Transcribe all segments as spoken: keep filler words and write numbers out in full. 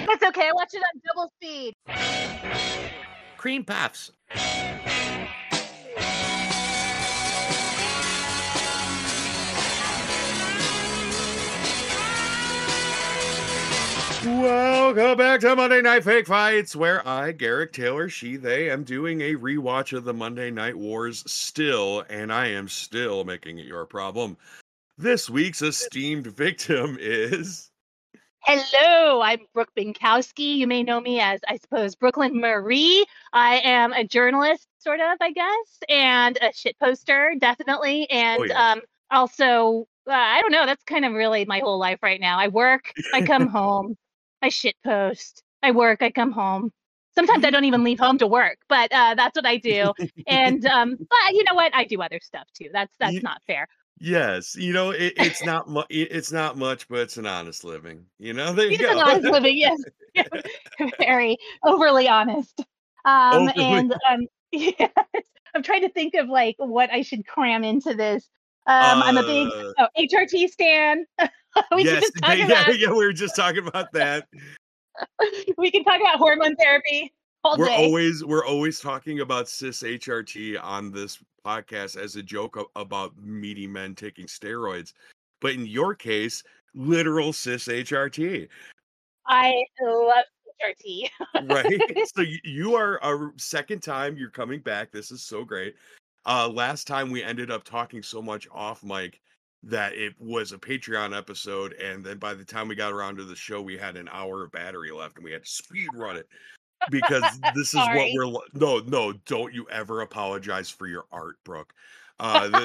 It's okay. I watch it on double speed. Cream puffs. Welcome back to Monday Night Fake Fights, where I, Garrick Taylor, she, they, am doing a rewatch of the Monday Night Wars still, and I am still making it your problem. This week's esteemed victim is... Hello, I'm Brooke Binkowski. You may know me as, I suppose, Brooklyn Marie. I am a journalist, sort of, I guess, and a shit poster, definitely, and Oh, yes. um, also, uh, I don't know, that's kind of really my whole life right now. I work, I come home, I shit post, I work, I come home. Sometimes I don't even leave home to work, but uh, that's what I do. And um, but you know what? I do other stuff too. That's that's You- not fair. Yes, you know, it, it's not mu- it- it's not much, but it's an honest living. You know, there you It's go. an honest living, yes. Very overly honest. Um, Overly- and um, yes, I'm trying to think of like what I should cram into this. Um, I'm a big Uh, oh, H R T stan. we can yes, just talk yeah, about yeah, we were just talking about that. we can talk about hormone therapy all We're day. always we're always talking about cis H R T on this podcast as a joke a- about meaty men taking steroids, but in your case, literal cis H R T, I love H R T. right? So you, you are a second time you're coming back. This is so great. Uh, last time we ended up talking so much off mic that it was a Patreon episode, and then by the time we got around to the show, we had an hour of battery left, and we had to speed run it. Because this is what Sorry. we're li- no no don't you ever apologize for your art, Brooke. uh the,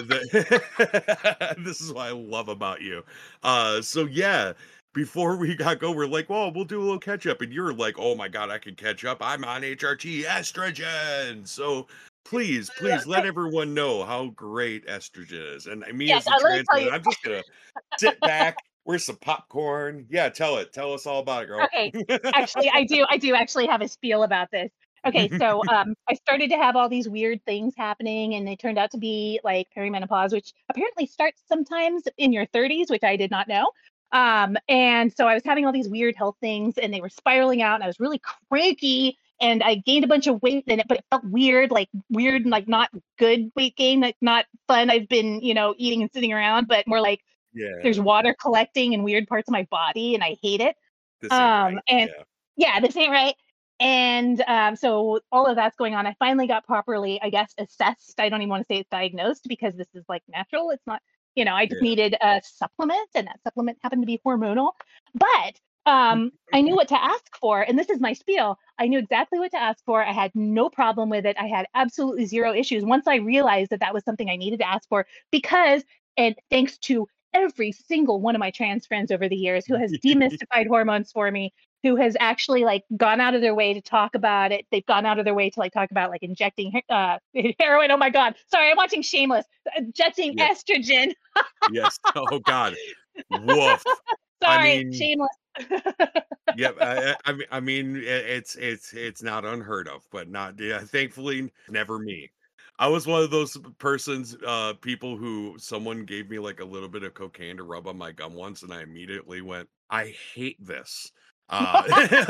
the this is what I love about you. Uh so yeah, before we got go, we're like, well, we'll do a little catch up, and you're like, oh my god, I can catch up, I'm on H R T estrogen. So please please let everyone know how great estrogen is. And me Yes, as the uh, let me trans tell man, you. I'm just gonna sit back, where's some popcorn. Yeah, tell it tell us all about it, girl. Okay, actually, I do. I do actually have a spiel about this. Okay, so um, I started to have all these weird things happening, and they turned out to be like perimenopause, which apparently starts sometimes in your thirties, which I did not know. Um, and so I was having all these weird health things, and they were spiraling out, and I was really cranky, and I gained a bunch of weight, and it, but it felt weird, like weird, like not good weight gain, like not fun. I've been, you know, eating and sitting around, but more like Yeah, there's water collecting in weird parts of my body, and I hate it. this ain't Um, right. and Yeah. yeah, this ain't right. And um, so all of that's going on. I finally got properly, I guess, assessed. I don't even want to say it's diagnosed because this is like natural. It's not, you know, I just Yeah. needed a supplement, and that supplement happened to be hormonal. But um, I knew what to ask for. And this is my spiel. I knew exactly what to ask for. I had no problem with it. I had absolutely zero issues once I realized that that was something I needed to ask for because, and thanks to every single one of my trans friends over the years who has demystified hormones for me, who has actually like gone out of their way to talk about it. They've gone out of their way to like talk about like injecting uh, heroin. Oh my God. Sorry, I'm watching Shameless. Injecting Yeah. estrogen. Yes. Oh God. Woof. Sorry, I mean, Shameless. yep. I, I mean, I mean, i- it's it's it's not unheard of, but not. Yeah, thankfully, never me. I was one of those persons, uh, people who someone gave me like a little bit of cocaine to rub on my gum once, and I immediately went, I hate this. Uh,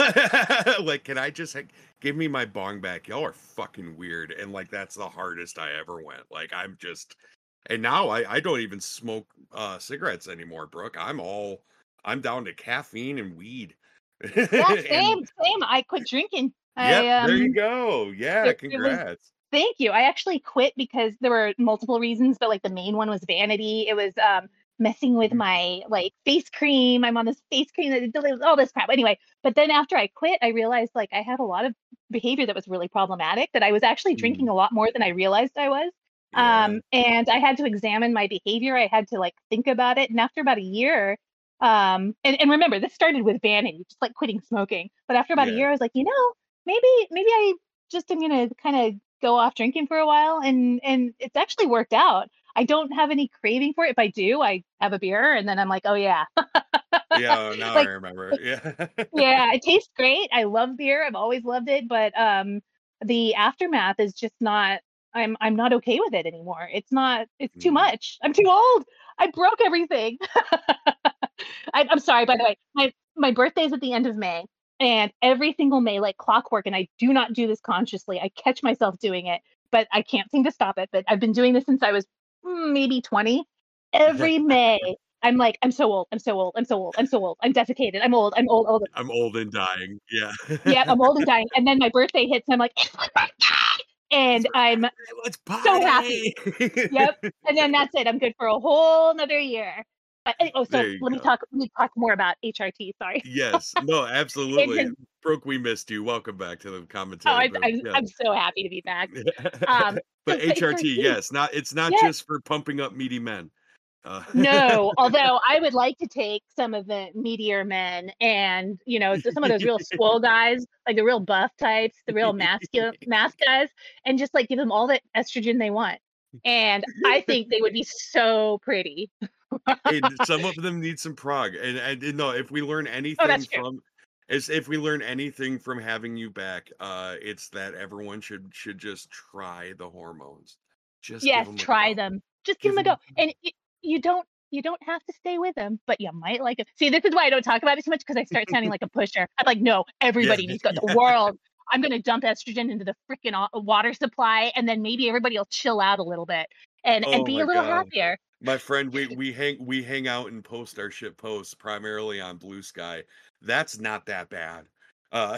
like, can I just like, give me my bong back? Y'all are fucking weird, and like that's the hardest I ever went. Like, I'm just, and now I I don't even smoke uh cigarettes anymore, Brooke. I'm all I'm down to caffeine and weed. Yeah, And same, same. I quit drinking. yep, I there you um go. Yeah, it, it was congrats. thank you. I actually quit because there were multiple reasons, but like the main one was vanity. It was um messing with my like face cream. I'm on this face cream that delivers all this crap. Anyway, but then after I quit, I realized like I had a lot of behavior that was really problematic, that I was actually drinking Mm, a lot more than I realized I was. yeah. Um, and I had to examine my behavior. I had to like think about it. And after about a year, um, and, and remember, this started with vanity, just like quitting smoking. But after about a Yeah. year, I was like, you know, maybe maybe I just am gonna kind of go off drinking for a while, and and it's actually worked out. I don't have any craving for it. If I do, I have a beer and then I'm like, oh yeah. Yeah, now I Like remember. Yeah. yeah, it tastes great. I love beer. I've always loved it, but um the aftermath is just not I'm I'm not okay with it anymore. It's not it's too Mm. much. I'm too old. I broke everything. I, I'm sorry, by the way. My my birthday's at the end of May. And every single May, like clockwork, and I do not do this consciously. I catch myself doing it, but I can't seem to stop it. But I've been doing this since I was mm, maybe twenty. Every May, I'm like, I'm so old, I'm so old, I'm so old, I'm so old, I'm desiccated, I'm old, I'm old, old. I'm old and dying. Yeah. Yeah, I'm old and dying. And then my birthday hits, and I'm like, it's my birthday! And I'm Let's so happy. party. Yep. And then that's it. I'm good for a whole another year. But eh, oh, so There you let me go. talk. Let me talk more about H R T. Sorry. Yes. No, And absolutely. his, Brooke, we missed you. Welcome back to the oh, commentary I, booth. I'm Yeah. I'm so happy to be back. Um, But so, but H R T, H R T, yes, not it's not yes, just for pumping up meaty men. Uh, no. Although I would like to take some of the meteor men and you know some of those real swole guys, like the real buff types, the real masculine mass guys, and just like give them all the estrogen they want. And I think they would be so pretty. and some of them need some prog. And and and no, if we learn Oh, anything that's true. from is if we learn anything from having you back, uh, it's that everyone should should just try the hormones. Just give Yes, them a try go. them. Just give Give them a them go. And y you don't you don't have to stay with them, but you might like it. See, this is why I don't talk about it too much because I start sounding like a pusher. I'm like, "No, Yeah, everybody needs to go. The yeah. world. I'm gonna dump estrogen into the freaking water supply, and then maybe everybody will chill out a little bit and and Oh be my a little god. happier." My friend, we we hang we hang out and post our shit posts primarily on Blue Sky. That's not that bad. Uh,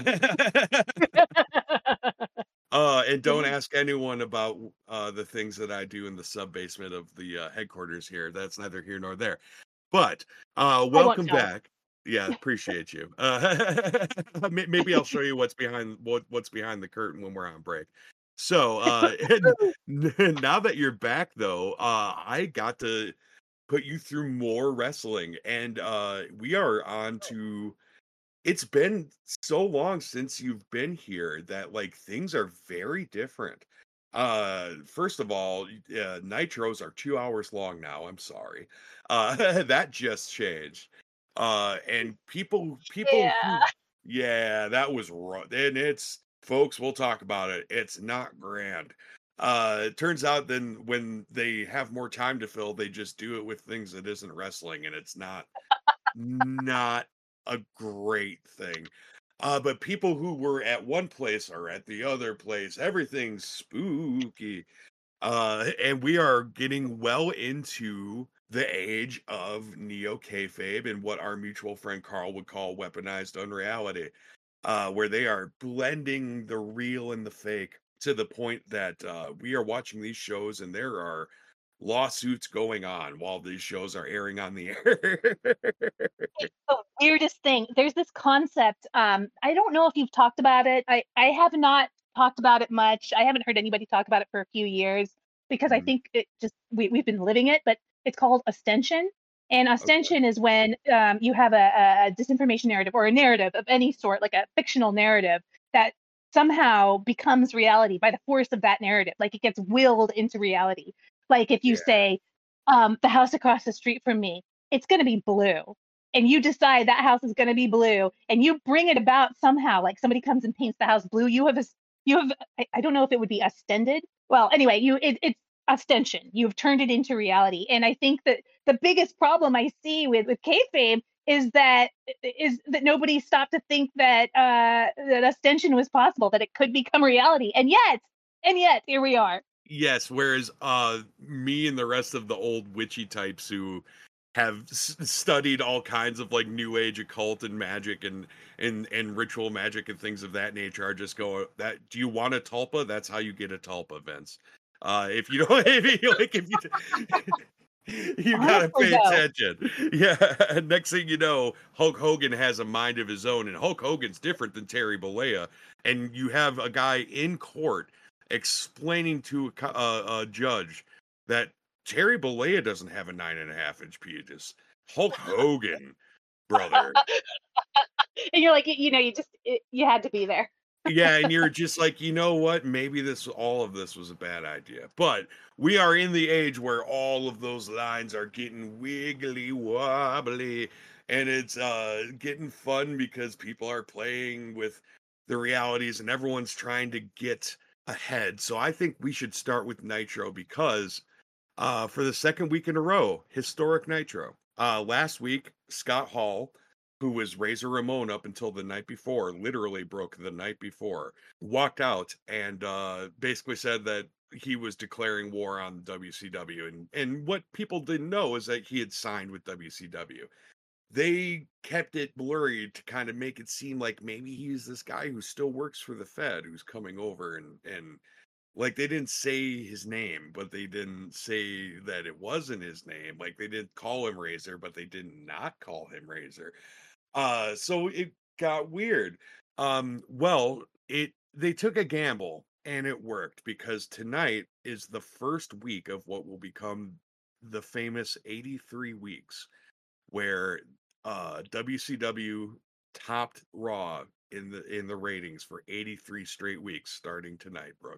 uh, and don't Yeah, ask anyone about uh the things that I do in the sub basement of the uh, headquarters here. That's neither here nor there. But uh, I won't welcome tell. back. Yeah, appreciate you. Uh, may- maybe I'll show you what's behind what what's behind the curtain when we're on break. So uh, now that you're back, though, uh, I got to put you through more wrestling, and uh, we are on to. It's been so long since you've been here that like things are very different. Uh, first of all, uh, nitros are two hours long now. I'm sorry. Uh, that just changed. Uh, and people, people who, Yeah. yeah, that was rough. And it's, folks, we'll talk about it. It's not grand. Uh, it turns out then when they have more time to fill, they just do it with things that isn't wrestling, and it's not not a great thing. Uh, but people who were at one place are at the other place. Everything's spooky. Uh, and we are getting well into the age of neo kayfabe and what our mutual friend Carl would call weaponized unreality, uh, where they are blending the real and the fake to the point that uh, we are watching these shows and there are lawsuits going on while these shows are airing on the air. It's the weirdest thing. There's this concept. Um, I don't know if you've talked about it. I, I have not talked about it much. I haven't heard anybody talk about it for a few years because I Mhm. think it just we, we've been living it, but it's called ostension. And Okay. ostension is when um, you have a, a disinformation narrative or a narrative of any sort, like a fictional narrative that somehow becomes reality by the force of that narrative. Like it gets willed into reality. Like if you Yeah. say, um, the house across the street from me, it's going to be blue and you decide that house is going to be blue and you bring it about somehow like somebody comes and paints the house blue you have a you have I, I don't know if it would be ostended well anyway you it, it's ostension you've turned it into reality and I think that the biggest problem I see with with kayfabe is that is that nobody stopped to think that uh that ostension was possible that it could become reality and yet and yet here we are. Yes, whereas uh me and the rest of the old witchy types who have s- studied all kinds of like new age occult and magic and and and ritual magic and things of that nature are just go that do you want a tulpa? That's how you get a tulpa, Vince. Uh if you don't if you like if you you gotta Honestly pay though, attention. Yeah. Next thing you know, Hulk Hogan has a mind of his own, and Hulk Hogan's different than Terry Bollea. And you have a guy in court explaining to a, co- uh, a judge that Terry Bollea doesn't have a nine and a half inch penis. Hulk Hogan, brother. and you're like you, you know you just it, you had to be there. Yeah, and you're just like, you know what? Maybe this all of this was a bad idea. But we are in the age where all of those lines are getting wiggly wobbly and it's uh getting fun because people are playing with the realities and everyone's trying to get ahead. So I think we should start with Nitro because uh for the second week in a row, historic Nitro. Uh last week, Scott Hall who was Razor Ramon up until the night before, literally broke the night before, walked out and uh, basically said that he was declaring war on W C W. And and what people didn't know is that he had signed with W C W. They kept it blurry to kind of make it seem like maybe he's this guy who still works for the Fed, who's coming over and and like they didn't say his name, but they didn't say that it wasn't his name. Like they didn't call him Razor, but they did not call him Razor. Uh, so it got weird. Um, well, it they took a gamble and it worked because tonight is the first week of what will become the famous eighty-three weeks where uh W C W topped Raw in the in the ratings for eighty-three straight weeks starting tonight, Brooke.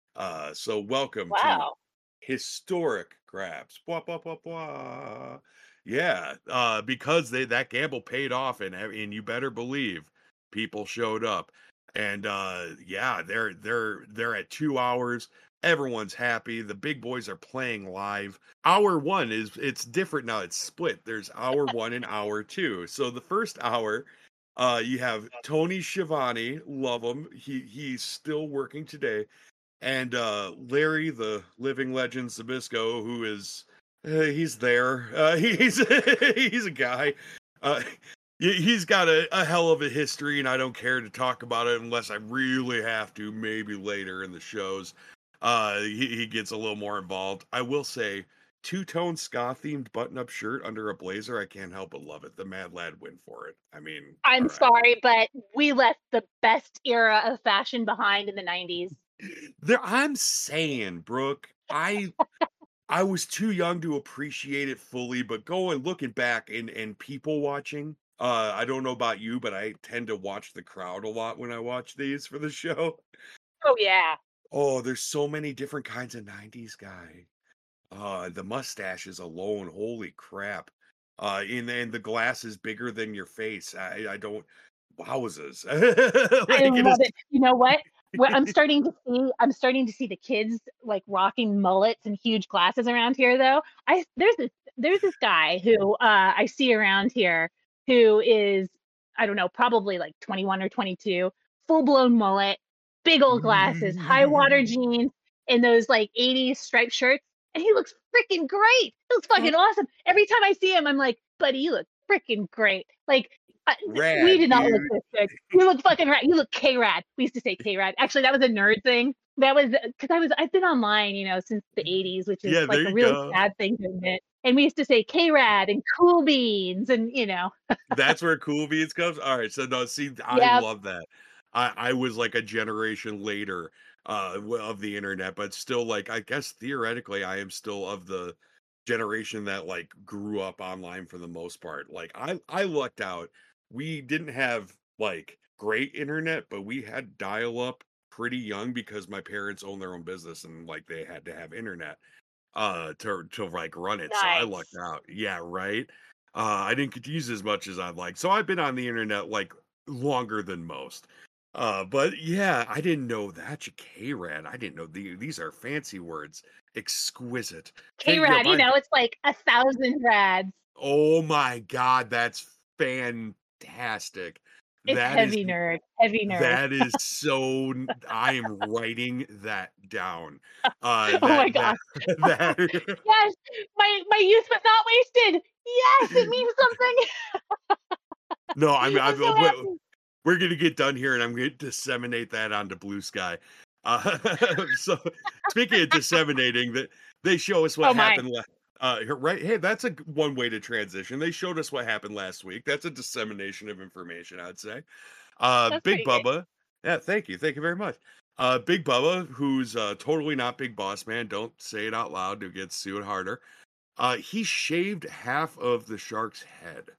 Uh so welcome to Wow. historic grabs. Blah, blah, blah, blah. Yeah, uh, because they that gamble paid off, and ev- and you better believe people showed up. And uh, yeah, they're they're they're at two hours. Everyone's happy. The big boys are playing live. Hour one is it's different now. It's split. There's hour one and hour two. So the first hour, uh, you have Tony Schiavone. Love him. He he's still working today and uh Larry, the living legend Zabisco, who is uh, he's there. Uh, he's he's a guy. Uh, he- he's got a, a hell of a history, and I don't care to talk about it unless I really have to. Maybe later in the shows, uh, he, he gets a little more involved. I will say, two-tone ska-themed button-up shirt under a blazer. I can't help but love it. The Mad Lad win for it. I mean, all I'm right. sorry, but we left the best era of fashion behind in the nineties. There, I'm saying, Brooke, I I was too young to appreciate it fully, but going looking back and and people watching, uh, I don't know about you, but I tend to watch the crowd a lot when I watch these for the show. Oh yeah. Oh, there's so many different kinds of nineties guy. Uh, the mustaches alone, holy crap. Uh, and and the glass is bigger than your face. I I don't wowzers. I Like it love is. it. You know what? What I'm starting to see, I'm starting to see the kids like rocking mullets and huge glasses around here though. I there's this there's this guy who uh I see around here who is, I don't know, probably like twenty-one or twenty-two, full-blown mullet, big old glasses, high water jeans, and those like eighties striped shirts. And he looks freaking great. He looks fucking awesome. Every time I see him, I'm like, buddy, you look freaking great. Like uh, we Rad, did not look dude. this good. You look fucking rad. You look K-Rad. We used to say K-Rad. Actually, that was a nerd thing. That was because I was I've been online, you know, since the eighties, which is Yeah, like there a you really go. sad thing to admit. And we used to say K-Rad and Cool Beans, and you know, That's where Cool Beans comes? Alright, so no, see, I yeah. love that. I I was, like, a generation later, uh, w of the internet, but still, like, I guess theoretically, I am still of the generation that, like, grew up online for the most part. Like, I I lucked out. We didn't have, like, great internet, but we had dial-up pretty young because my parents own their own business and, like, they had to have internet uh to to like run it. So I lucked Nice. out. Yeah, right. Uh I didn't get to use as much as I'd like. So I've been on the internet like longer than most. Uh but yeah, I didn't know that K-Rad. I didn't know the, these are fancy words. Exquisite. Thank you. K-Rad, you I, know, it's like a thousand rads. oh my god, that's fantastic. It's That is heavy nerd, heavy nerd. that is so I am writing that down. Uh Oh my that that god. that Yes, my my youth was not wasted. Yes, it means something. No, I mean, I, I'm so we- happy. we're gonna get done here, and I'm gonna disseminate that onto Blue Sky. Uh, so, speaking of disseminating, that they show us what Oh my. happened. La- uh, here- right? Hey, that's a g- one way to transition. They showed us what happened last week. That's a dissemination of information, I'd say. Uh, That's Big pretty good. Bubba. Yeah, thank you, thank you very much. Uh, Big Bubba, who's uh, totally not Big Boss Man. Don't say it out loud to get sued harder. Uh, he shaved half of the shark's head.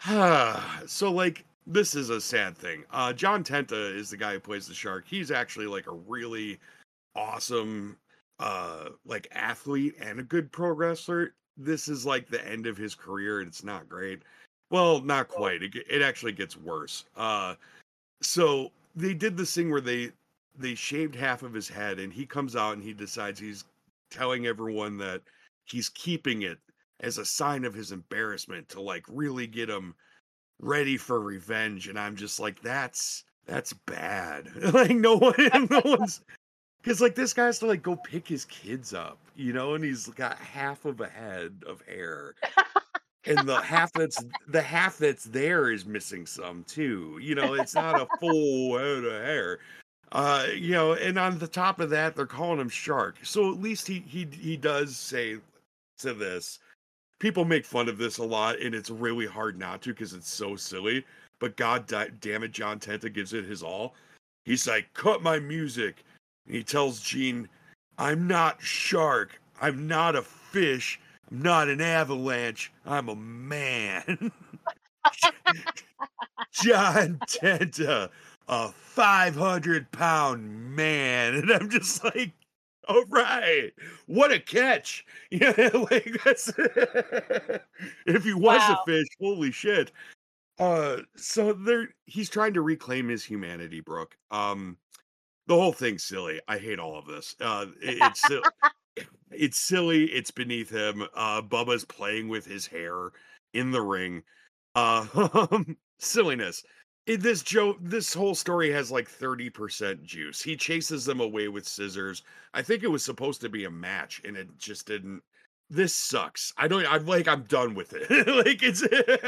So, like, this is a sad thing. Uh, John Tenta is the guy who plays the shark. He's actually like a really awesome, uh, like athlete and a good pro wrestler. This is like the end of his career, and it's not great. Well, not quite. It, ge- it actually gets worse. Uh, so they did this thing where they they shaved half of his head, and he comes out and he decides he's telling everyone that he's keeping it as a sign of his embarrassment to like really get him ready for revenge, and I'm just like, that's that's bad. Like no one, no one's because like this guy has to like go pick his kids up, you know, and he's got half of a head of hair, and the half that's the half that's there is missing some too. You know, it's not a full head of hair. Uh, you know, and on the top of that, they're calling him Shark. So at least he he he does say to this. People make fun of this a lot, and it's really hard not to because it's so silly. But god di- damn it, John Tenta gives it his all. He's like, cut my music. And he tells Gene, I'm not Shark. I'm not a fish. I'm not an avalanche. I'm a man. John Tenta, a five hundred pound man. And I'm just like, all right, what a catch. Yeah, like that's if he was Wow. a fish, holy shit. Uh so there he's trying to reclaim his humanity, Brooke. Um the whole thing's silly. I hate all of this. Uh it, it's si- it's silly, it's beneath him. Uh Bubba's playing with his hair in the ring. Uh silliness. It, this Joe, this whole story has like thirty percent juice. He chases them away with scissors. I think it was supposed to be a match, and it just didn't. This sucks. I don't. I'm like, I'm done with it. Like it's,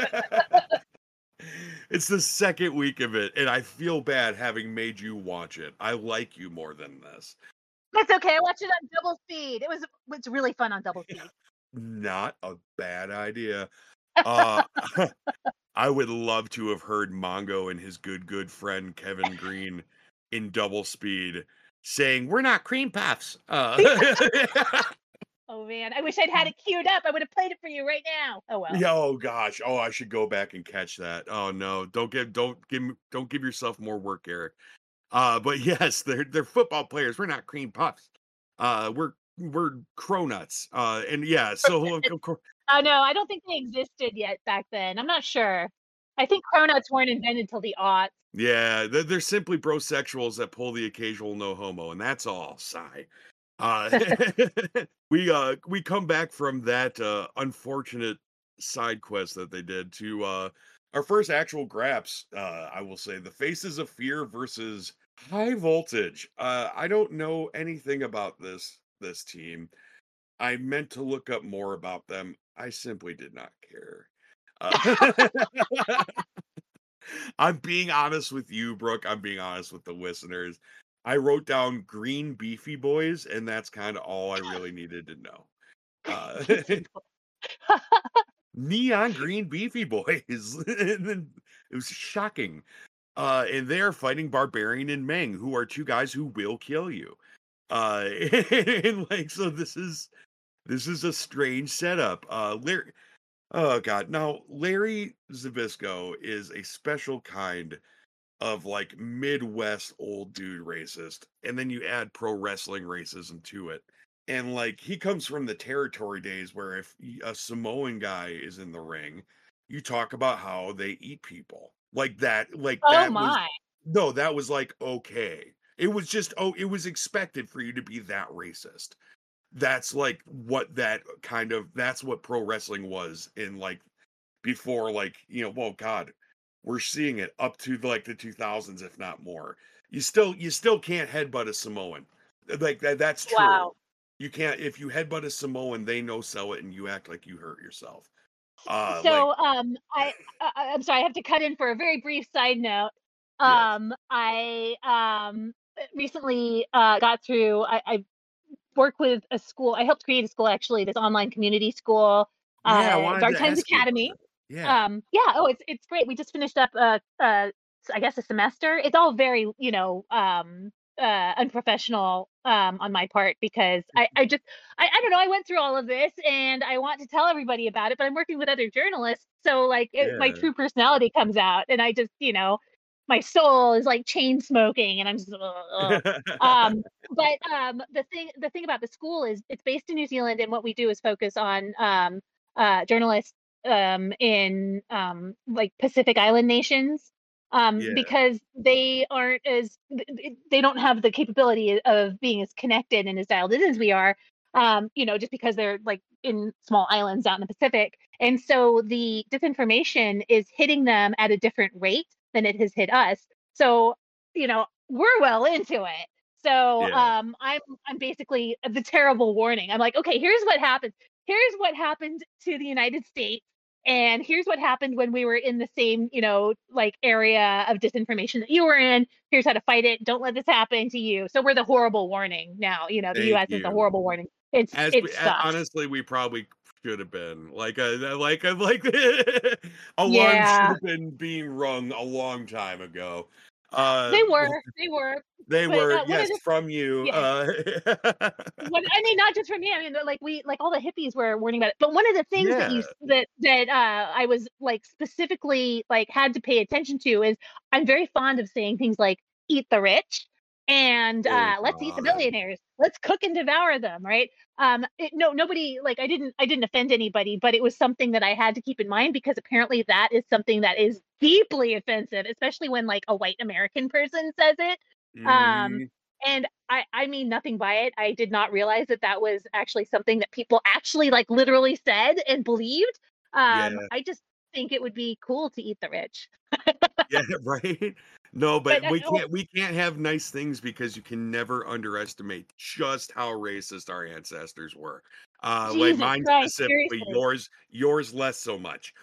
it's the second week of it, and I feel bad having made you watch it. I like you more than this. That's okay. I watched it on double speed. It was it's really fun on double speed. Not a bad idea. Uh, I would love to have heard Mongo and his good, good friend Kevin Green in double speed saying, we're not cream puffs. Uh, Oh man, I wish I'd had it queued up. I would have played it for you right now. Oh well. yeah, oh gosh. Oh, I should go back and catch that. Oh no, don't give don't give me don't give yourself more work, Eric. Uh, but yes, they're they're football players. We're not cream puffs. Uh, we're we're cronuts. Uh, and yeah, so of course. Oh no, I don't think they existed yet back then. I'm not sure. I think cronuts weren't invented till the aughts. Yeah, they're, they're simply brosexuals that pull the occasional no homo, and that's all. Sigh. Uh, we uh we come back from that uh unfortunate side quest that they did to uh our first actual graps. Uh, I will say the Faces of Fear versus High Voltage. Uh, I don't know anything about this this team. I meant to look up more about them. I simply did not care. Uh, I'm being honest with you, Brooke. I'm being honest with the listeners. I wrote down Green Beefy Boys, and that's kind of all I really needed to know. Uh, Neon Green Beefy Boys. And then it was shocking. Uh, and they are fighting Barbarian and Meng, who are two guys who will kill you. Uh, and like, so this is this is a strange setup. Uh, Larry, oh god, now Larry Zbyszko is a special kind of like Midwest old dude racist, and then you add pro wrestling racism to it. And like he comes from the territory days where if a Samoan guy is in the ring, you talk about how they eat people. Like that, like Oh that was my. no, that was like okay. It was just oh, it was expected for you to be that racist. That's like what that kind of that's what pro wrestling was in like before like, you know, well god, we're seeing it up to like the two thousands if not more. You still you still can't headbutt a Samoan. Like that that's true. Wow. You can't if you headbutt a Samoan, they no sell it and you act like you hurt yourself. Uh like So um I, I I'm sorry, I have to cut in for a very brief side note. yes. Um I um recently uh got through I, I work with a school. I helped create a school actually, this online community school, Yeah, I uh wanted Dark to Times ask you about Academy. that. Yeah. Um yeah, oh it's it's great. We just finished up uh uh I guess a semester. It's all very, you know, um uh unprofessional um on my part because I I just I, I don't know, I went through all of this and I want to tell everybody about it, but I'm working with other journalists, so like it, my Yeah. true personality comes out and I just, you know, my soul is like chain smoking and I'm just ugh, ugh. um but um the thing the thing about the school is it's based in New Zealand and what we do is focus on um uh journalists um in um like Pacific Island nations um Yeah. because they aren't as they don't have the capability of being as connected and as dialed in as we are, um you know, just because they're like in small islands out in the Pacific. And so the disinformation is hitting them at a different rate than it has hit us. So, you know, we're well into it. So Yeah. um, I'm I'm basically the terrible warning. I'm like, okay, here's what happens. Here's what happened to the United States, and here's what happened when we were in the same, you know, like area of disinformation that you were in. Here's how to fight it. Don't let this happen to you. So we're the horrible warning now. You know, the Thank U S is the you. horrible warning. It's As it we a sucks. honestly, we probably should have been. Like a like a like alarm should Yeah, have been being rung a long time ago. Uh, they were, they were. they But were, uh, one of yes, the from you. yeah, Uh, what I mean, not just for me. I mean, like we, like all the hippies were warning about it. But one of the things that you yeah. s- that that uh, I was like specifically like had to pay attention to is I'm very fond of saying things like "eat the rich" and Oh uh, "let's eat the God. billionaires." Let's cook and devour them, right? Um, it, no, nobody like I didn't I didn't offend anybody, but it was something that I had to keep in mind because apparently that is something that is deeply offensive, especially when like a white American person says it. Um, Mhm. and I I mean nothing by it. I did not realize that that was actually something that people actually like literally said and believed. Um, Yeah. I just think it would be cool to eat the rich. Yeah, right? No, But but uh, we oh, can't we can't have nice things because you can never underestimate just how racist our ancestors were. Uh, like Jesus mine Christ, specifically, seriously. yours yours less so much.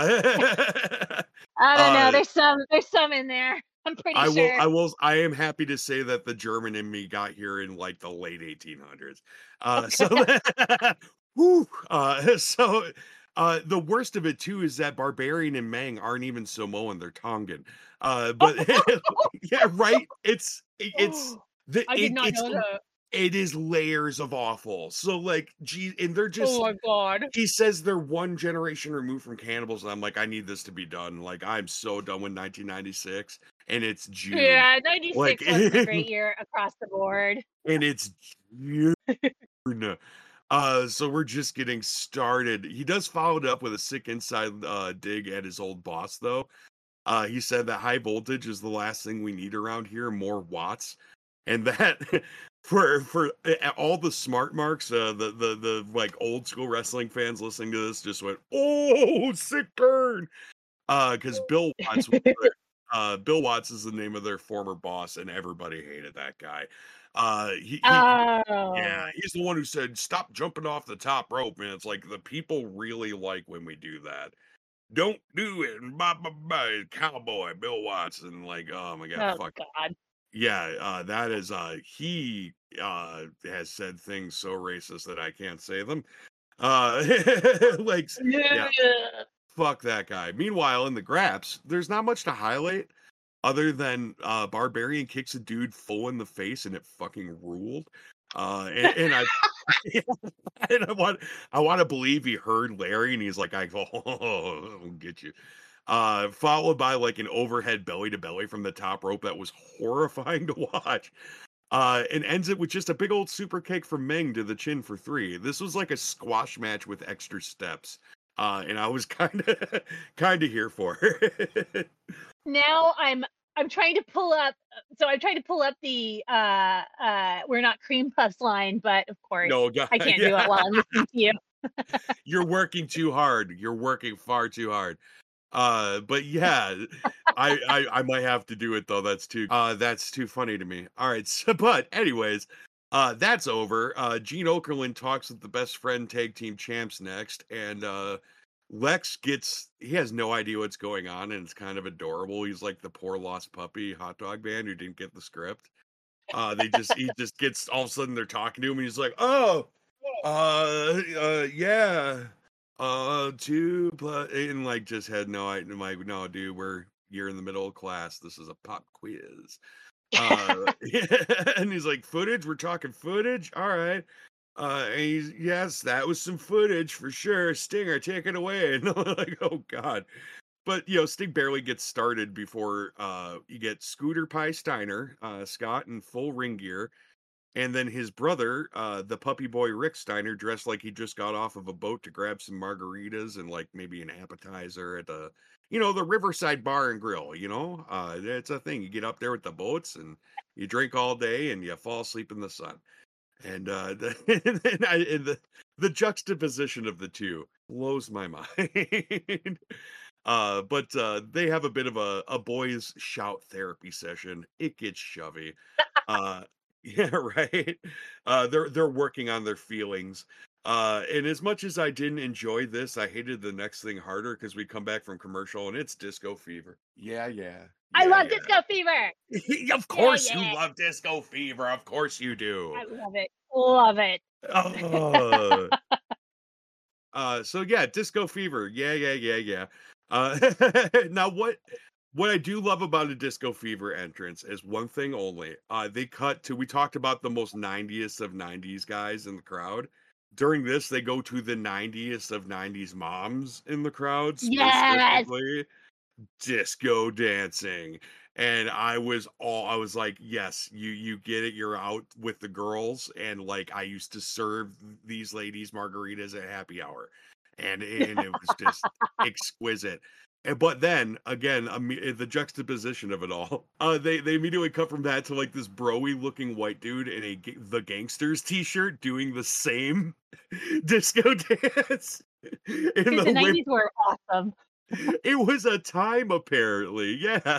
Uh, I don't uh, know. There's some there's some in there. I'm pretty I will sure. I will I am happy to say that the German in me got here in like the late eighteen hundreds. Uh, so Okay. whew, uh, so uh, the worst of it too is that Barbarian and Mang aren't even Samoan, they're Tongan. Uh, but yeah, right. It's it's Oh, the I did it not it's know that. it is layers of awful. So like, gee, and they're Oh just my god. he says they're one generation removed from cannibals, and I'm like, I need this to be done. Like, I'm so done with nineteen ninety-six, and it's June. Yeah, Like, ninety-six wasn't a great and year across the board. it's June. Uh, so we're just getting started. He does follow it up with a sick inside uh, dig at his old boss, though. Uh, he said that high voltage is the last thing we need around here, more watts, and that for for uh, all the smart marks, uh, the the the like old school wrestling fans listening to this just went, "Oh, sick burn," uh, because Bill Watts, was their- uh, Bill Watts is the name of their former boss, and everybody hated that guy. Uh, he he yeah, Oh. he's the one who said, "Stop jumping off the top rope," and it's like the people really like when we do that. Don't do it, and blah blah blah. Cowboy Bill Watson, like, oh my god, Oh fuck god. yeah. Uh, that is, uh, he uh has said things so racist that I can't say them. Uh, like, yeah, Yeah. fuck that guy. Meanwhile, in the Graps, there's not much to highlight other than uh Barbarian kicks a dude full in the face and it fucking ruled. Uh, and, and I and I want I want to believe he heard Larry and he's like, I go, oh, I'll get you. Uh, followed by like an overhead belly to belly from the top rope that was horrifying to watch. Uh, and ends it with just a big old super kick from Meng to the chin for three. This was like a squash match with extra steps. Uh, and I was kind of kind of here for it. Now I'm I'm trying to pull up so I'm trying to pull up the uh uh we're not cream puffs line, but of course No, God, I can't do it yeah, while I'm listening to you. you're working too hard. You're working far too hard. Uh, but yeah, I, I I might have to do it though. That's too uh that's too funny to me. All right, so but anyways, uh that's over. Uh Gene Okerlund talks with the best friend tag team champs next, and uh Lex gets he has no idea what's going on, and it's kind of adorable. He's like the poor lost puppy hot dog band who didn't get the script. Uh they just he just gets all of a sudden they're talking to him and he's like, oh, uh, uh, yeah. Uh, two plus, and like just had no idea. Like, no, dude, we're you're in the middle of class. This is a pop quiz. Uh, and he's like, footage. We're talking footage. All right. Uh, and he's yes, that was some footage for sure. Stinger, take it away. And I'm like, oh god. But you know, Sting barely gets started before uh you get Scooter Pie Steiner, uh, Scott in full ring gear and then his brother, uh, the puppy boy Rick Steiner, dressed like he just got off of a boat to grab some margaritas and like maybe an appetizer at the, you know, the Riverside Bar and Grill. You know, uh, it's a thing. You get up there with the boats and you drink all day and you fall asleep in the sun. And uh, the, and I, and the the juxtaposition of the two blows my mind. Uh, but uh, they have a bit of a, a boys shout therapy session. It gets shovey. Uh, yeah, right. Uh, they're they're working on their feelings. Uh, and as much as I didn't enjoy this, I hated the next thing harder because we come back from commercial and it's Disco Fever. Yeah, yeah, I yeah, love yeah. Disco Fever. Of Yeah, course you yeah. love Disco Fever. Of course you do. I love it. Love it. Oh. Uh, so yeah, Disco Fever. Yeah, yeah, yeah, yeah. Uh, now what what I do love about a Disco Fever entrance is one thing only. Uh, they cut to we talked about the most nineties of nineties guys in the crowd. During this, they go to the nineties of nineties moms in the crowd, Yes. specifically disco dancing. And I was all I was like, yes, you you get it. You're out with the girls, and like I used to serve these ladies margaritas at happy hour, and and it was just exquisite. And, but then again, imme- the juxtaposition of it all, uh, they they immediately cut from that to like this broy looking white dude in a Ga- the Gangsters t-shirt doing the same disco dance in Dude, the the wind. nineties were awesome. It was a time apparently, yeah.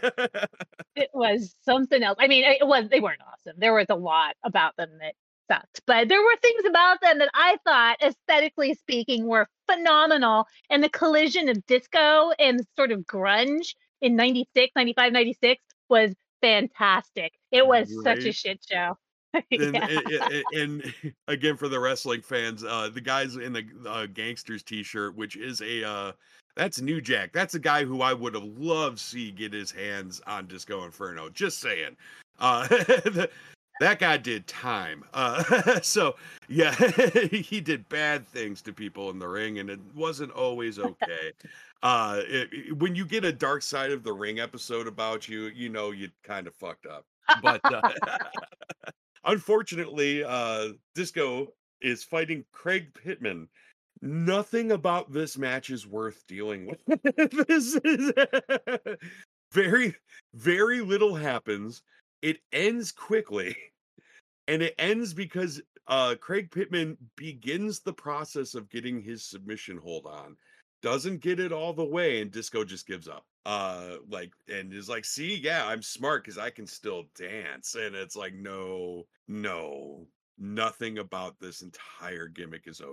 It was something else. I mean, it was they weren't awesome. There was a lot about them that sucked, but there were things about them that I thought, aesthetically speaking, were phenomenal. And the collision of disco and sort of grunge in ninety-six, ninety-five, ninety-six was fantastic. It was such a Great. shit show. And, Yeah. and, and again, for the wrestling fans, uh, the guys in the uh, Gangsters t-shirt, which is a uh, that's New Jack. That's a guy who I would have loved to see get his hands on Disco Inferno. Just saying. Uh, that guy did time. Uh, so yeah, he did bad things to people in the ring, and it wasn't always okay. Uh, it, it- when you get a Dark Side of the Ring episode about you, you know you kind of fucked up. But uh, unfortunately, uh, Disco is fighting Craig Pittman. Nothing about this match is worth dealing with. This is very, very little happens. It ends quickly, and it ends because uh, Craig Pittman begins the process of getting his submission hold on, doesn't get it all the way, and Disco just gives up. Uh, like, and is like, see, yeah, I'm smart because I can still dance. And it's like, no, no, nothing about this entire gimmick is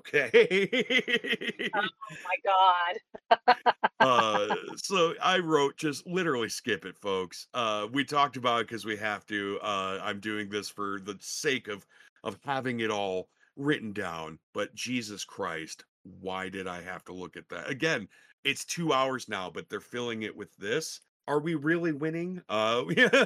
okay. Oh my God. uh so I wrote, just literally skip it, folks. Uh we talked about it because we have to. uh I'm doing this for the sake of of having it all written down, but Jesus Christ, why did I have to look at that again? It's two hours now, but they're filling it with this. Are we really winning? Uh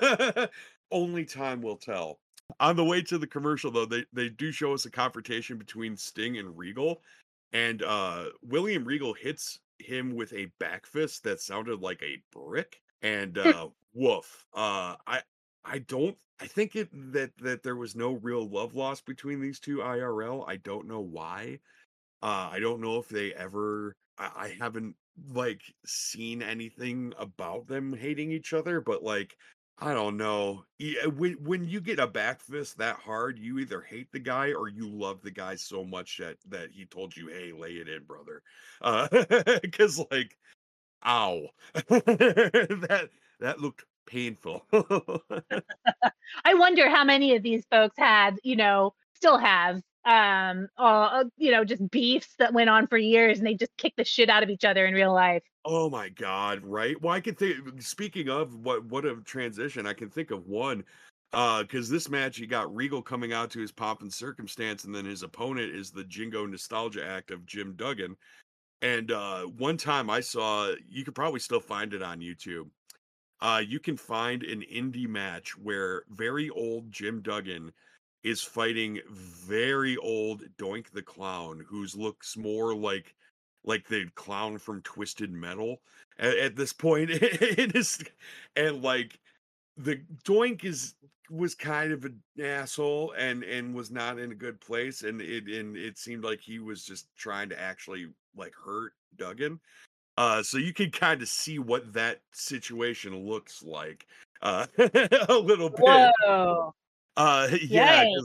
only time will tell. On the way to the commercial, though, they they do show us a confrontation between Sting and Regal, and uh William Regal hits him with a back fist that sounded like a brick, and uh woof. uh i i don't I think it that that there was no real love lost between these two I R L. I don't know why. uh I don't know if they ever, i, I haven't like seen anything about them hating each other, but like, I don't know. Yeah, when when you get a back fist that hard, you either hate the guy or you love the guy so much that that he told you, "Hey, lay it in, brother." Uh, because like, ow, that that looked painful. I wonder how many of these folks had, you know, still have, um, uh, you know, just beefs that went on for years and they just kick the shit out of each other in real life. Oh my God, right? Well, I can think, speaking of what what a transition, I can think of one. Uh, because this match, you got Regal coming out to his pomp and circumstance, and then his opponent is the Jingo Nostalgia act of Jim Duggan. And uh one time I saw, you could probably still find it on YouTube. Uh, you can find an indie match where very old Jim Duggan is fighting very old Doink the Clown, who's looks more like like the clown from Twisted Metal at, at this point in his, and like the Doink is was kind of an asshole and and was not in a good place, and it and it seemed like he was just trying to actually like hurt Duggan. Uh, so you can kind of see what that situation looks like, uh, a little bit. Whoa. Uh, yeah, Yay. because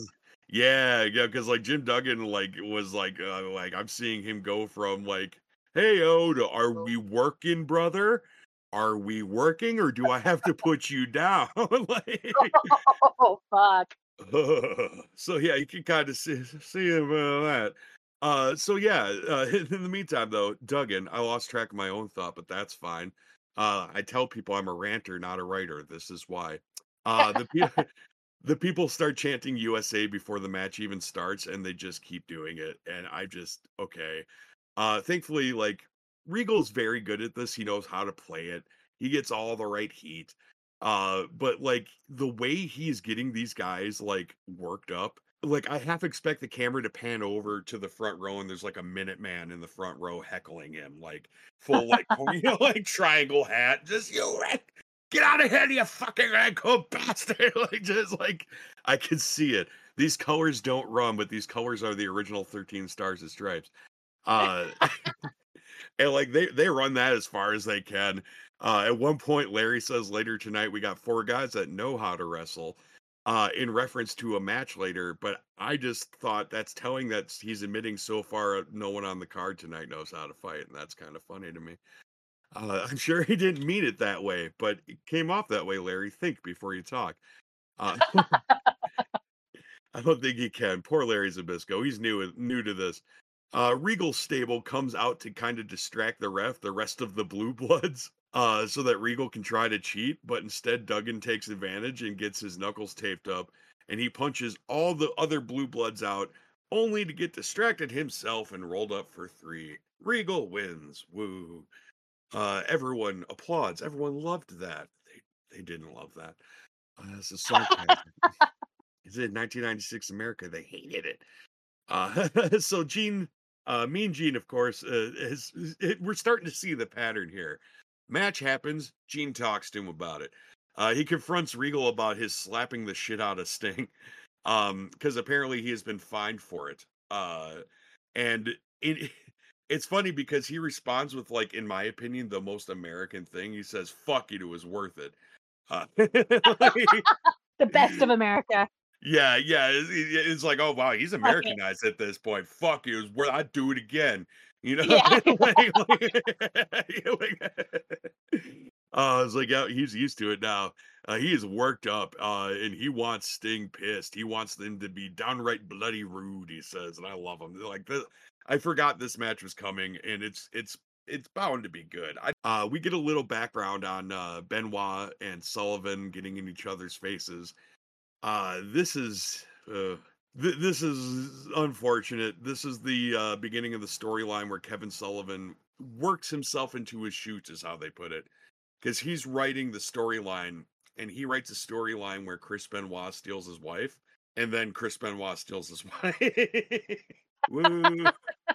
Yeah, yeah, because like Jim Duggan, like was like, uh, like I'm seeing him go from like, "Hey, oh, to are we working, brother? Are we working, or do I have to put you down?" like, Oh, fuck. so yeah, you can kind of see see him uh, that. Uh, so yeah, uh, in the meantime, though, Duggan, I lost track of my own thought, but that's fine. Uh, I tell people I'm a ranter, not a writer. This is why. Uh, the pe- the people start chanting U S A before the match even starts, and they just keep doing it, and I just okay. Uh, thankfully, like Regal's very good at this. He knows how to play it. He gets all the right heat. Uh, but like the way he's getting these guys like worked up, like I half expect the camera to pan over to the front row, and there's like a minute man in the front row heckling him, like full like you know, like triangle hat, just you Rick, get out of here, you fucking ankle bastard. Like just like I can see it. These colors don't run, but these colors are the original thirteen stars and stripes. Uh and like they they run that as far as they can. Uh, at one point, Larry says later tonight we got four guys that know how to wrestle, uh, in reference to a match later. But I just thought that's telling that he's admitting so far no one on the card tonight knows how to fight, and that's kind of funny to me. Uh, I'm sure he didn't mean it that way, but it came off that way. Larry, think before you talk. Uh, I don't think he can. Poor Larry Zabisco. He's new new to this. Uh, Regal stable comes out to kind of distract the ref, the rest of the Blue Bloods, uh, so that Regal can try to cheat. But instead, Duggan takes advantage and gets his knuckles taped up, and he punches all the other Blue Bloods out, only to get distracted himself and rolled up for three. Regal wins. Woo! Uh, everyone applauds. Everyone loved that. They they didn't love that. Uh, this is sarcasm. It's in nineteen ninety-six America. They hated it. Uh, so Gene, uh, Mean Gene, of course, uh, is, is it, we're starting to see the pattern here. Match happens. Gene talks to him about it. Uh, he confronts Regal about his slapping the shit out of Sting, um, because apparently he has been fined for it. Uh, and it, it's funny because he responds with like, in my opinion, the most American thing. He says, "Fuck it, it was worth it." Uh, like, The best of America. yeah, yeah, it's it's like, "Oh, wow, he's Fuck it. Americanized at this point. Fuck it, was where I'd do it again." You know? Yeah. Like like like uh, it's like, yeah, he's used to it now. Uh, he is worked up, uh, and he wants Sting pissed. He wants them to be downright bloody rude, he says, and I love him. Like, this I forgot this match was coming, and it's it's it's bound to be good. I uh, we get a little background on, uh, Benoit and Sullivan getting in each other's faces. Uh, this is uh, th- this is unfortunate. This is the uh, beginning of the storyline where Kevin Sullivan works himself into his shoes, is how they put it, because he's writing the storyline, and he writes a storyline where Chris Benoit steals his wife, and then Chris Benoit steals his wife. Woo!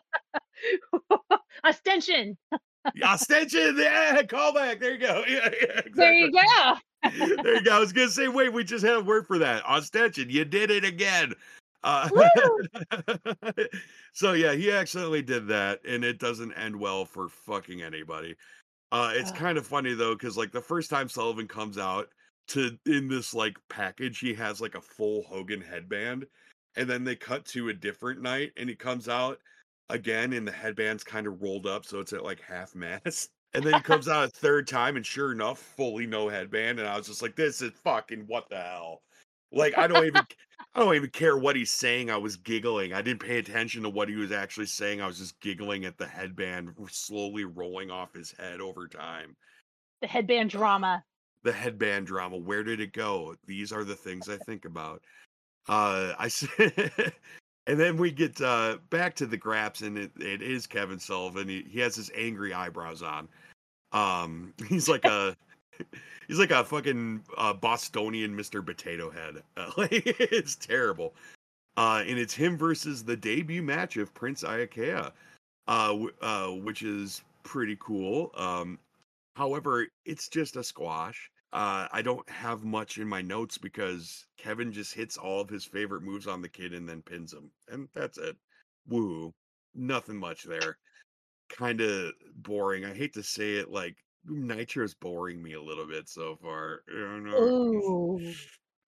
Ostension. Ostension, yeah, callback. There you go. Yeah, yeah, There you exactly. go. There you go. I was gonna say, wait, we just had a word for that. Ostension. You did it again. Uh, Woo! so yeah, he accidentally did that, and it doesn't end well for fucking anybody. Uh, it's Ugh. kind of funny though, because like the first time Sullivan comes out to in this like package, he has like a full Hogan headband, and then they cut to a different night, and he comes out again, and the headband's kind of rolled up, so it's at like half mast. And then he comes out a third time, and sure enough, fully no headband. And I was just like, "This is fucking what the hell?" Like I don't even, I don't even care what he's saying. I was giggling. I didn't pay attention to what he was actually saying. I was just giggling at the headband slowly rolling off his head over time. The headband drama. The headband drama. Where did it go? These are the things I think about. Uh, I said, and then we get uh, back to the Graps, and it, it is Kevin Sullivan. He, he has his angry eyebrows on. Um, he's like a he's like a fucking uh, Bostonian Mister Potato Head. Uh, like, it's terrible. Uh, and it's him versus the debut match of Prince Iaukea, uh, w- uh, which is pretty cool. Um, however, it's just a squash. Uh, I don't have much in my notes because Kevin just hits all of his favorite moves on the kid and then pins him, and that's it. Woo, nothing much there. Kind of boring. I hate to say it, like Nitro's boring me a little bit so far. I don't know. Ooh.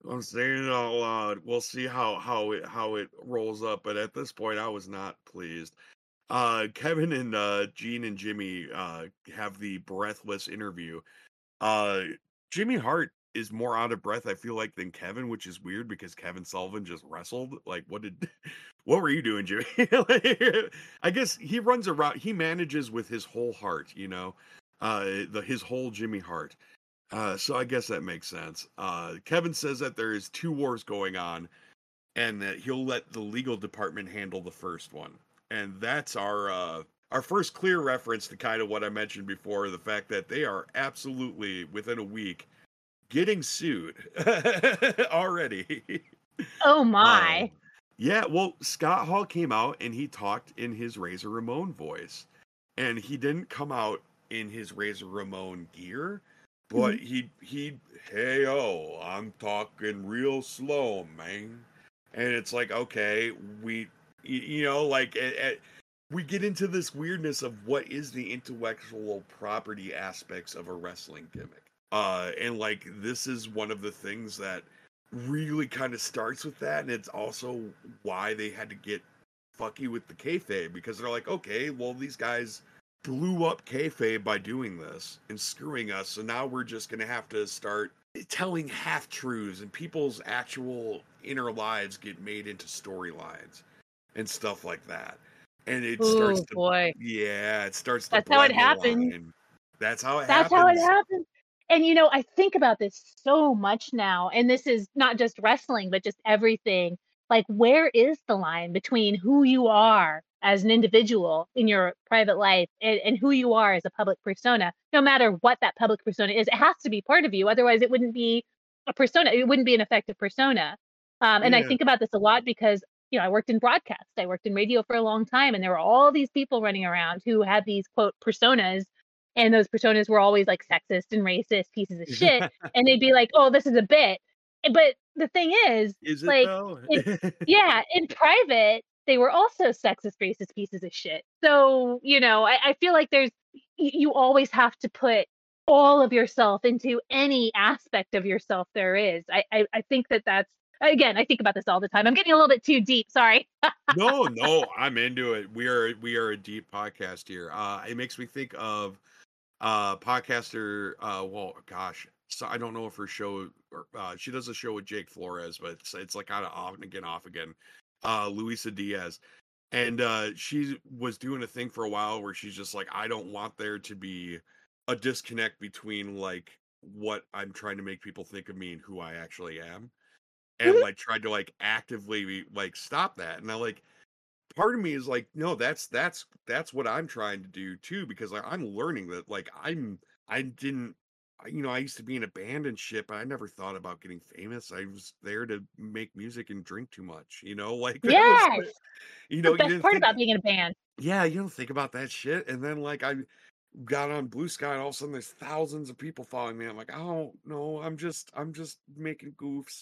I'm saying it out loud. We'll see how how it how it rolls up, but at this point, I was not pleased. Uh, Kevin and uh, Gene and Jimmy uh, have the breathless interview. Uh, Jimmy Hart is more out of breath, I feel like, than Kevin, which is weird because Kevin Sullivan just wrestled. Like, what did, what were you doing, Jimmy? Like, I guess he runs around. He manages with his whole heart, you know, uh, the his whole Jimmy Hart. Uh, so I guess that makes sense. Uh, Kevin says that there is two wars going on, and that he'll let the legal department handle the first one. And that's our uh, our first clear reference to kind of what I mentioned before, the fact that they are absolutely within a week getting sued already. Oh Uh, my. yeah, well, Scott Hall came out and he talked in his Razor Ramon voice, and he didn't come out in his Razor Ramon gear, but Mhm. he he hey oh, I'm talking real slow, man. And it's like, okay, we y- you know, like eh, eh, we get into this weirdness of what is the intellectual property aspects of a wrestling gimmick. Uh and like this is one of the things that really kind of starts with that, and it's also why they had to get fucky with the kayfabe, because they're like, okay, well, these guys blew up kayfabe by doing this and screwing us, so now we're just gonna have to start telling half truths, and people's actual inner lives get made into storylines and stuff like that. And it starts Oh to, boy. yeah, it starts to That's how it blend the happens. line. That's how it That's how it happens. happens. And you know, I think about this so much now, and this is not just wrestling, but just everything. Like, where is the line between who you are as an individual in your private life and, and who you are as a public persona? No matter what that public persona is, it has to be part of you. Otherwise, it wouldn't be a persona. It wouldn't be an effective persona. Um, and I Yeah. think about this a lot because, you know, I worked in broadcast, I worked in radio for a long time, and there were all these people running around who had these quote personas, and those personas were always like sexist and racist pieces of shit, and they'd be like, "Oh, this is a bit." But the thing is, Is it like, though? in yeah, in private, they were also sexist, racist pieces of shit. So, you know, I, I feel like there's y- you always have to put all of yourself into any aspect of yourself there is. I I, I think that that's again, I think about this all the time. I'm getting a little bit too deep. Sorry. No, no, I'm into it. We are we are a deep podcast here. Uh, it makes me think of uh podcaster. Uh, well, gosh, so I don't know if her show. Or, uh, she does a show with Jake Flores, but it's it's like kind of off and again, off again. Uh, Luisa Diaz, and uh, she was doing a thing for a while where she's just like, I don't want there to be a disconnect between like what I'm trying to make people think of me and who I actually am, and like tried to like actively like stop that. And I like part of me is like, no, that's that's that's what I'm trying to do too, because like I'm learning that like I'm I didn't I- you know, I used to be in a band and shit, but I never thought about getting famous. I was there to make music and drink too much, you know, like that was Yes, the, you the know, you best didn't part think, about being in a band. yeah, you don't think about that shit. And then like I got on Blue Sky and all of a sudden there's thousands of people following me. I'm like, oh no, I'm just I'm just making goofs.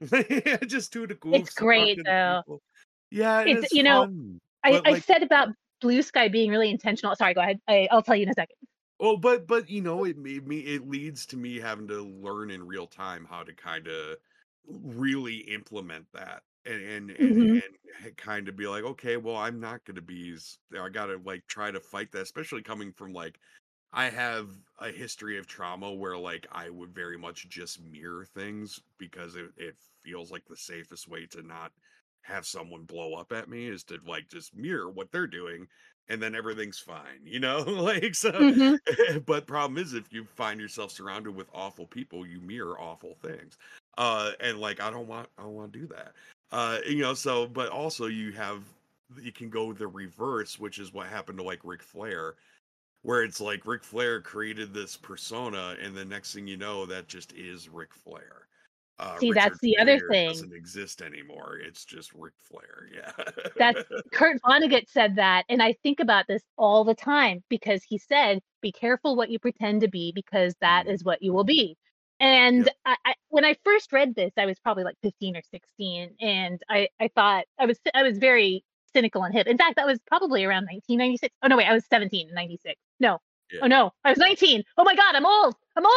Just do the It's goofs, great talking to though. people. Yeah, and It's it's you know, fun. I But I like, said about Blue Sky being really intentional. Sorry, go ahead. I, I'll tell you in a second. oh, but but you know, it made me it leads to me having to learn in real time how to kind of really implement that, and and and, Hmm. and kind of be like, okay, well, I'm not going to be s- I got to like try to fight that, especially coming from like I have a history of trauma where like I would very much just mirror things because it, it feels like the safest way to not have someone blow up at me is to like just mirror what they're doing, and then everything's fine, you know? Like so Hmm. but problem is if you find yourself surrounded with awful people, you mirror awful things. Uh and like I don't want I don't want to do that. Uh you know, so but also you have you can go the reverse, which is what happened to like Ric Flair, where it's like Ric Flair created this persona, and the next thing you know, that just is Ric Flair. Uh, See, that's Richard the other Fliehr thing. doesn't exist anymore. It's just Ric Flair. That's Yeah. Kurt Vonnegut said that, and I think about this all the time because he said, "Be careful what you pretend to be, because that Mm, is what you will be." And yep. I, I, when I first read this, I was probably like fifteen or sixteen, and I, I thought I was, I was very cynical and hip. In fact, that was probably around nineteen ninety-six. Oh no, wait, I was seventeen in ninety-six. No, oh Yeah. no, I was nineteen. Oh my God, I'm old. I'm old.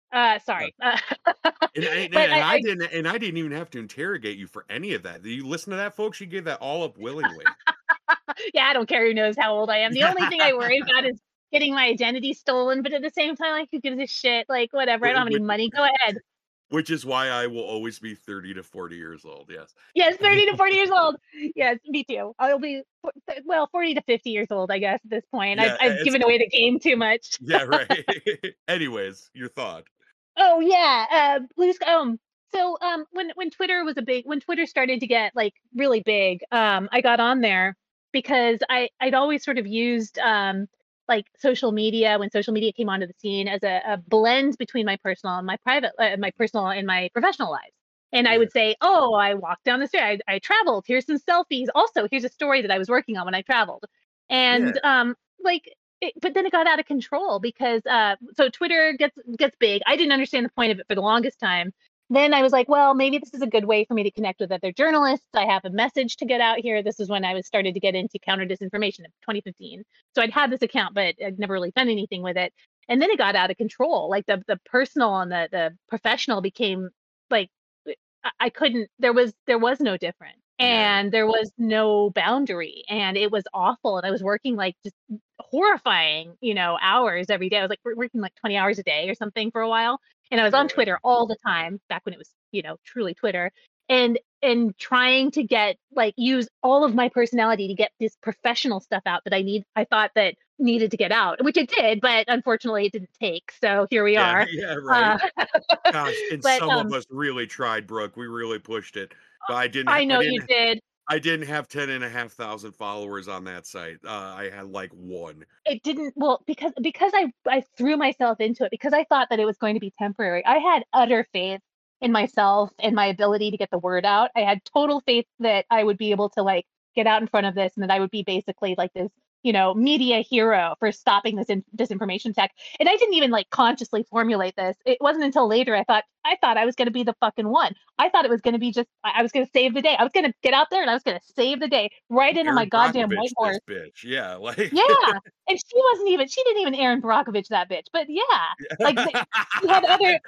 Uh, Yeah. sorry. Uh, And I and but and I, I I didn't and I didn't even have to interrogate you for any of that. You listen to that, folks? She gave that all up willingly. yeah, I don't care who knows how old I am. The only thing I worry about is getting my identity stolen. But at the same time, like, who gives a shit? Like, whatever. I don't have any Which money. Go ahead. which is why I will always be thirty to forty years old, yes. Yes, thirty to forty years old. Yes, me too. I'll be well, forty to fifty years old, I guess, at this point. I've Yeah, I've it's given away the game too much. yeah, right. Anyways, your thought. Oh yeah, uh, Blue Sky. Um, so um, when when Twitter was a big, when Twitter started to get like really big, um, I got on there because I I'd always sort of used um like social media when social media came onto the scene as a, a blend between my personal and my private, uh, my personal and my professional lives. And I Yeah, would say, oh, I walked down the street, I, I traveled. Here's some selfies. Also, here's a story that I was working on when I traveled. yeah, And um, like it, but then it got out of control because uh, so Twitter gets gets big. I didn't understand the point of it for the longest time. Then I was like, well, maybe this is a good way for me to connect with other journalists. I have a message to get out here. This is when I was started to get into counter disinformation in twenty fifteen. So I'd had this account, but I'd never really done anything with it. And then it got out of control. Like the the personal and the the professional became like I I couldn't. There was there was no difference, yeah, and there was no boundary, and it was awful. And I was working like just horrifying, you know, hours every day. I was like working like twenty hours a day or something for a while. And I was on really. Twitter all the time back when it was, you know, truly Twitter. And and trying to get like use all of my personality to get this professional stuff out that I need I thought that needed to get out, which it did, but unfortunately it didn't take. So here we Yeah, are. yeah, right. Uh, Gosh, and but some of um us really tried, Brooke. We really pushed it. But I didn't ha I I know you didn't did. I didn't have ten and a half thousand followers on that site. Uh, I had, like, one. It didn't well, because because I I threw myself into it because I thought that it was going to be temporary. I had utter faith in myself and my ability to get the word out. I had total faith that I would be able to like get out in front of this and that I would be basically like this, you know, media hero for stopping this in, disinformation tech. And I didn't even like consciously formulate this. It wasn't until later I thought I thought I was going to be the fucking one. I thought it was going to be just I I was going to save the day. I was going to get out there and I was going to save the day right into my Erin goddamn white Brockovich this horse. bitch. Yeah, like Yeah, and she wasn't even she didn't even Aaron Brockovich that bitch, but yeah, like, the she had other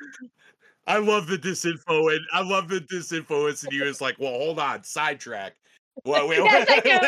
I love the disinfo, and I love the disinfo insinuous like, "Well, hold on, sidetrack." Well, wait, yes, I do.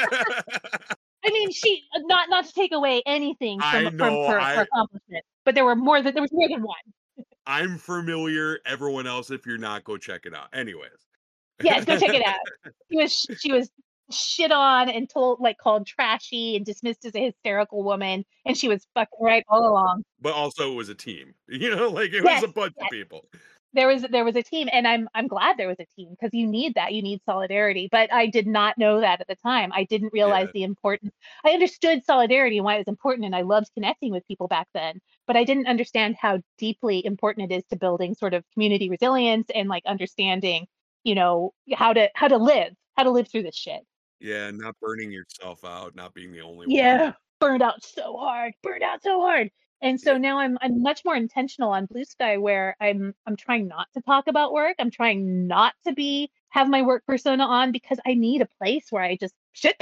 wait. I mean, she not not to take away anything I from from know, her her I accomplishment, but there were more than there was more than one. I'm familiar. Everyone else, if you're not, go check it out. Anyways. Yes, go check it out. She was she was shit on and told like, called trashy and dismissed as a hysterical woman, and she was fucking right all along. But also it was a team, you know, like, it was Yes, a bunch of yes. people. There was there was a team, and I'm I'm glad there was a team because you need that. You need solidarity. But I did not know that at the time. I didn't realize Yeah, the importance. I understood solidarity and why it was important, and I loved connecting with people back then. But I didn't understand how deeply important it is to building sort of community resilience and like understanding, you know, how to how to live, how to live through this shit. yeah, not burning yourself out, not being the only one. Yeah, burned out so hard, burned out so hard. And Yeah, so now I'm I'm much more intentional on Blue Sky where I'm I'm trying not to talk about work. I'm trying not to be have my work persona on because I need a place where I just shit.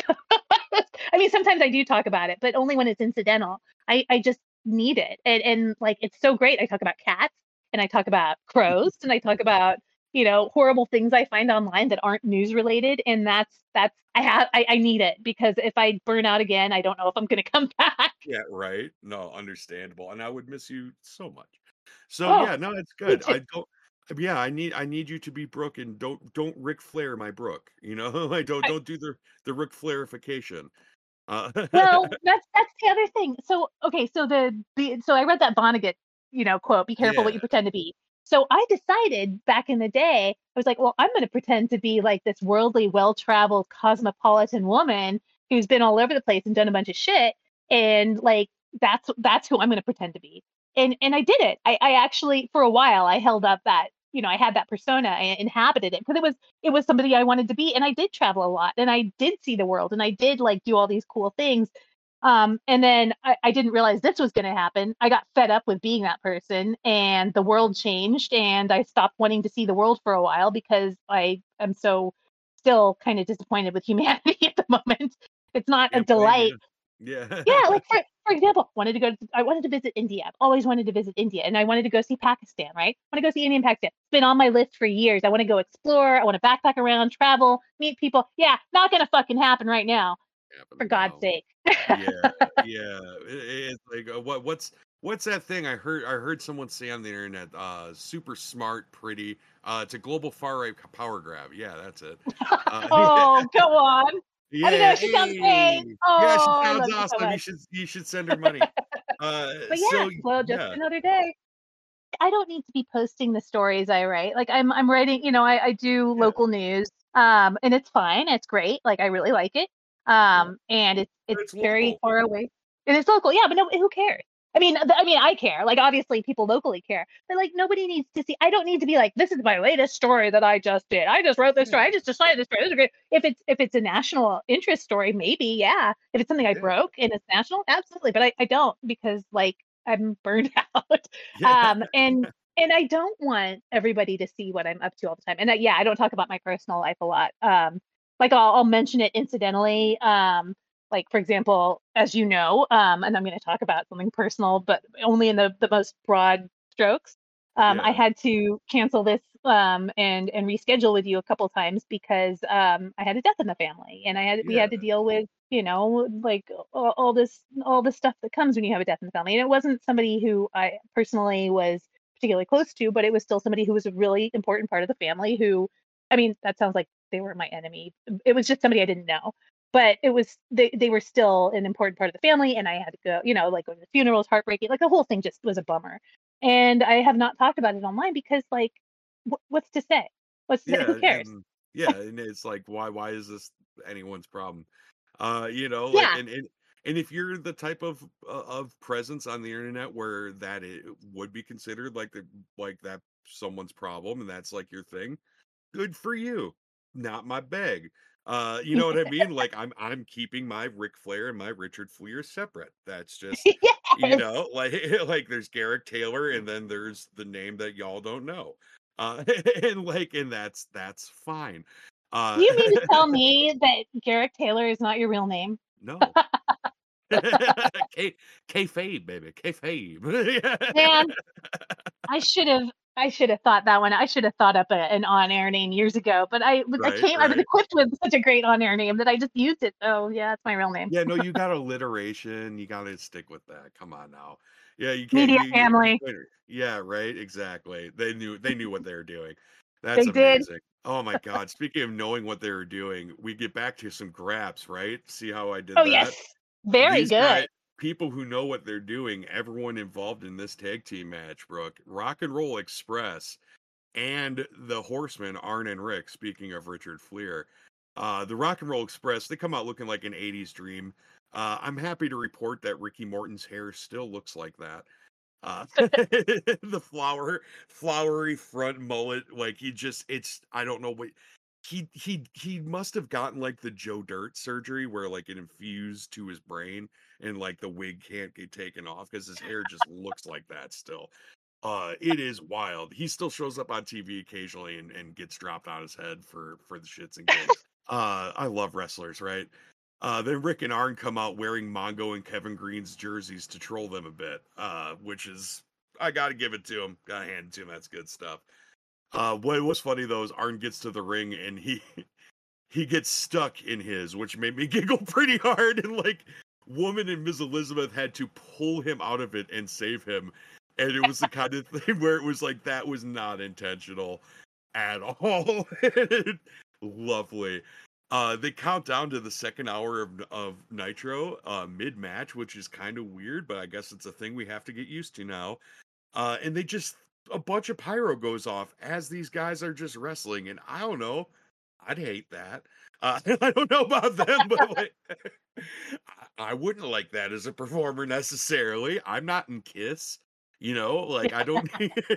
I mean, sometimes I do talk about it, but only when it's incidental. I I just need it. And and like it's so great. I talk about cats and I talk about crows and I talk about you know horrible things I find online that aren't news related, and that's that's I have I, I need it because if I burn out again I don't know if I'm going to come back. yeah, right. No, understandable, and I would miss you so much. So, Oh, yeah, no, it's me good. too. I don't yeah, I need I need you to be Brooke and don't don't Ric Flair my Brooke, you know? Like, don't I, don't do the the Ric Flairification. Uh, well that's that's the other thing. So okay, so the, the so I read that Vonnegut you know quote, be careful what yeah, you pretend to be. So I decided back in the day I was like, well, I'm going to pretend to be like this worldly well-traveled cosmopolitan woman who's been all over the place and done a bunch of shit, and like that's that's who I'm going to pretend to be. And and I did it. I, I actually for a while I held up that you know I had that persona. I inhabited it because it was it was somebody I wanted to be, and I did travel a lot, and I did see the world, and I did like do all these cool things. Um, and then I, I didn't realize this was going to happen. I got fed up with being that person, and the world changed, and I stopped wanting to see the world for a while because I am so still kind of disappointed with humanity at the moment. It's not a can't blame delight. you. Yeah. Yeah, like for for example, wanted to go to I wanted to visit India. I've always wanted to visit India, and I wanted to go see Pakistan, right? I wanna go see India and Pakistan. It's been on my list for years. I wanna go explore, I wanna backpack around, travel, meet people. Yeah, not gonna fucking happen right now, for Happen God's now. sake. Yeah, yeah. I it's like, uh, what what's what's that thing I heard I heard someone say on the internet, uh, super smart, pretty, uh, it's a global far right power grab. Yeah, that's it. Uh, yeah, Oh, go on. I don't know, yeah, she sounds great. hey. Yeah, she Oh, I sounds love you so awesome. You much. should you should send her money. Uh, But yeah, so well, just yeah, another day. I don't need to be posting the stories I write. Like I'm I'm writing, you know, I, I do yeah, local news. Um, and it's fine. It's great. Like I really like it. yeah. Um, and it's But it's it's very local. far away. And it's local. Yeah, but no, who cares? I mean, th- I mean, I care. Like obviously people locally care, but like nobody needs to see. I don't need to be like, this is my latest story that I just did. I just wrote this Yeah, story. I just decided this story. This is great. If it's if it's a national interest story, maybe, yeah. If it's something I yeah, broke and it's national, absolutely. But I, I don't because like I'm burned out. yeah, Um, and and I don't want everybody to see what I'm up to all the time. And I, yeah, I don't talk about my personal life a lot. Um, like I'll, I'll mention it incidentally. Um, like for example, as you know, um, and I'm going to talk about something personal, but only in the the most broad strokes. Um, I yeah, had to cancel this um, and and reschedule with you a couple times because um, I had a death in the family, and I had we yeah, had to deal with you know like all, all this all this stuff that comes when you have a death in the family. And it wasn't somebody who I personally was particularly close to, but it was still somebody who was a really important part of the family who, I mean, that sounds like they were my enemy. It was just somebody I didn't know, but it was, they, they were still an important part of the family. And I had to go, you know, like going to the funerals, heartbreaking, like the whole thing just was a bummer. And I have not talked about it online because like, wh- what's to say? What's to say? yeah, Who cares? and yeah, and it's like, why why is this anyone's problem? Uh, you know, like, Yeah. and and and if you're the type of uh, of presence on the internet where that it would be considered like the like that someone's problem, and that's like your thing, good for you. Not my bag. Uh, you know what I mean? Like I'm I'm keeping my Ric Flair and my Richard Fliehr separate. That's just, you Yes. know, like like there's Garrick Taylor and then there's the name that y'all don't know. Uh and like and that's that's fine. Uh You mean to tell me that Garrick Taylor is not your real name? no. K kayfabe, baby. Kayfabe. Man, I should have I should have thought that one. I should have thought up a, an on-air name years ago, but I was I Right, came I was right. equipped with such a great on-air name that I just used it. So yeah, it's my real name. Yeah, no, you got alliteration, you gotta stick with that, come on now. Yeah, you can't Media you you you family. can't yeah, right, exactly. They knew they knew what they were doing. That's They did. amazing. Oh my god, speaking of knowing what they were doing, we get back to some graps, right? See how I did Oh that? yes. Very These good. guys people who know what they're doing, everyone involved in this tag team match, Brooke, Rock and Roll Express and the Horsemen, Arn and Rick, speaking of Richard Fliehr. Uh, the Rock and Roll Express, they come out looking like an eighties dream. Uh, I'm happy to report that Ricky Morton's hair still looks like that. Uh, the flower, flowery front mullet, like he just, it's, I don't know what, he, he, he must have gotten like the Joe Dirt surgery where like it infused to his brain and like the wig can't get taken off because his hair just looks like that still. Uh, it is wild. He still shows up on T V occasionally and, and gets dropped on his head for for the shits and gigs. Uh, I love wrestlers, right? Uh, then Rick and Arn come out wearing Mongo and Kevin Green's jerseys to troll them a bit, uh, which is I gotta give it to him. Gotta hand it to him. That's good stuff. Uh, what was funny though is Arn gets to the ring and he he gets stuck in his, which made me giggle pretty hard. And like, Woman and Miss Elizabeth had to pull him out of it and save him. And it was the kind of thing where it was like, that was not intentional at all. Lovely. Uh, they count down to the second hour of, of Nitro uh, mid match, which is kind of weird, but I guess it's a thing we have to get used to now. Uh, and they just, a bunch of pyro goes off as these guys are just wrestling. And I don't know, I'd hate that. Uh, I don't know about them, but like, I, I wouldn't like that as a performer necessarily. I'm not in Kiss, you know, like I don't.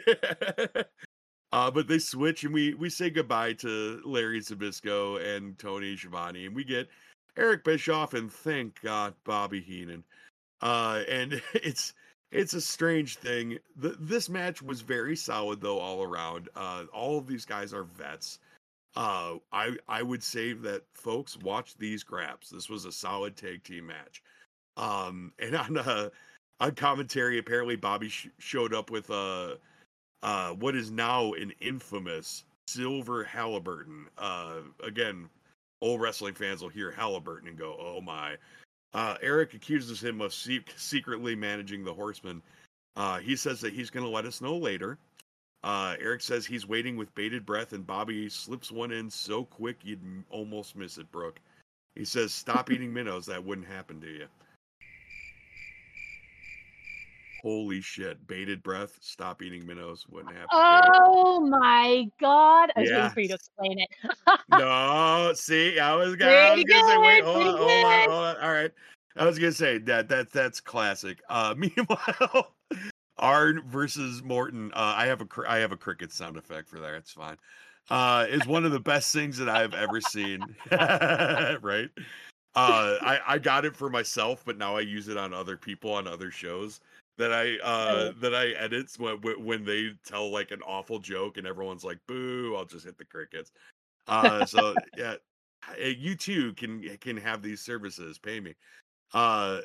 uh, but they switch and we we say goodbye to Larry Zabisco and Tony Schiavone, and we get Eric Bischoff and thank God Bobby Heenan. Uh, and it's it's a strange thing. The, this match was very solid though all around. Uh, all of these guys are vets. Uh, I I would say that folks watch these graps. This was a solid tag team match. Um, and on uh, on commentary, apparently Bobby sh- showed up with uh, uh, what is now an infamous silver Halliburton. Uh, again, old wrestling fans will hear Halliburton and go, "Oh my!" Uh, Eric accuses him of se- secretly managing the Horsemen. Uh, he says that he's going to let us know later. Uh, Eric says he's waiting with bated breath, and Bobby slips one in so quick you'd m- almost miss it, Brooke. He says, "Stop eating minnows. That wouldn't happen to you." Holy shit. Bated breath. Stop eating minnows. Wouldn't happen to you. Oh my God. I was waiting Yeah. for you to explain it. No, see, I was gonna, I was Pretty gonna say, wait, good. hold Pretty on, hold on, good. hold on. All right. I was gonna say that that that's classic. Uh meanwhile, Arn versus Morton. Uh I have a cr- I have a cricket sound effect for that. It's fine. Uh is one of the best things that I've ever seen. Right? Uh I I got it for myself, but now I use it on other people on other shows that I uh Oh. that I edit when when they tell like an awful joke and everyone's like boo, I'll just hit the crickets. Uh, so yeah, eh, you too can can have these services. Pay me. Uh,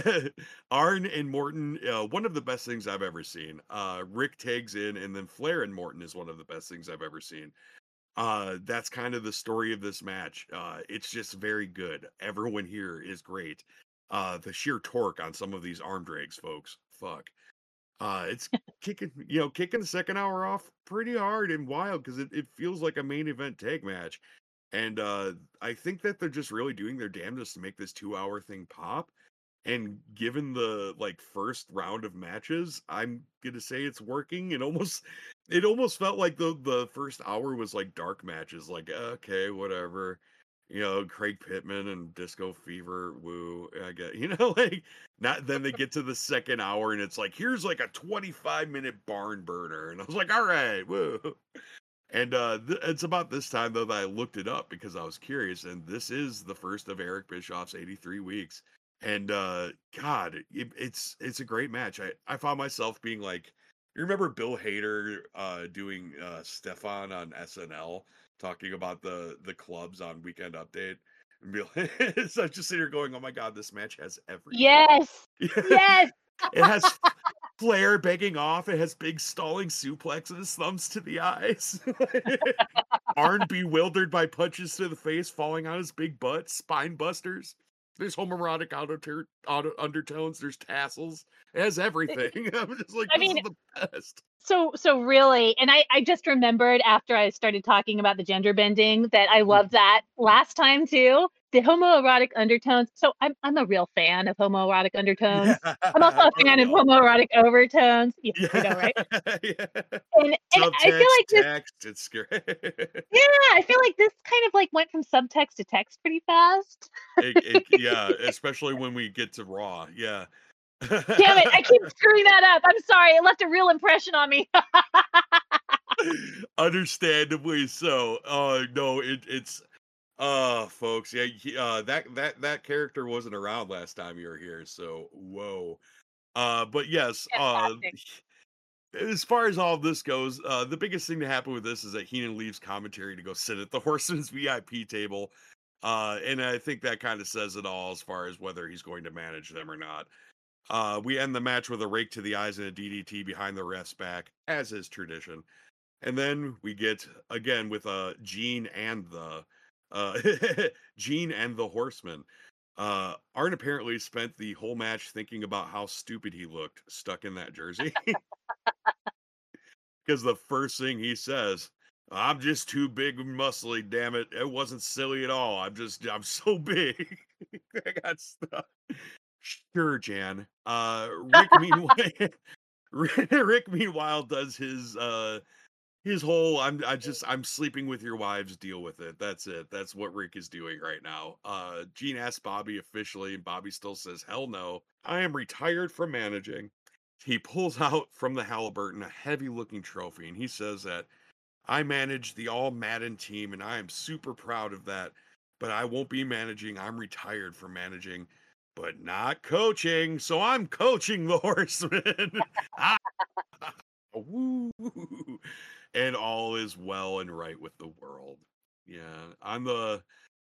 Arn and Morton, uh, one of the best things I've ever seen. Uh, Rick tags in, and then Flair and Morton is one of the best things I've ever seen. Uh, that's kind of the story of this match. Uh, it's just very good. Everyone here is great. Uh, the sheer torque on some of these arm drags, folks. Fuck. Uh, it's kicking, you know, kicking the second hour off pretty hard and wild because it, it feels like a main event tag match. And uh, I think that they're just really doing their damnedest to make this two hour thing pop. And given the like first round of matches, I'm gonna say it's working. And almost, it almost felt like the the first hour was like dark matches. Like okay, whatever, you know, Craig Pittman and Disco Fever, woo. I get, you know, like not. Then they get to the second hour and it's like here's like a twenty-five minute barn burner, and I was like, all right, woo. And uh, th- it's about this time though that I looked it up because I was curious, and this is the first of Eric Bischoff's eighty-three weeks. And uh, God, it, it's it's a great match. I I found myself being like, you remember Bill Hader uh, doing uh, Stefan on S N L talking about the the clubs on Weekend Update, and be like, so I'm just sitting here going, oh my God, this match has everything. Yes. Yes. It has Flair begging off. It has big stalling suplexes, thumbs to the eyes. Arn bewildered by punches to the face, falling on his big butt, spine busters. There's homoerotic auto, auto undertones. There's tassels. It has everything. I'm just like, I this mean, is the best. so so really, and I, I just remembered after I started talking about the gender bending that I loved that last time too. The homoerotic undertones. So I'm I'm a real fan of homoerotic undertones. Yeah, I'm also a aren't fan we of all? homoerotic overtones. You, you know, Yeah, right? yeah. And and I feel Subtext, like this, text. It's scary. yeah, I feel like this kind of like went from subtext to text pretty fast. It, it, yeah, especially when we get to Raw. Yeah. Damn it, I keep screwing that up. I'm sorry. It left a real impression on me. Understandably so. Uh no, it it's uh folks, yeah, he- uh that that that character wasn't around last time you were here, so whoa. Uh but yes, uh Fantastic. as far as all of this goes, uh the biggest thing to happen with this is that Heenan leaves commentary to go sit at the Horseman's V I P table. Uh and I think that kind of says it all as far as whether he's going to manage them or not. Uh we end the match with a rake to the eyes and a D D T behind the ref's back, as is tradition. And then we get again with uh Gene and the uh Gene and the Horseman. Uh Arn apparently spent the whole match thinking about how stupid he looked stuck in that jersey. Because the first thing he says, I'm just too big and muscly, damn it. It wasn't silly at all. I'm just I'm so big. I got stuck. Sure, Jan. Uh Rick meanwhile Rick meanwhile does his uh his whole I'm I just I'm sleeping with your wives, deal with it. That's it. That's what Rick is doing right now. Uh Gene asks Bobby officially, and Bobby still says, hell no. I am retired from managing. He pulls out from the Halliburton a heavy looking trophy, and he says that I manage the all Madden team and I am super proud of that. But I won't be managing. I'm retired from managing, but not coaching. So I'm coaching the Horsemen. ah, woo. And all is well and right with the world. Yeah, I'm the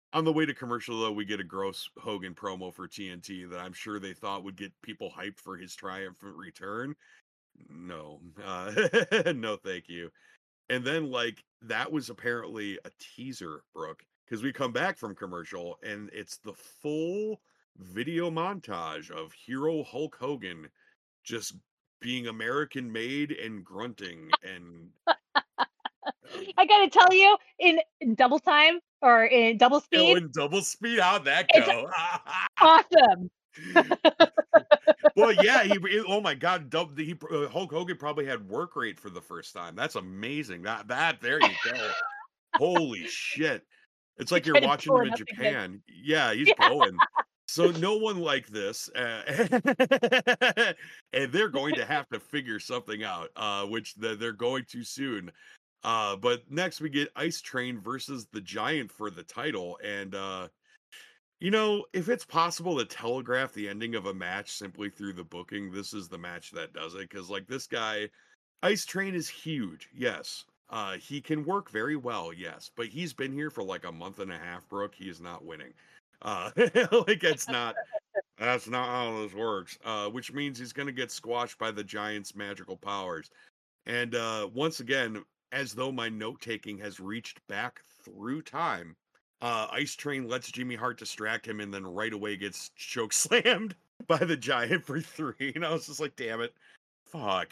On the way to commercial, though, we get a gross Hogan promo for T N T that I'm sure they thought would get people hyped for his triumphant return. No, uh, no, thank you. And then, like, that was apparently a teaser, Brooke, because we come back from commercial and it's the full video montage of hero Hulk Hogan just being American made and grunting and uh, I gotta tell you, in, in double time or in double oh, speed, in double speed. How'd that it's go? awesome. Well, yeah, he. it- Oh my God, dub, he uh, Hulk Hogan probably had work rate for the first time. That's amazing. That that there you go. Holy shit! It's He like you're tried to watching pull him it in up again. Japan. Yeah, he's Yeah. going. So no one like this, uh, and they're going to have to figure something out, uh, which the, they're going to soon. Uh, but next we get Ice Train versus the Giant for the title, and uh, you know, if it's possible to telegraph the ending of a match simply through the booking, this is the match that does it. Because like this guy, Ice Train is huge, yes. Uh, he can work very well, yes, but he's been here for like a month and a half, Brooke. He is not winning. Uh, like it's not. That's not how this works. Uh, which means he's going to get squashed by the Giant's magical powers. And uh, once again, as though my note taking has reached back through time, uh, Ice Train lets Jimmy Hart distract him and then right away gets choke slammed by the Giant for three. And I was just like, damn it. Fuck.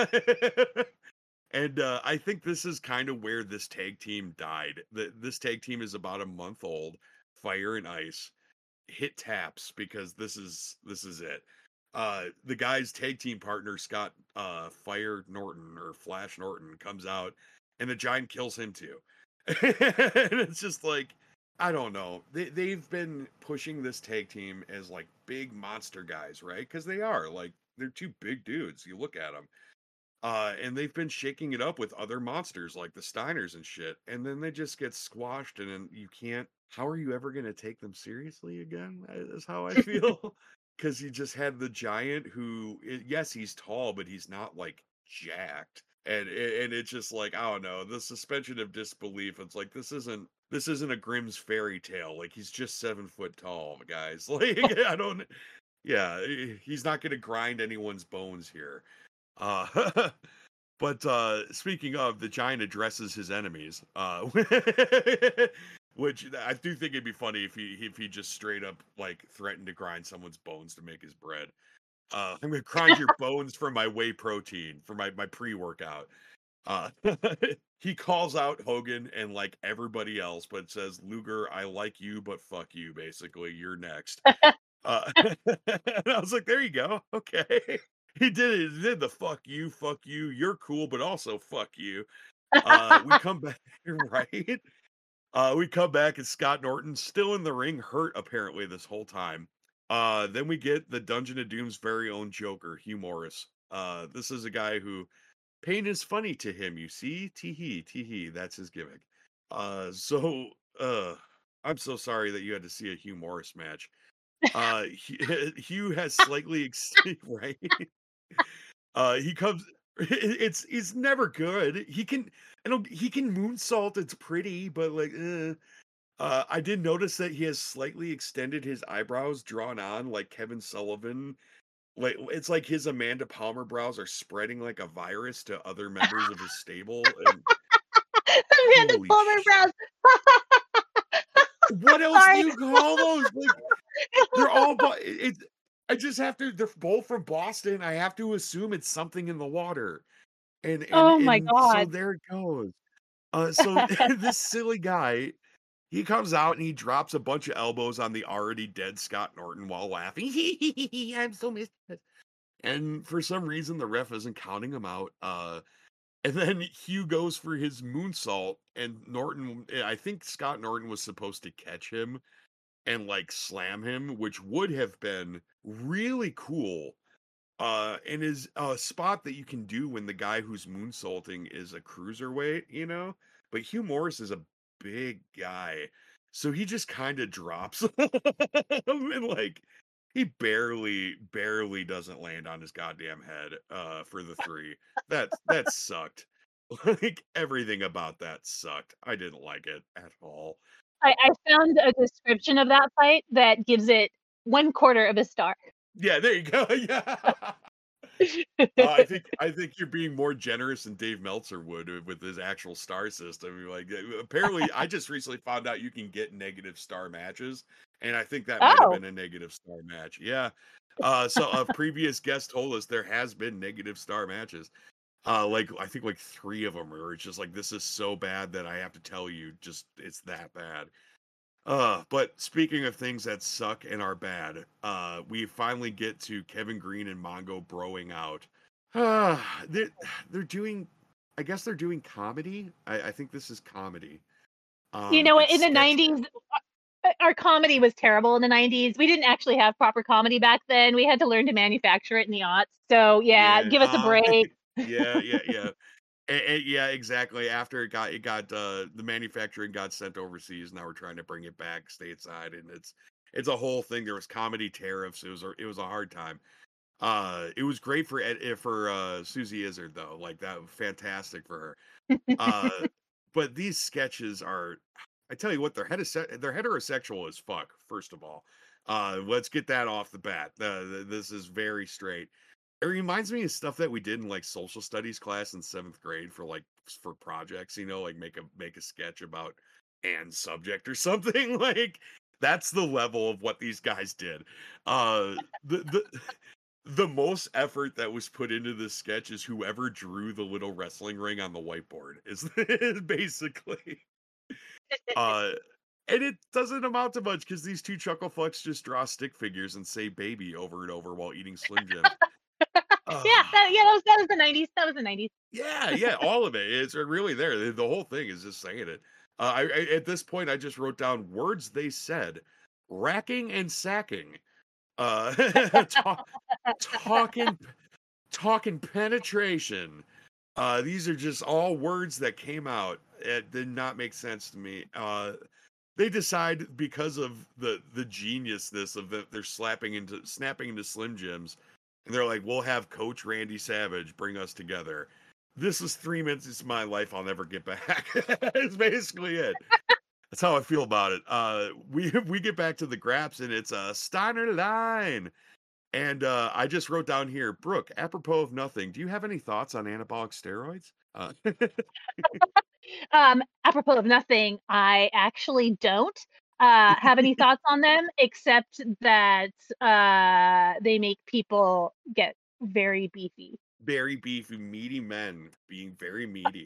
And uh, I think this is kind of where this tag team died. The, this tag team is about a month old. Fire and Ice hit taps because this is this is it. Uh, the guy's tag team partner Scott uh, Fire Norton or Flash Norton comes out, and the Giant kills him too. And it's just like I don't know. They they've been pushing this tag team as like big monster guys, right? Because they are like they're two big dudes. You look at them. Uh, and they've been shaking it up with other monsters like the Steiners and shit, and then they just get squashed, and then you can't. How are you ever going to take them seriously again? uh, Is how I feel. Because you just had the Giant, who, i- yes, he's tall, but he's not like jacked, and it- and it's just like I don't know. The suspension of disbelief. It's like this isn't this isn't a Grimm's fairy tale. Like he's just seven foot tall, guys. Like I don't. Yeah, he- he's not going to grind anyone's bones here. Uh, but uh, speaking of, the Giant addresses his enemies, uh, which I do think it'd be funny if he if he just straight up like threatened to grind someone's bones to make his bread. Uh, I'm gonna grind your bones for my whey protein for my my pre workout. Uh, he calls out Hogan and like everybody else, but says, "Luger, I like you, but fuck you. Basically, you're next." Uh, and I was like, there you go. Okay. He did it. He did the fuck you, fuck you. You're cool, but also fuck you. Uh, we come back, right? Uh, we come back and Scott Norton still in the ring, hurt apparently this whole time. Uh, then we get the Dungeon of Doom's very own Joker, Hugh Morris. Uh, this is a guy who pain is funny to him, you see? Tee-hee, tee-hee. That's his gimmick. Uh, so, uh, I'm so sorry that you had to see a Hugh Morris match. Uh, Hu- Hugh has slightly ex- right. Uh, he comes. It's he's never good. He can. I don't. He can moonsault. It's pretty, but like, eh. Uh, I did notice that he has slightly extended his eyebrows, drawn on like Kevin Sullivan. Like it's like his Amanda Palmer brows are spreading like a virus to other members of his stable. And Amanda holy Palmer sh! Brown. What else do Sorry. you call those? Like they're all, but it's. I just have to. They're both from Boston. I have to assume it's something in the water, and and Oh my and so God. there it goes. Uh, so this silly guy, he comes out and he drops a bunch of elbows on the already dead Scott Norton while laughing. I'm so missed. And for some reason, the ref isn't counting him out. Uh, and then Hugh goes for his moonsault, and Norton. I think Scott Norton was supposed to catch him and like slam him, which would have been really cool. Uh, and is a spot that you can do when the guy who's moonsaulting is a cruiserweight, you know. But Hugh Morris is a big guy, so he just kind of drops him and like he barely, barely doesn't land on his goddamn head. Uh, for the three, that that sucked. Like everything about that sucked. I didn't like it at all. I, I found a description of that fight that gives it one quarter of a star. Yeah, there you go. Yeah. Uh, I think I think you're being more generous than Dave Meltzer would uh, with his actual star system. You're Like, uh, apparently, I just recently found out you can get negative star matches, and I think that might have Oh, been a negative star match. Yeah. Uh, so a previous guest told us there has been negative star matches. Uh, like I think like three of them, where it's just like this is so bad that I have to tell you, just it's that bad. Uh, but speaking of things that suck and are bad, uh, we finally get to Kevin Green and Mongo broing out. Uh, they're, they're doing, I guess they're doing comedy. I, I think this is comedy. you Um, know what? it's In the sketch. nineties, our comedy was terrible in the nineties. We didn't actually have proper comedy back then. We had to learn to manufacture it in the aughts. So yeah, Yeah. give us a Uh, break. yeah, yeah, yeah. And, and yeah, exactly. After it got, it got, uh, the manufacturing got sent overseas. Now we're trying to bring it back stateside, and it's, it's a whole thing. There was comedy tariffs. It was, a, it was a hard time. Uh, it was great for Ed, eh, for uh Susie Izzard though. Like that, fantastic for her. Uh, but these sketches are, I tell you what, they're heterose- they're heterosexual as fuck. First of all, uh, let's get that off the bat. Uh, th- this is very straight. It reminds me of stuff that we did in like social studies class in seventh grade for like for projects. You know, like make a make a sketch about and subject or something. Like that's the level of what these guys did. Uh, the the the most effort that was put into this sketch is whoever drew the little wrestling ring on the whiteboard is, is basically uh and it doesn't amount to much because these two chuckle fucks just draw stick figures and say baby over and over while eating Slim Jims. Yeah, uh, that, yeah, that was that was the nineties. That was the nineties. yeah, yeah, all of it. It's really there. The the whole thing is just saying it. Uh, I, I at this point I just wrote down words they said: racking and sacking. Uh, talk, talking talking penetration. Uh, these are just all words that came out. It did not make sense to me. Uh, they decide because of the the geniusness of that they're slapping into snapping into Slim Jims, and they're like, "We'll have Coach Randy Savage bring us together." This is three minutes of my life I'll never get back. That's basically it. That's how I feel about it. Uh, we we get back to the Graps, and it's a Steiner line. And uh, I just wrote down here, Brooke, apropos of nothing, do you have any thoughts on anabolic steroids? Uh, Um, apropos of nothing, I actually don't uh, have any thoughts on them, except that uh, they make people get very beefy. very beefy, meaty men being very meaty.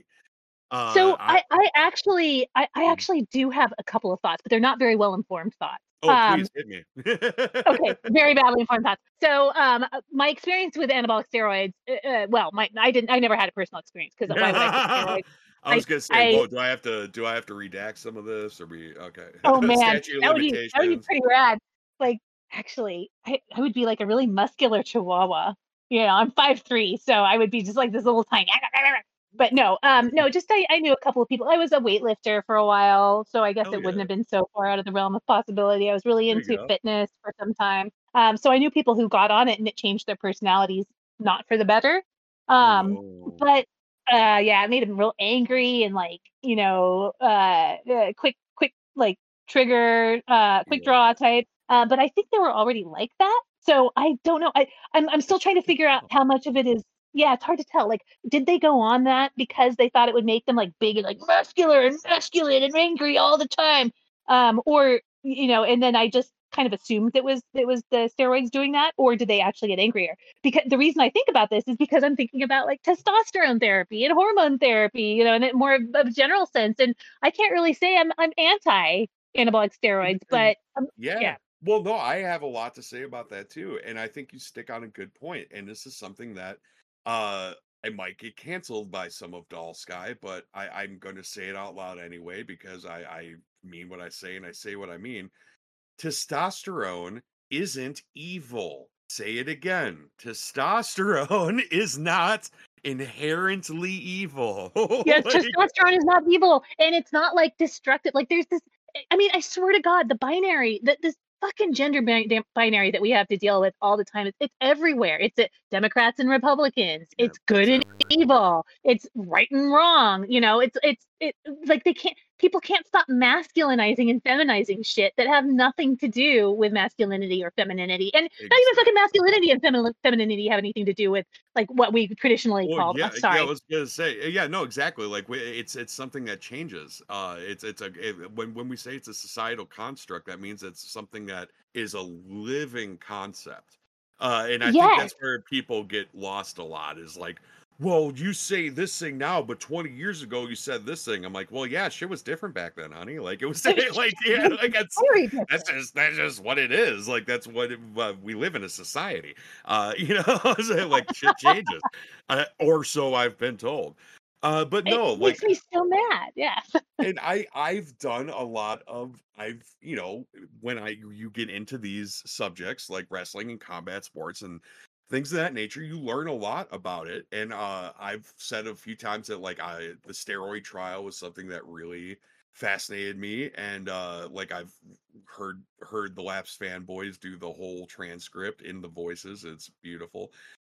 Uh, So I I, I actually, I, I mm. actually do have a couple of thoughts, but they're not very well informed thoughts. Oh, Um, please hit me. okay, very badly informed thoughts. So um, uh, my experience with anabolic steroids, uh, uh, well, my I didn't, I never had a personal experience because why would I take steroids? I I, was gonna say, I, whoa, do I have to do I have to redact some of this or be okay? oh man, Statute of that would be that would be limitations. pretty rad. Like, actually, I, I would be like a really muscular chihuahua. You know, I'm five three, so I would be just like this little tiny. But no, um, no, just I, I knew a couple of people. I was a weightlifter for a while, so I guess Hell it wouldn't yeah. have been so far out of the realm of possibility. I was really There you into go. fitness for some time. Um, so I knew people who got on it and it changed their personalities, not for the better. Oh Um, no. but uh, yeah, it made them real angry and like, you know, uh, uh quick, quick, like trigger, uh, quick Yeah. draw type. Uh, but I think they were already like that. So I don't know. I, I'm, I'm still trying to figure out how much of it is, yeah, it's hard to tell. Like, did they go on that because they thought it would make them like big and like muscular and masculine and angry all the time? Um, or, you know, and then I just kind of assumed it was it was the steroids doing that, or did they actually get angrier? Because the reason I think about this is because I'm thinking about like testosterone therapy and hormone therapy, you know, in a more of a general sense. And I can't really say I'm I'm anti anabolic steroids, And but um, yeah. yeah. Well, no, I have a lot to say about that too. And I think you stick on a good point. And this is something that uh I might get canceled by some of Doll Sky, but I, I'm gonna say it out loud anyway because I, I mean what I say and I say what I mean. Testosterone isn't evil. Say it again. Testosterone is not inherently evil. Yes, Like, testosterone is not evil, and it's not like destructive. Like there's this. I mean, I swear to God, the binary, that this fucking gender bi- binary that we have to deal with all the time, it's, it's everywhere. It's uh, Democrats and Republicans. yeah, It's it's good and everywhere. evil. It's right and wrong. You know, it's it's it like they can't. people can't stop masculinizing and feminizing shit that have nothing to do with masculinity or femininity. And Exactly. not even fucking masculinity and femi- femininity have anything to do with like what we traditionally Well, called. yeah, Uh, yeah, I sorry. was gonna say, yeah, no, exactly. Like, we, it's it's something that changes. Uh, it's it's a it, when when we say it's a societal construct, that means it's something that is a living concept. Uh, and I think Yes. that's where people get lost a lot. Is like, well, you say this thing now, but twenty years ago you said this thing. I'm like, well, yeah, shit was different back then, honey. Like, it was like, yeah, like that's Very different. that's just that's just what it is. Like, that's what it, uh, we live in a society. Uh, you know, so, like shit changes. Uh, or so I've been told. Uh, but It no, makes like, me so mad. Yeah. and I I've done a lot of I've you know when I you get into these subjects like wrestling and combat sports and things of that nature, you learn a lot about it. And uh, I've said a few times that like I the steroid trial was something that really fascinated me, and uh, like I've heard heard the Laps fanboys do the whole transcript in the voices. It's beautiful.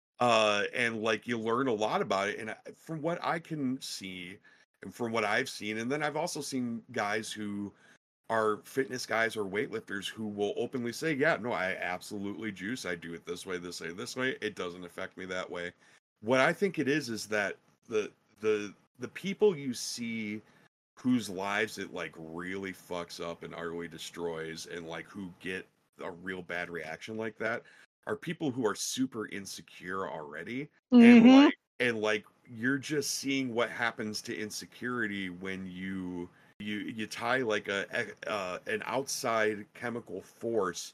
Uh, and like you learn a lot about it. And I, from what I can see, and from what I've seen, and then I've also seen guys who are fitness guys or weightlifters who will openly say, "Yeah, no, I absolutely juice. I do it this way, this way, this way. It doesn't affect me that way." What I think it is is that the the the people you see whose lives it like really fucks up and utterly destroys, and like who get a real bad reaction like that, are people who are super insecure already, and Mm-hmm. like and like you're just seeing what happens to insecurity when you you you tie like a, a uh, an outside chemical force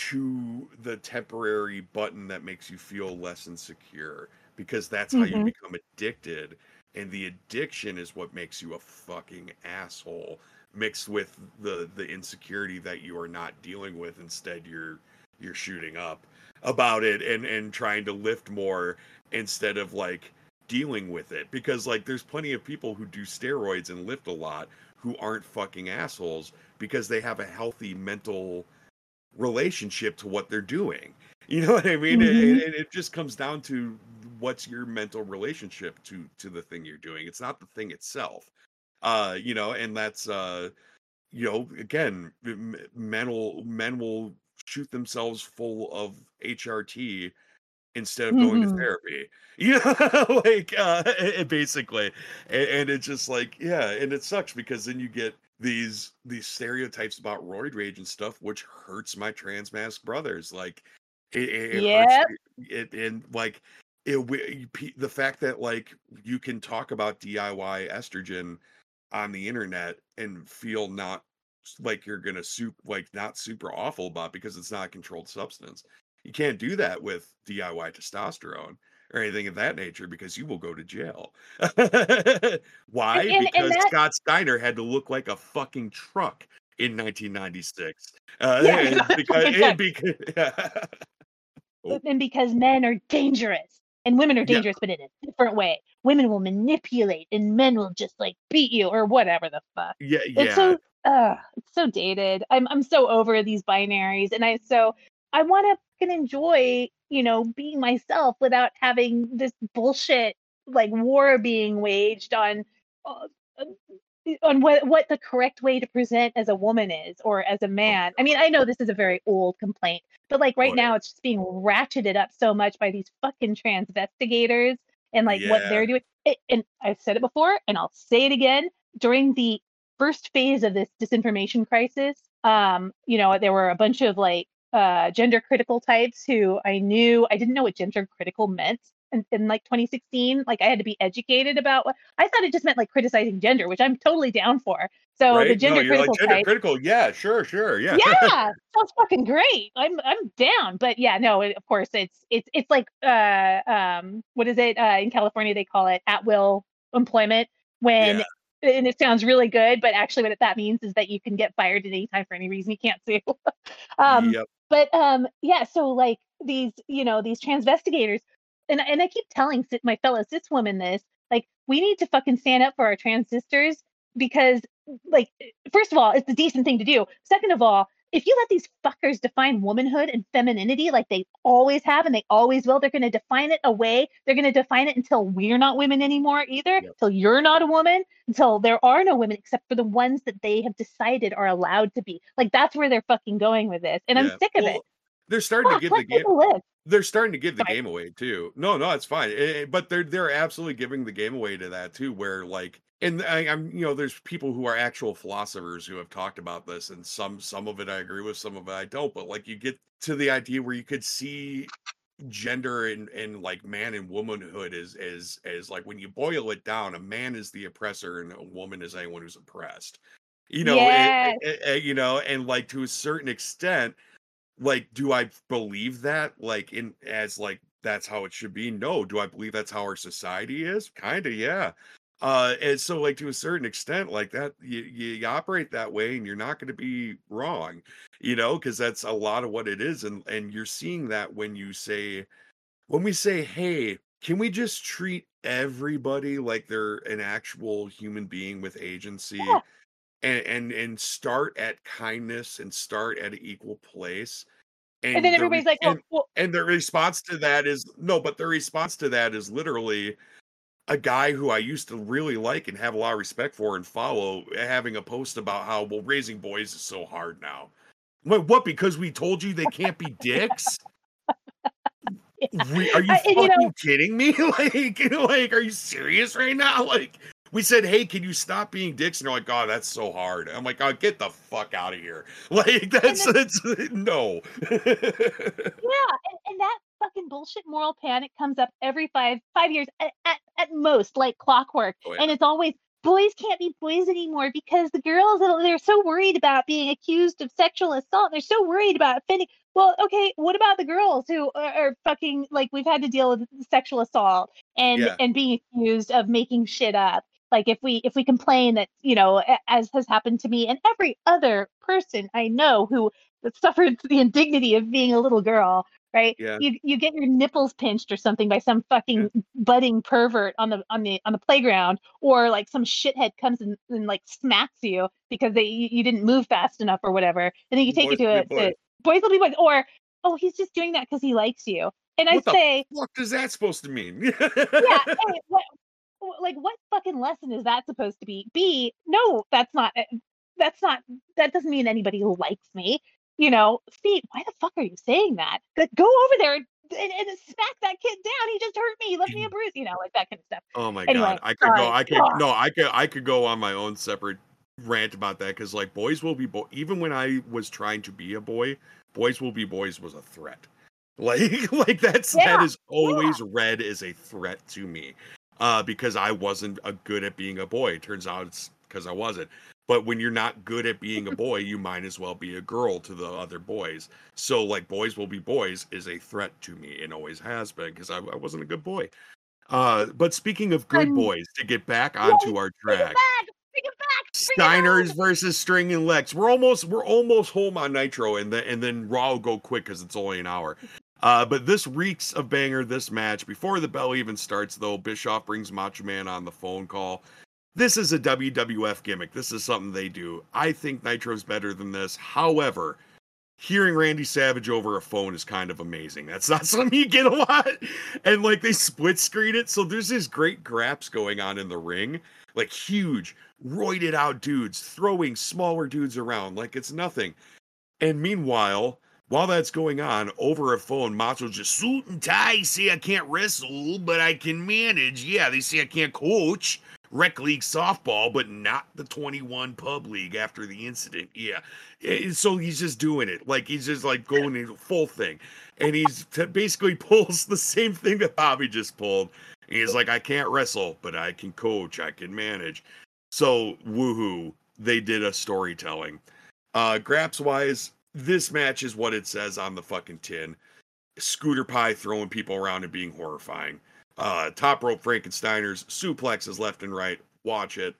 to the temporary button that makes you feel less insecure, because that's how you Mm-hmm. become addicted, and the addiction is what makes you a fucking asshole, mixed with the the insecurity that you are not dealing with. Instead, you're you're shooting up about it and and trying to lift more instead of like dealing with it, because like there's plenty of people who do steroids and lift a lot who aren't fucking assholes because they have a healthy mental relationship to what they're doing. You know what I mean? And Mm-hmm. it, it just comes down to what's your mental relationship to to the thing you're doing. It's not the thing itself. Uh, you know, and that's uh, you know, again, m- men will men will shoot themselves full of H R T instead of going to Mm-hmm. therapy. You know, like uh it, basically. And, and it's just like, yeah, and it sucks because then you get these these stereotypes about roid rage and stuff, which hurts my trans mask brothers. Like it, it, it hurts Yep. it, and like it we- pe- the fact that like you can talk about D I Y estrogen on the internet and feel not like you're gonna soup like not super awful about, because it's not a controlled substance. You can't do that with D I Y testosterone or anything of that nature, because you will go to jail. And, Why? and and Because that Scott Steiner had to look like a fucking truck in nineteen ninety-six. Uh, yeah, and because, fucking and sucks. because oh, And because men are dangerous and women are yeah, dangerous, but in a different way. Women will manipulate and men will just like beat you or whatever the fuck. yeah, It's yeah, so uh it's so dated. I'm I'm so over these binaries, and I so I want to fucking enjoy, you know, being myself without having this bullshit like war being waged on uh, on what what the correct way to present as a woman is or as a oh, man. I mean, I know this is a very old complaint, but like right oh now it's just being ratcheted up so much by these fucking transvestigators and like what yeah, they're doing. It, and I've said it before and I'll say it again. During the first phase of this disinformation crisis, um, you know, there were a bunch of like uh gender critical types who I knew I didn't know what gender critical meant in, in like twenty sixteen. Like I had to be educated about what I thought it just meant like criticizing gender, which I'm totally down for. So the right? No, gender you're like critical gender type, critical. Yeah, sure, sure, yeah. yeah, sounds fucking great. I'm I'm down. But yeah, no, it, of course it's it's it's like uh um what is it? Uh in California they call it at will employment Yeah, when and it sounds really good, but actually what that means is that you can get fired at any time for any reason. You can't sue. um yep, but um yeah, so like these, you know, these transvestigators, and and I keep telling cis- my fellow cis women this, like we need to fucking stand up for our trans sisters because like first of all, it's the decent thing to do. Second of all, if you let these fuckers define womanhood and femininity like they always have and they always will, they're going to define it away. They're going to define it until we're not women anymore either, Yep. until you're not a woman, until there are no women except for the ones that they have decided are allowed to be. Like, that's where they're fucking going with this. And Yeah. I'm sick of Well, it. they're starting Fuck, to give let the game. people live. They're starting to give the Sorry. game away too. No, no, it's fine. Eh, eh, but they're they're absolutely giving the game away to that too, where like, and I, I'm you know, there's people who are actual philosophers who have talked about this, and some some of it I agree with, some of it I don't. But like, you get to the idea where you could see gender and and like man and womanhood is is is like, when you boil it down, a man is the oppressor and a woman is anyone who's oppressed. You know, it, Yes. it, it- you know, and like to a certain extent, like, do I believe that, like, in as like that's how it should be? No. Do I believe that's how our society is? Kind of, yeah. Uh, and so, like, to a certain extent, like that, you, you operate that way, and you're not going to be wrong, you know, because that's a lot of what it is, and and you're seeing that when you say, when we say, hey, can we just treat everybody like they're an actual human being with agency? Yeah. and and and start at kindness and start at an equal place. And then And the re- everybody's like, well, and well, and the response to that is no, but the response to that is literally a guy who I used to really like and have a lot of respect for and follow having a post about how, well, raising boys is so hard now. What? What? Because we told you they can't be dicks? Re- are you I, and you know, fucking kidding me? Like, like, are you serious right now? Like, we said, hey, can you stop being dicks? And they're like, oh, that's so hard. I'm like, oh, get the fuck out of here. Like, that's, then, that's, no. yeah, and, and that fucking bullshit moral panic comes up every five five years at, at, at most, like clockwork. Oh, yeah. And it's always, boys can't be boys anymore because the girls, they're so worried about being accused of sexual assault. They're so worried about offending. Well, okay, what about the girls who are, are fucking, like, we've had to deal with sexual assault and Yeah. and being accused of making shit up. Like, if we if we complain that, you know, as has happened to me and every other person I know who suffered the indignity of being a little girl, right? Yeah. You you get your nipples pinched or something by some fucking Yeah. budding pervert on the on the on the playground, or like some shithead comes and, and like smacks you because they you, you didn't move fast enough or whatever, and then you take Boys it to will a be boys. to, boys will be boys, or oh, he's just doing that because he likes you. And I What the say, fuck is that supposed to mean? yeah, hey, what, like, what fucking lesson is that supposed to be? B, no, that's not, that's not, that doesn't mean anybody likes me. You know, C, why the fuck are you saying that? Like, go over there and, and, and smack that kid down. He just hurt me. He left me a bruise. You know, like that kind of stuff. Oh my Anyway, god, I could go. sorry. I could Ugh. no. I could. I could go on my own separate rant about that, because like, boys will be boy. Even when I was trying to be a boy, boys will be boys was a threat. Like, like that's Yeah, that is always read as a threat to me, uh, because I wasn't a good at being a boy. It turns out it's because I wasn't. But when you're not good at being a boy, you might as well be a girl to the other boys. So like, boys will be boys is a threat to me and always has been, because I, I wasn't a good boy. Uh, but speaking of good I'm, boys, to get back yeah, onto our bring it track, back. Bring it back. Bring it Steiners home. versus String and Lex. We're almost we're almost home on Nitro, and then and then Raw will go quick because it's only an hour. Uh, but this reeks of banger. This match, before the bell even starts, though, Bischoff brings Macho Man on the phone call. This is a W W F gimmick. This is something they do. I think Nitro's better than this. However, hearing Randy Savage over a phone is kind of amazing. That's not something you get a lot. And like, they split screen it, so there's this great graps going on in the ring. Like, huge, roided out dudes throwing smaller dudes around like it's nothing. And meanwhile, while that's going on, over a phone, Macho just, suit and tie. See, I can't wrestle, but I can manage. Yeah, they say I can't coach rec league softball, but not the twenty-one pub league after the incident. Yeah. And so he's just doing it. Like, he's just like going into full thing. And he's t- basically pulls the same thing that Bobby just pulled. And he's like, I can't wrestle, but I can coach. I can manage. So, woohoo. They did a storytelling. Uh, Graps wise, this match is what it says on the fucking tin. Scooter pie throwing people around and being horrifying. Uh, top rope Frankensteiners, suplexes left and right. Watch it.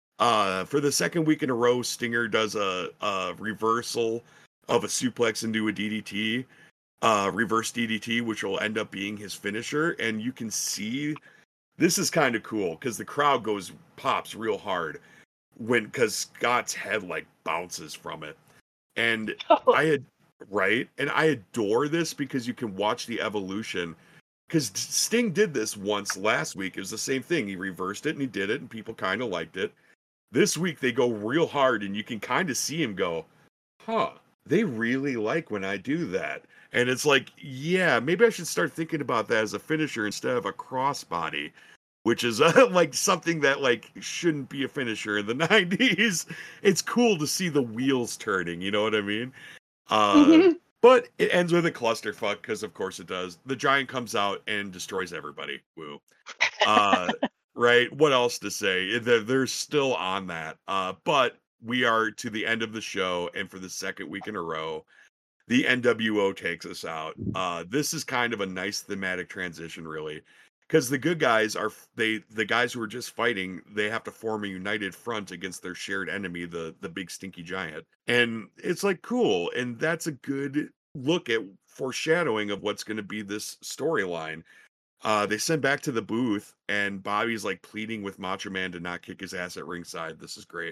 Uh, for the second week in a row, Stinger does a, a reversal of a suplex into a D D T, uh, reverse D D T, which will end up being his finisher. And you can see this is kind of cool because the crowd goes pops real hard when because Scott's head like bounces from it. And Oh. I had right, and I adore this because you can watch the evolution. Because Sting did this once last week. It was the same thing. He reversed it and he did it, and people kind of liked it. This week they go real hard, and you can kind of see him go, huh, they really like when I do that. And it's like, yeah, maybe I should start thinking about that as a finisher instead of a crossbody, which is uh, like something that like shouldn't be a finisher in the nineties. It's cool to see the wheels turning, you know what I mean? Uh, Mhm. but it ends with a clusterfuck because, of course, it does. The giant comes out and destroys everybody. Woo. Uh, right? What else to say? They're, they're still on that. Uh, but we are to the end of the show, and for the second week in a row, the N W O takes us out. Uh, this is kind of a nice thematic transition, really, because the good guys are they the guys who are just fighting. They have to form a united front against their shared enemy, the the big stinky giant, and it's like cool, and that's a good look at foreshadowing of what's going to be this storyline. Uh, they send back to the booth, and Bobby's like pleading with Macho Man to not kick his ass at ringside. This is great.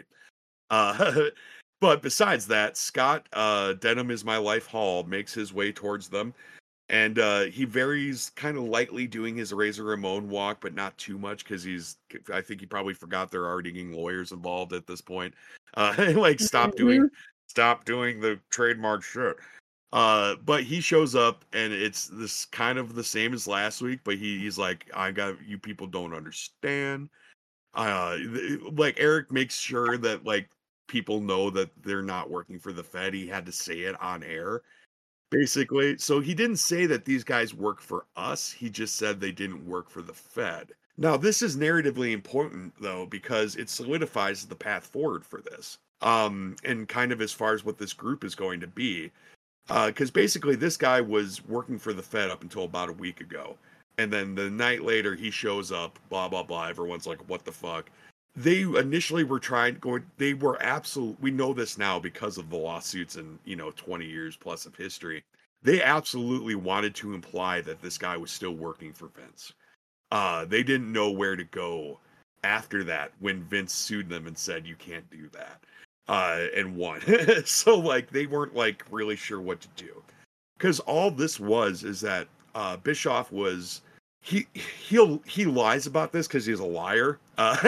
Uh, but besides that, Scott, uh, Denim is My Life Hall, makes his way towards them. And uh, he varies kind of lightly doing his Razor Ramon walk, but not too much because he's, I think he probably forgot there are already getting lawyers involved at this point. Uh, like, stop doing, Mhm. stop doing the trademark shit. Uh, but he shows up and it's this kind of the same as last week, but he, he's like, I got, you people don't understand. Uh, th- like Eric makes sure that like people know that they're not working for the Fed. He had to say it on air, basically. So he didn't say that these guys work for us. He just said they didn't work for the Fed. Now, this is narratively important though, because it solidifies the path forward for this. Um, and kind of as far as what this group is going to be. Uh, because basically this guy was working for the Fed up until about a week ago. And then the night later he shows up, blah blah blah. Everyone's like, what the fuck? They initially were trying going they were absolute we know this now because of the lawsuits and you know twenty years plus of history. They absolutely wanted to imply that this guy was still working for Vince. Uh they didn't know where to go after that when Vince sued them and said you can't do that. Uh and won. So like they weren't like really sure what to do. Because all this was is that uh Bischoff was he he'll he lies about this because he's a liar.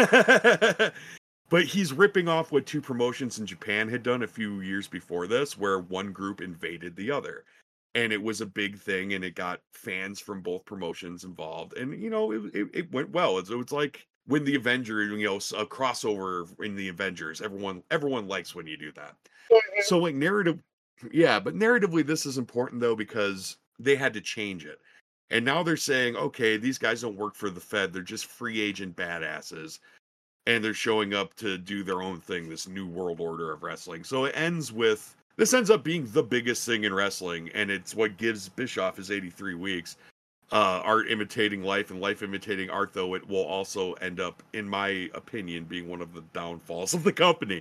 Uh, but he's ripping off what two promotions in Japan had done a few years before this, where one group invaded the other, and it was a big thing, and it got fans from both promotions involved, and you know it it, it went well. It's, it's like when the Avengers, you know, a crossover in the Avengers. Everyone everyone likes when you do that. So like narrative, yeah, but narratively this is important though because they had to change it. And now they're saying, okay, these guys don't work for the Fed. They're just free agent badasses. And they're showing up to do their own thing, this new world order of wrestling. So it ends with this ends up being the biggest thing in wrestling, and it's what gives Bischoff his eighty-three weeks. Uh, art imitating life and life imitating art, though it will also end up, in my opinion, being one of the downfalls of the company.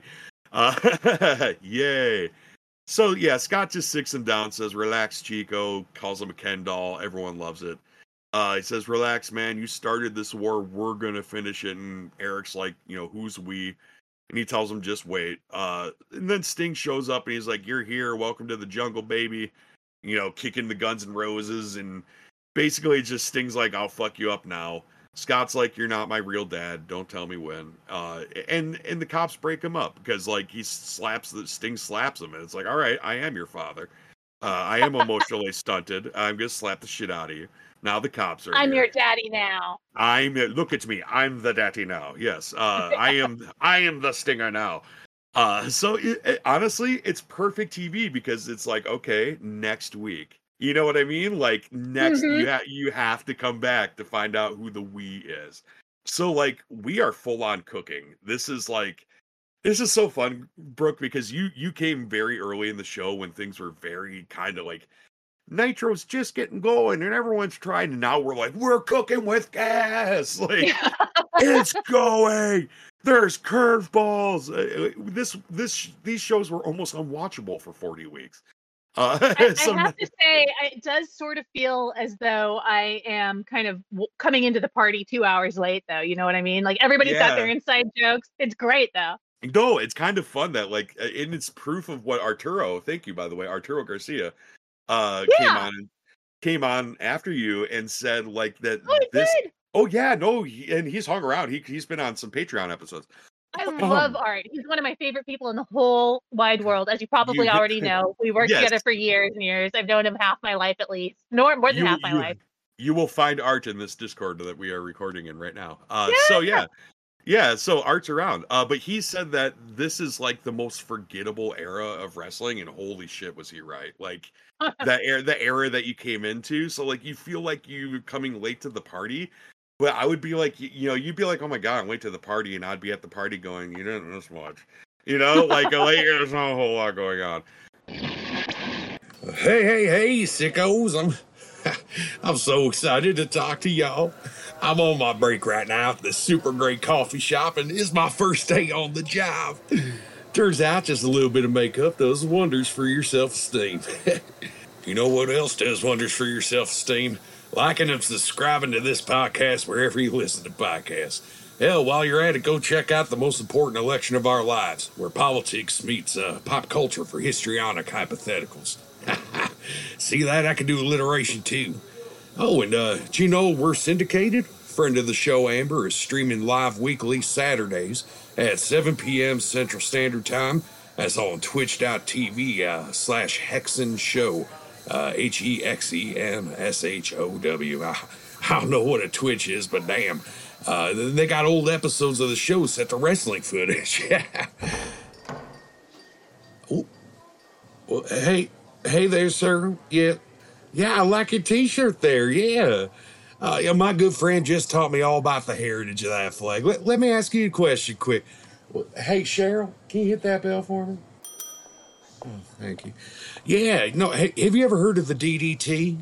Uh, yay. So yeah, Scott just sits him down, says, relax, Chico, calls him a Ken doll. Everyone loves it. Uh, he says, relax, man, you started this war. We're going to finish it. And Eric's like, you know, who's we? And he tells him, just wait. Uh, and then Sting shows up and he's like, you're here. Welcome to the jungle, baby. You know, kicking the Guns N' Roses. And basically just Sting's like, I'll fuck you up now. Scott's like, you're not my real dad. Don't tell me when. Uh, and and the cops break him up because like he slaps the Sting slaps him, and it's like, all right, I am your father. Uh, I am emotionally stunted. I'm gonna slap the shit out of you. Now the cops are I'm here. your daddy now. I'm look at me. I'm the daddy now. Yes, uh, I am. I am the Stinger now. Uh, so it, it, honestly, it's perfect T V because it's like, okay, next week. You know what I mean? Like next, Mhm. you ha- you have to come back to find out who the we is. So like, we are full on cooking. This is like, this is so fun, Brooke, because you you came very early in the show when things were very kind of like Nitro's just getting going and everyone's trying. And now we're like, we're cooking with gas. Like it's going. There's curveballs. Uh, this this these shows were almost unwatchable for forty weeks. Uh, I, I so have to say, I- it does sort of feel as though I am kind of w- coming into the party two hours late, though. You know what I mean? Like everybody's got their yeah, inside jokes. It's great, though. No, it's kind of fun that like, uh, and it's proof of what Arturo, thank you by the way, Arturo Garcia, uh, came Yeah. on came on after you and said like that Oh, this good. oh yeah, no, he, and he's hung around. He he's been on some Patreon episodes. I love Um, Art. He's one of my favorite people in the whole wide world, as you probably you already know. We worked yes, together for years and years. I've known him half my life at least, nor more than you half my you life. you will find Art in this Discord that we are recording in right now. Uh, so Yeah. yeah, yeah, so Art's around. Uh, but he said that this is like the most forgettable era of wrestling, and holy shit, was he right? Like that era, the era that you came into. So like you feel like you coming late to the party. But I would be like, you, you know, you'd be like, oh my god, I'm late to the party, and I'd be at the party going, you didn't miss much, you know, like like there's not a whole lot going on. Hey, hey, hey, sickos. I'm I'm so excited to talk to y'all. I'm on my break right now at this super great coffee shop, and it's my first day on the job. Turns out just a little bit of makeup does wonders for your self-esteem. You know what else does wonders for your self-esteem? Liking and subscribing to this podcast wherever you listen to podcasts. Hell, while you're at it, go check out the most important election of our lives, where politics meets uh, pop culture for histrionic hypotheticals. See that? I can do alliteration too. Oh, and uh, do you know we're syndicated? Friend of the show, Amber, is streaming live weekly Saturdays at seven p.m. Central Standard Time. That's on twitch.tv uh, slash Hexen Show. Uh, H E X E M S H O W. I, I don't know what a Twitch is, but damn. Uh, they got old episodes of the show set to wrestling footage. Oh, well, hey, hey there, sir. Yeah, yeah, I like your T-shirt there. Yeah. Uh, yeah, my good friend just taught me all about the heritage of that flag. Let, let me ask you a question quick. Well, hey, Cheryl, can you hit that bell for me? Oh, thank you. Yeah, no, hey, have you ever heard of the D D T?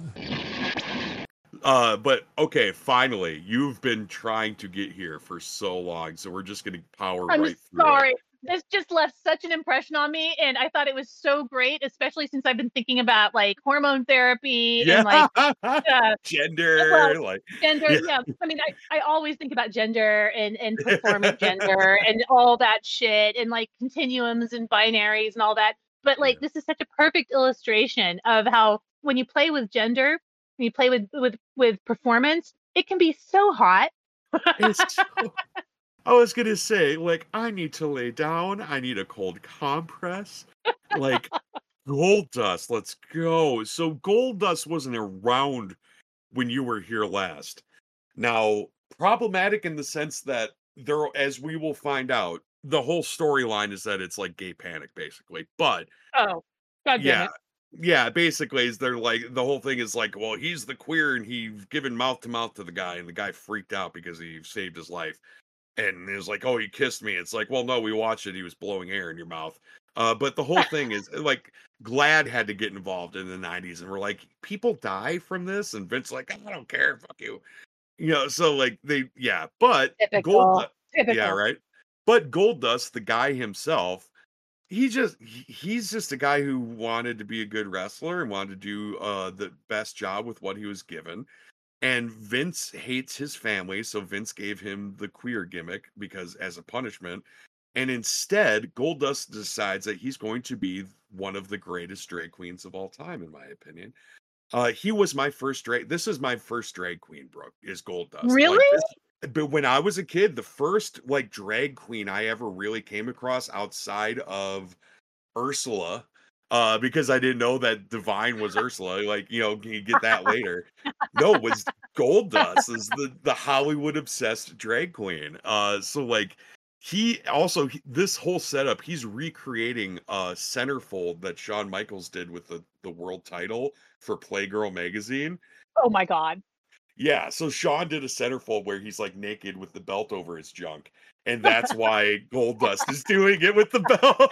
Uh, but okay, finally, you've been trying to get here for so long, so we're just gonna power I'm right through sorry. it. This just left such an impression on me, and I thought it was so great, especially since I've been thinking about like hormone therapy and like Yeah, uh, well, gender, like gender. yeah, Yeah, I mean, I, I always think about gender and and performant gender and all that shit and like continuums and binaries and all that. But like, this is such a perfect illustration of how when you play with gender, when you play with with with performance, it can be so hot. it's so, I was gonna say, like, I need to lay down. I need a cold compress. Like, Gold Dust, let's go. So, Gold Dust wasn't around when you were here last. Now, problematic in the sense that there, as we will find out, the whole storyline is that it's like gay panic, basically. But Oh, God damn yeah, it. yeah, basically, is they're like the whole thing is like, well, he's the queer and he's given mouth to mouth to the guy, and the guy freaked out because he saved his life. And it was like, oh, he kissed me. It's like, well, no, we watched it. He was blowing air in your mouth. Uh, but the whole thing is like, Glad had to get involved in the nineties, and we're like, people die from this, and Vince like, I don't care, fuck you, you know. So like they, yeah, but Gold, Typical. yeah, Typical. right. But Gold Dust, the guy himself, he just he- he's just a guy who wanted to be a good wrestler and wanted to do uh the best job with what he was given. And Vince hates his family, so Vince gave him the queer gimmick because as a punishment. And instead, Goldust decides that he's going to be one of the greatest drag queens of all time, in my opinion. Uh, he was my first drag. This is my first drag queen, Brooke. Is Goldust. Like Really? this, but when I was a kid, the first like drag queen I ever really came across outside of Ursula, uh, because I didn't know that Divine was Ursula. Like, you know, you get that later. No, was Goldust is the the Hollywood obsessed drag queen. Uh, so like he also he, this whole setup, he's recreating a centerfold that Shawn Michaels did with the the world title for Playgirl magazine. Oh my God. Yeah, so Shawn did a centerfold where he's like naked with the belt over his junk, and that's why Goldust is doing it with the belt.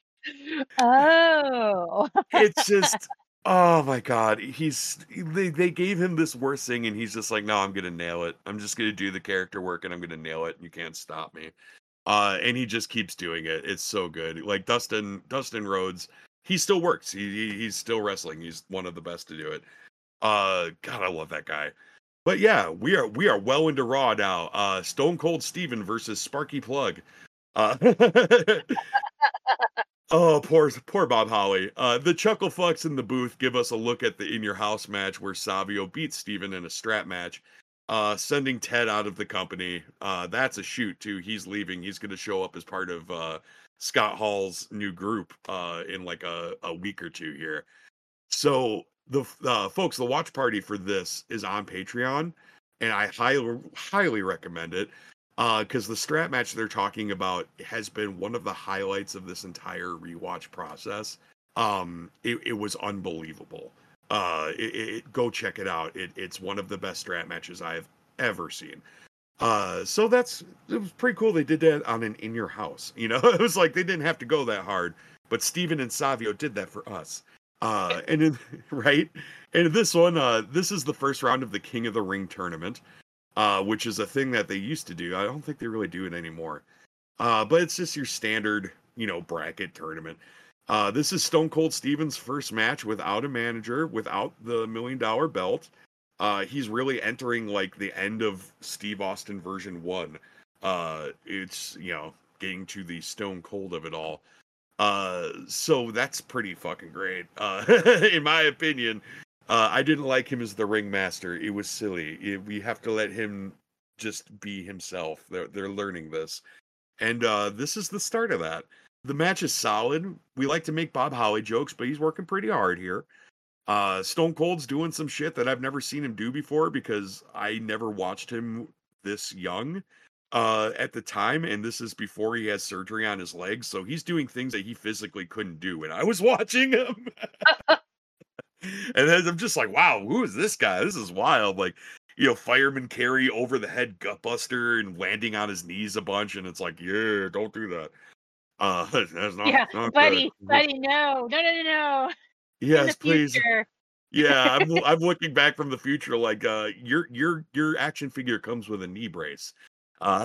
Oh. It's just, oh my god, he's they, they gave him this worst thing, and he's just like, no, I'm gonna nail it. I'm just gonna do the character work, and I'm gonna nail it. And you can't stop me. Uh, and he just keeps doing it. It's so good. Like Dustin Dustin Rhodes, he still works. He, he he's still wrestling. He's one of the best to do it. Uh, God, I love that guy. But yeah, we are we are well into Raw now. Uh, Stone Cold Steven versus Sparky Plug. Uh, oh, poor poor Bob Holly. Uh, the Chuckle Fucks in the booth give us a look at the In Your House match where Savio beats Steven in a strap match, uh, sending Ted out of the company. Uh, that's a shoot too. He's leaving. He's going to show up as part of uh, Scott Hall's new group uh, in like a, a week or two here. So the uh, folks, the watch party for this is on Patreon, and I highly highly recommend it. Because uh, the strap match they're talking about has been one of the highlights of this entire rewatch process. Um, it, it was unbelievable. Uh, it, it, go check it out. It, it's one of the best strap matches I've ever seen. Uh, so that's it was pretty cool. They did that on an In Your House. You know, it was like they didn't have to go that hard, but Steven and Savio did that for us. Uh, and in, right, and in this one, uh, this is the first round of the King of the Ring tournament. Uh, which is a thing that they used to do. I don't think they really do it anymore. Uh, but it's just your standard, you know, bracket tournament. Uh, this is Stone Cold Steven's first match without a manager, without the million dollar belt. Uh, he's really entering like the end of Steve Austin version one. Uh, it's, you know, getting to the Stone Cold of it all. Uh, so that's pretty fucking great. Uh, in my opinion. Uh, I didn't like him as the ringmaster. It was silly. It, we have to let him just be himself. They're they're learning this, and uh, this is the start of that. The match is solid. We like to make Bob Holly jokes, but he's working pretty hard here. Uh, Stone Cold's doing some shit that I've never seen him do before because I never watched him this young uh, at the time, and this is before he has surgery on his legs, so he's doing things that he physically couldn't do when I was watching him. And then I'm just like, wow, who is this guy? This is wild. Like, you know, fireman carry over the head gutbuster and landing on his knees a bunch. And it's like, yeah, don't do that. Uh, that's not, yeah, not buddy, good. buddy, no, no, no, no, no. Yes, please. Future. Yeah, I'm I'm looking back from the future. Like, uh, your your your action figure comes with a knee brace. Uh,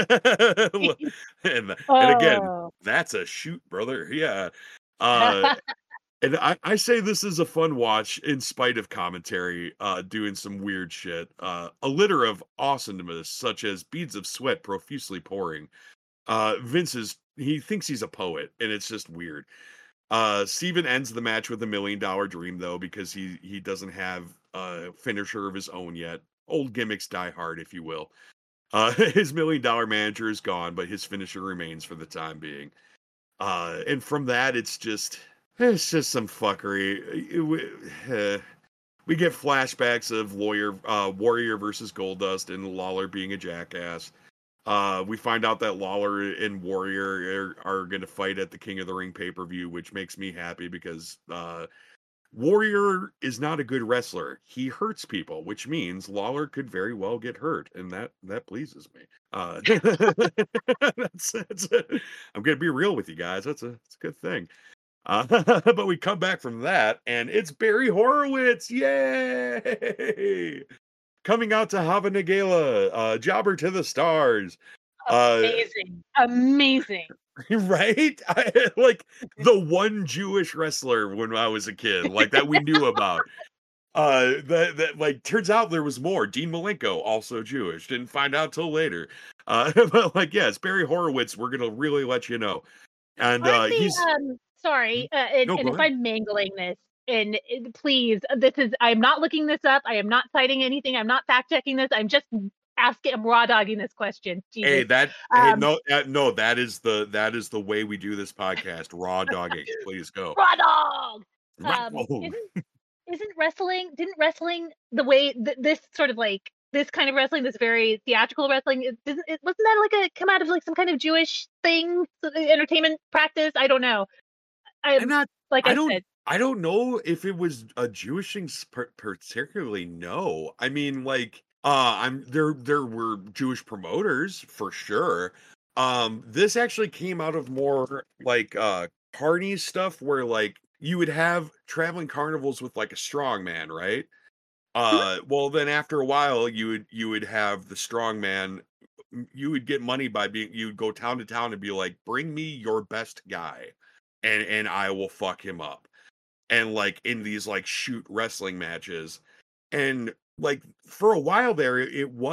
and oh. and again, that's a shoot, brother. Yeah. Uh, And I, I say this is a fun watch in spite of commentary uh, doing some weird shit. Uh, a litter of awesomeness, such as beads of sweat profusely pouring. Uh, Vince is, he thinks he's a poet, and it's just weird. Uh, Steven ends the match with a million dollar dream, though, because he, he doesn't have a finisher of his own yet. Old gimmicks die hard, if you will. Uh, his million dollar manager is gone, but his finisher remains for the time being. Uh, and from that, it's just... It's just some fuckery. We get flashbacks of Lawyer, uh, Warrior versus Goldust and Lawler being a jackass. Uh, we find out that Lawler and Warrior are, are going to fight at the King of the Ring pay-per-view, which makes me happy because uh, Warrior is not a good wrestler. He hurts people, which means Lawler could very well get hurt, and that that pleases me. Uh, that's, that's a, I'm going to be real with you guys. That's a, that's a good thing. Uh, but we come back from that, and it's Barry Horowitz! Yay! Coming out to Hava Nagala, uh, Jobber to the Stars. Amazing. Uh, Amazing. Right? I, like, the one Jewish wrestler when I was a kid, like, that we knew about. Uh, that, that, like, turns out there was more. Dean Malenko, also Jewish. Didn't find out till later. Uh, but, like, yes, Barry Horowitz, we're gonna really let you know. And, uh, the, he's... Um, sorry, uh, and, no, and if ahead. I'm mangling this, and it, please, this is, I'm not looking this up. I am not citing anything. I'm not fact checking this. I'm just asking, I'm raw dogging this question. Jesus. Hey, that, um, hey, no, that, no, that is the, that is the way we do this podcast. Raw dogging. Please go. Raw dog. Raw Um, dog. isn't, isn't wrestling, didn't wrestling the way, th- this sort of like, this kind of wrestling, this very theatrical wrestling, it, it, wasn't that like a, come out of like some kind of Jewish thing, entertainment practice? I don't know. I'm, I'm not, like I, I don't, said. I don't know if it was a Jewish thing particularly. No, I mean, like, uh, I'm there, there were Jewish promoters for sure. Um, this actually came out of more like, uh, carny stuff where like you would have traveling carnivals with like a strong man, right? Uh, well, then after a while, you would you would have the strong man. You would get money by being. You would go town to town and be like, "Bring me your best guy, and and I will fuck him up." And like in these like shoot wrestling matches, and like for a while there, it was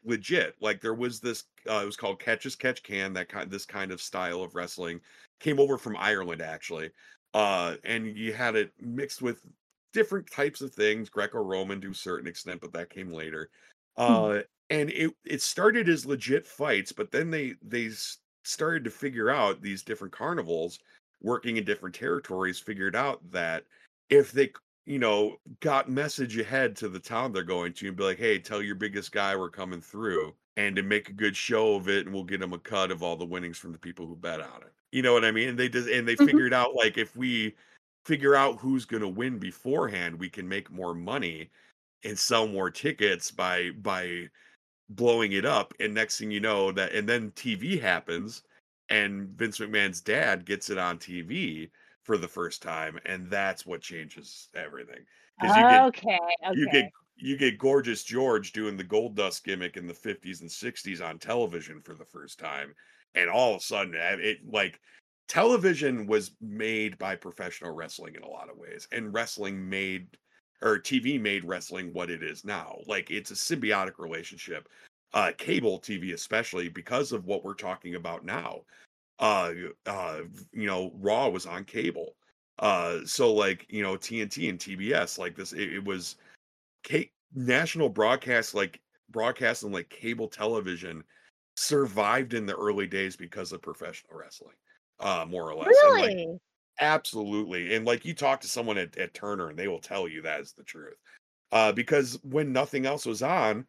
legit. Like there was this, uh, it was called Catch as Catch Can. That kind, this kind of style of wrestling came over from Ireland actually, uh, and you had it mixed with different types of things, Greco-Roman to a certain extent, but that came later. Hmm. Uh, and it it started as legit fights, but then they they s- started to figure out these different carnivals working in different territories. Figured out that if they you know, got message ahead to the town they're going to and be like, hey, tell your biggest guy we're coming through and to make a good show of it and we'll get them a cut of all the winnings from the people who bet on it. You know what I mean? And they just and they Hmm. figured out like if we figure out who's gonna win beforehand, we can make more money and sell more tickets by by blowing it up. And next thing you know that and then T V happens and Vince McMahon's dad gets it on T V for the first time, and that's what changes everything. Because you get Okay, you get okay. you get Gorgeous George doing the Gold Dust gimmick in the fifties and sixties on television for the first time, and all of a sudden, uh, it like television was made by professional wrestling in a lot of ways, and wrestling made or T V made wrestling what it is now. Like it's a symbiotic relationship. Uh, cable T V, especially because of what we're talking about now. Uh, uh, you know, Raw was on cable. Uh, so like you know T N T and T B S, like this, it, it was ca- national broadcast like broadcasting like cable television survived in the early days because of professional wrestling, uh more or less. And like Really? absolutely, and like you talk to someone at, at Turner and they will tell you that is the truth, uh because when nothing else was on,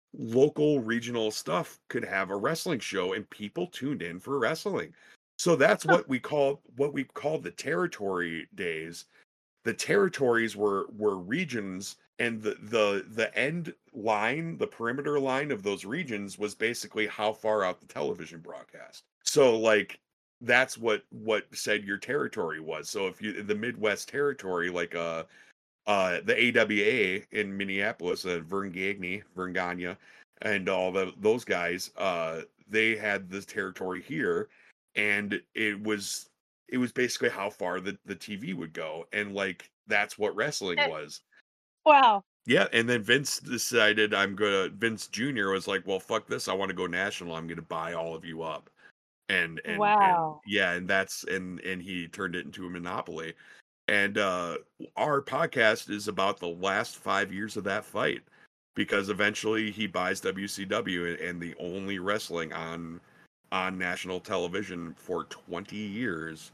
local regional stuff could have a wrestling show and people tuned in for wrestling. So that's Huh. what we call what we called the territory days. The territories were were regions, and the the the end line, the perimeter line of those regions was basically how far out the television broadcast. So like that's what what said your territory was. So if you the Midwest territory, like uh uh the A W A in Minneapolis, uh, Vern Gagne, Vern Gagne, and all the those guys, uh they had this territory here, and it was it was basically how far the, the T V would go, and like that's what wrestling Eh, was. Wow. Yeah, and then Vince decided I'm gonna Vince Junior was like, well, fuck this, I want to go national, I'm gonna buy all of you up. And and and Wow. yeah, and that's and and he turned it into a monopoly. And uh, our podcast is about the last five years of that fight, because eventually he buys W C W, and the only wrestling on on national television for twenty years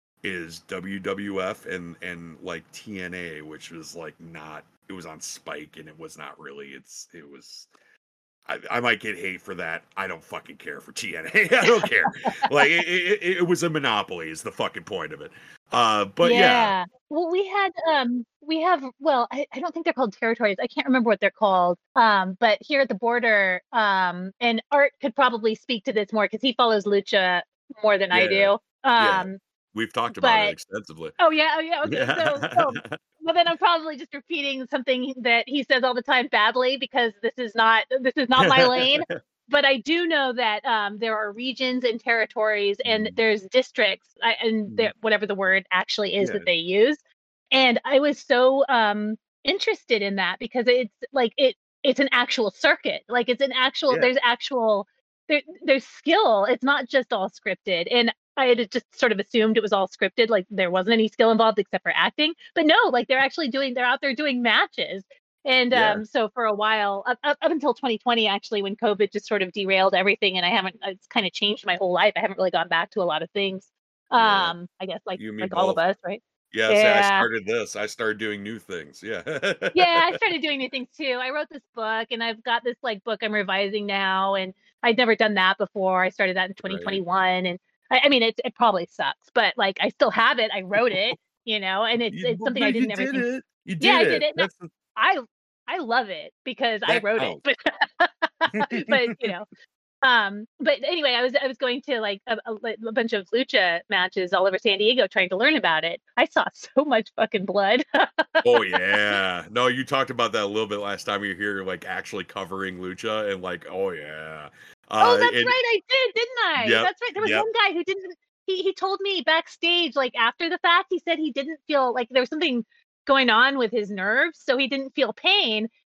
is W W F and and like T N A, which was like not it was on Spike, and it was not really it's it was I, I might get hate for that. I don't fucking care for T N A. I don't care. Like it, it, it was a monopoly is the fucking point of it. Uh, but yeah, Yeah. Well, we had um we have well, I, I don't think they're called territories. I can't remember what they're called. Um, but here at the border, um, and Art could probably speak to this more because he follows Lucha more than I yeah, do. yeah. Um, We've talked about it but extensively. oh yeah, oh yeah, okay. So so Yeah. well then I'm probably just repeating something that he says all the time badly because this is not this is not my lane. But I do know that um, there are regions and territories and Mm, there's districts I, and mm, there, whatever the word actually is yeah, that they use. And I was so um, interested in that because it's like it it's an actual circuit. Like it's an actual yeah, there's actual there, there's skill. It's not just all scripted. And I had just sort of assumed it was all scripted, like there wasn't any skill involved except for acting. But no, like they're actually doing, they're out there doing matches. And yeah, um, so for a while, up, up, up until twenty twenty, actually, when COVID just sort of derailed everything, and I haven't, it's kind of changed my whole life. I haven't really gone back to a lot of things. yeah. Um, I guess like You and me like all of both. us, right? Yeah, say I Yeah. started this. I started doing new things. Yeah. Yeah, I started doing new things too. I wrote this book and I've got this like book I'm revising now, and I'd never done that before. I started that in Right. twenty twenty-one, and I, I mean it it probably sucks, but like I still have it. I wrote it, you know, and it's You, it's but something I but you didn't ever did think. it. You Yeah, did I did it. it. No, That's the, I I love it because I that wrote it. counts. But but you know, um, but anyway, I was I was going to like a, a, like, a bunch of lucha matches all over San Diego trying to learn about it. I saw so much fucking blood. Oh yeah. No, you talked about that a little bit last time you were here, like actually covering lucha, and like, oh yeah. Oh, Uh that's and right, I did, didn't I? yep, That's right. There was yep. one guy who didn't. He he told me backstage, like after the fact, he said he didn't feel like there was something going on with his nerves, so he didn't feel pain.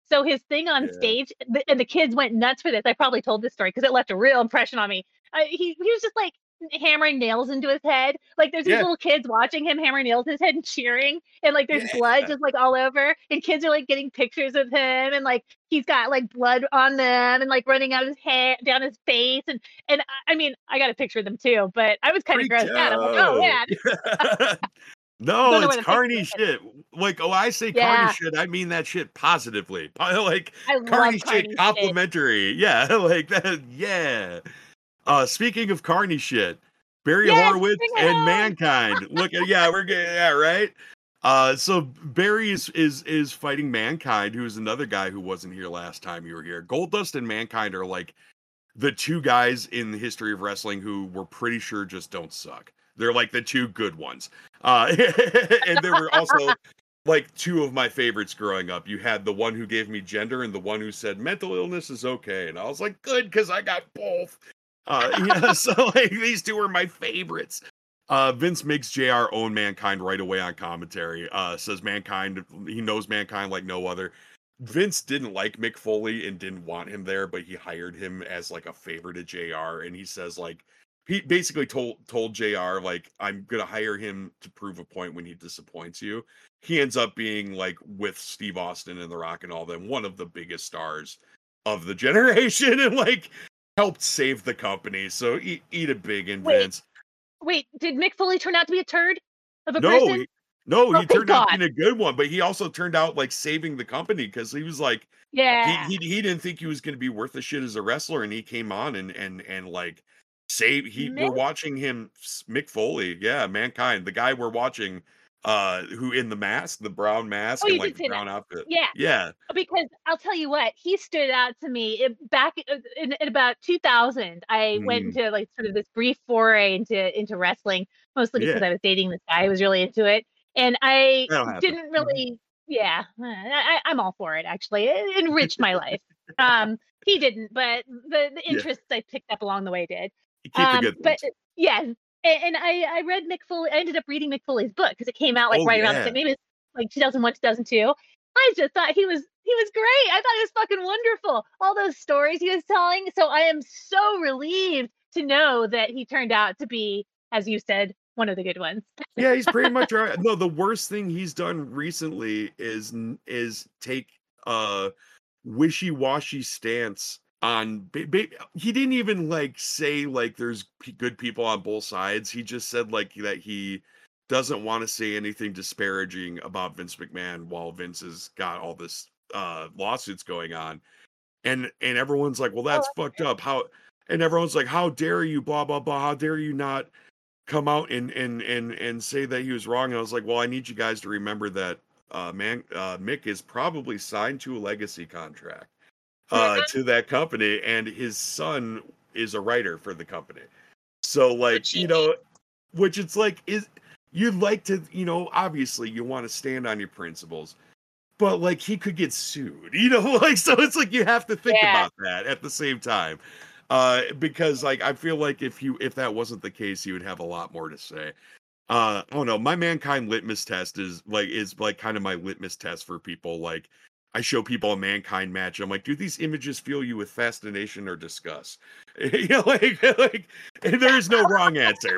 So his thing on Yeah. stage, th- and the kids went nuts for this. I probably told this story because it left a real impression on me. Uh, he he was just like hammering nails into his head. Like there's these Yeah. little kids watching him hammer nails in his head and cheering, and like there's Yeah. blood just like all over, and kids are like getting pictures of him, and like he's got like blood on them, and like running out of his hair down his face, and and I- I mean I got a picture of them too, but I was kind of Pretty grossed out. I'm like, oh man, dope. No, Don't know it's where the picture carny is. shit. Like, oh, I say Yeah. carny shit, I mean that shit positively. Po- Like I love carny carny shit shit. complimentary. Yeah, like that. Yeah. Uh, speaking of carny shit, Barry Yes, Horowitz bring it and on. Mankind. Look at yeah, we're getting yeah, right. Uh, so Barry is, is is fighting Mankind, who's another guy who wasn't here last time you were here. Goldust and Mankind are like the two guys in the history of wrestling who we're pretty sure just don't suck. They're like the two good ones. Uh, and there were also like two of my favorites growing up. You had the one who gave me gender and the one who said mental illness is okay. And I was like, good, because I got both. Uh, yeah, so like these two are my favorites. Uh, Vince makes J R own Mankind right away on commentary. Uh, says Mankind, he knows Mankind like no other. Vince didn't like Mick Foley and didn't want him there, but he hired him as like a favor to J R. And he says like, he basically told told J R like, I'm gonna hire him to prove a point when he disappoints you. He ends up being like with Steve Austin and The Rock and all them, one of the biggest stars of the generation, and like helped save the company. So eat, eat a big in Wait, Vince. Wait, did Mick Foley turn out to be a turd of a No, person? he, no, Oh, he thank turned out God. being a good one, but he also turned out like saving the company because he was like, Yeah. he, he he didn't think he was going to be worth a shit as a wrestler, and he came on and and and like save. He Mick- we're watching him, Mick Foley, yeah, Mankind, the guy we're watching, uh, who in the mask, the brown mask, Oh, and you like did the say brown that. outfit, Yeah. yeah, Because I'll tell you what, he stood out to me it, back in, in about two thousand. I went Mhm. into like sort of this brief foray into into wrestling, mostly because Yeah. I was dating this guy who was really into it, and I That'll happen. didn't really. Yeah, I, I, I'm all for it. Actually, it enriched my life. Um, he didn't, but the the Yeah. interests I picked up along the way did. You keep the Um, good but things. yeah, and, and I I read Mick Foley. I ended up reading Mick Foley's book because it came out like Oh right around the yeah, same. Maybe it's like two thousand one, two thousand two. I just thought he was he was great. I thought he was fucking wonderful. All those stories he was telling. So I am so relieved to know that he turned out to be, as you said, one of the good ones. yeah, he's pretty much right. No, the worst thing he's done recently is n- is take a wishy-washy stance on. Ba- ba- he didn't even like say like there's p- good people on both sides. He just said like that he doesn't want to say anything disparaging about Vince McMahon while Vince has got all this uh lawsuits going on. And and everyone's like, well, that's fucked up. How and everyone's like, how dare you, blah blah blah, how dare you not come out and and and and say that he was wrong. And I was like, well, I need you guys to remember that uh man uh Mick is probably signed to a legacy contract uh to that company, and his son is a writer for the company. So like, you know, which it's like is you'd like to, you know, obviously you want to stand on your principles, but like he could get sued, you know, like so it's like you have to think Yeah. about that at the same time. Uh because like I feel like if you if that wasn't the case, he would have a lot more to say. Uh I don't know, my Mankind litmus test is like is like kind of my litmus test for people. Like I show people a Mankind match, I'm like, do these images fill you with fascination or disgust? You know, like, like and there is no wrong answer.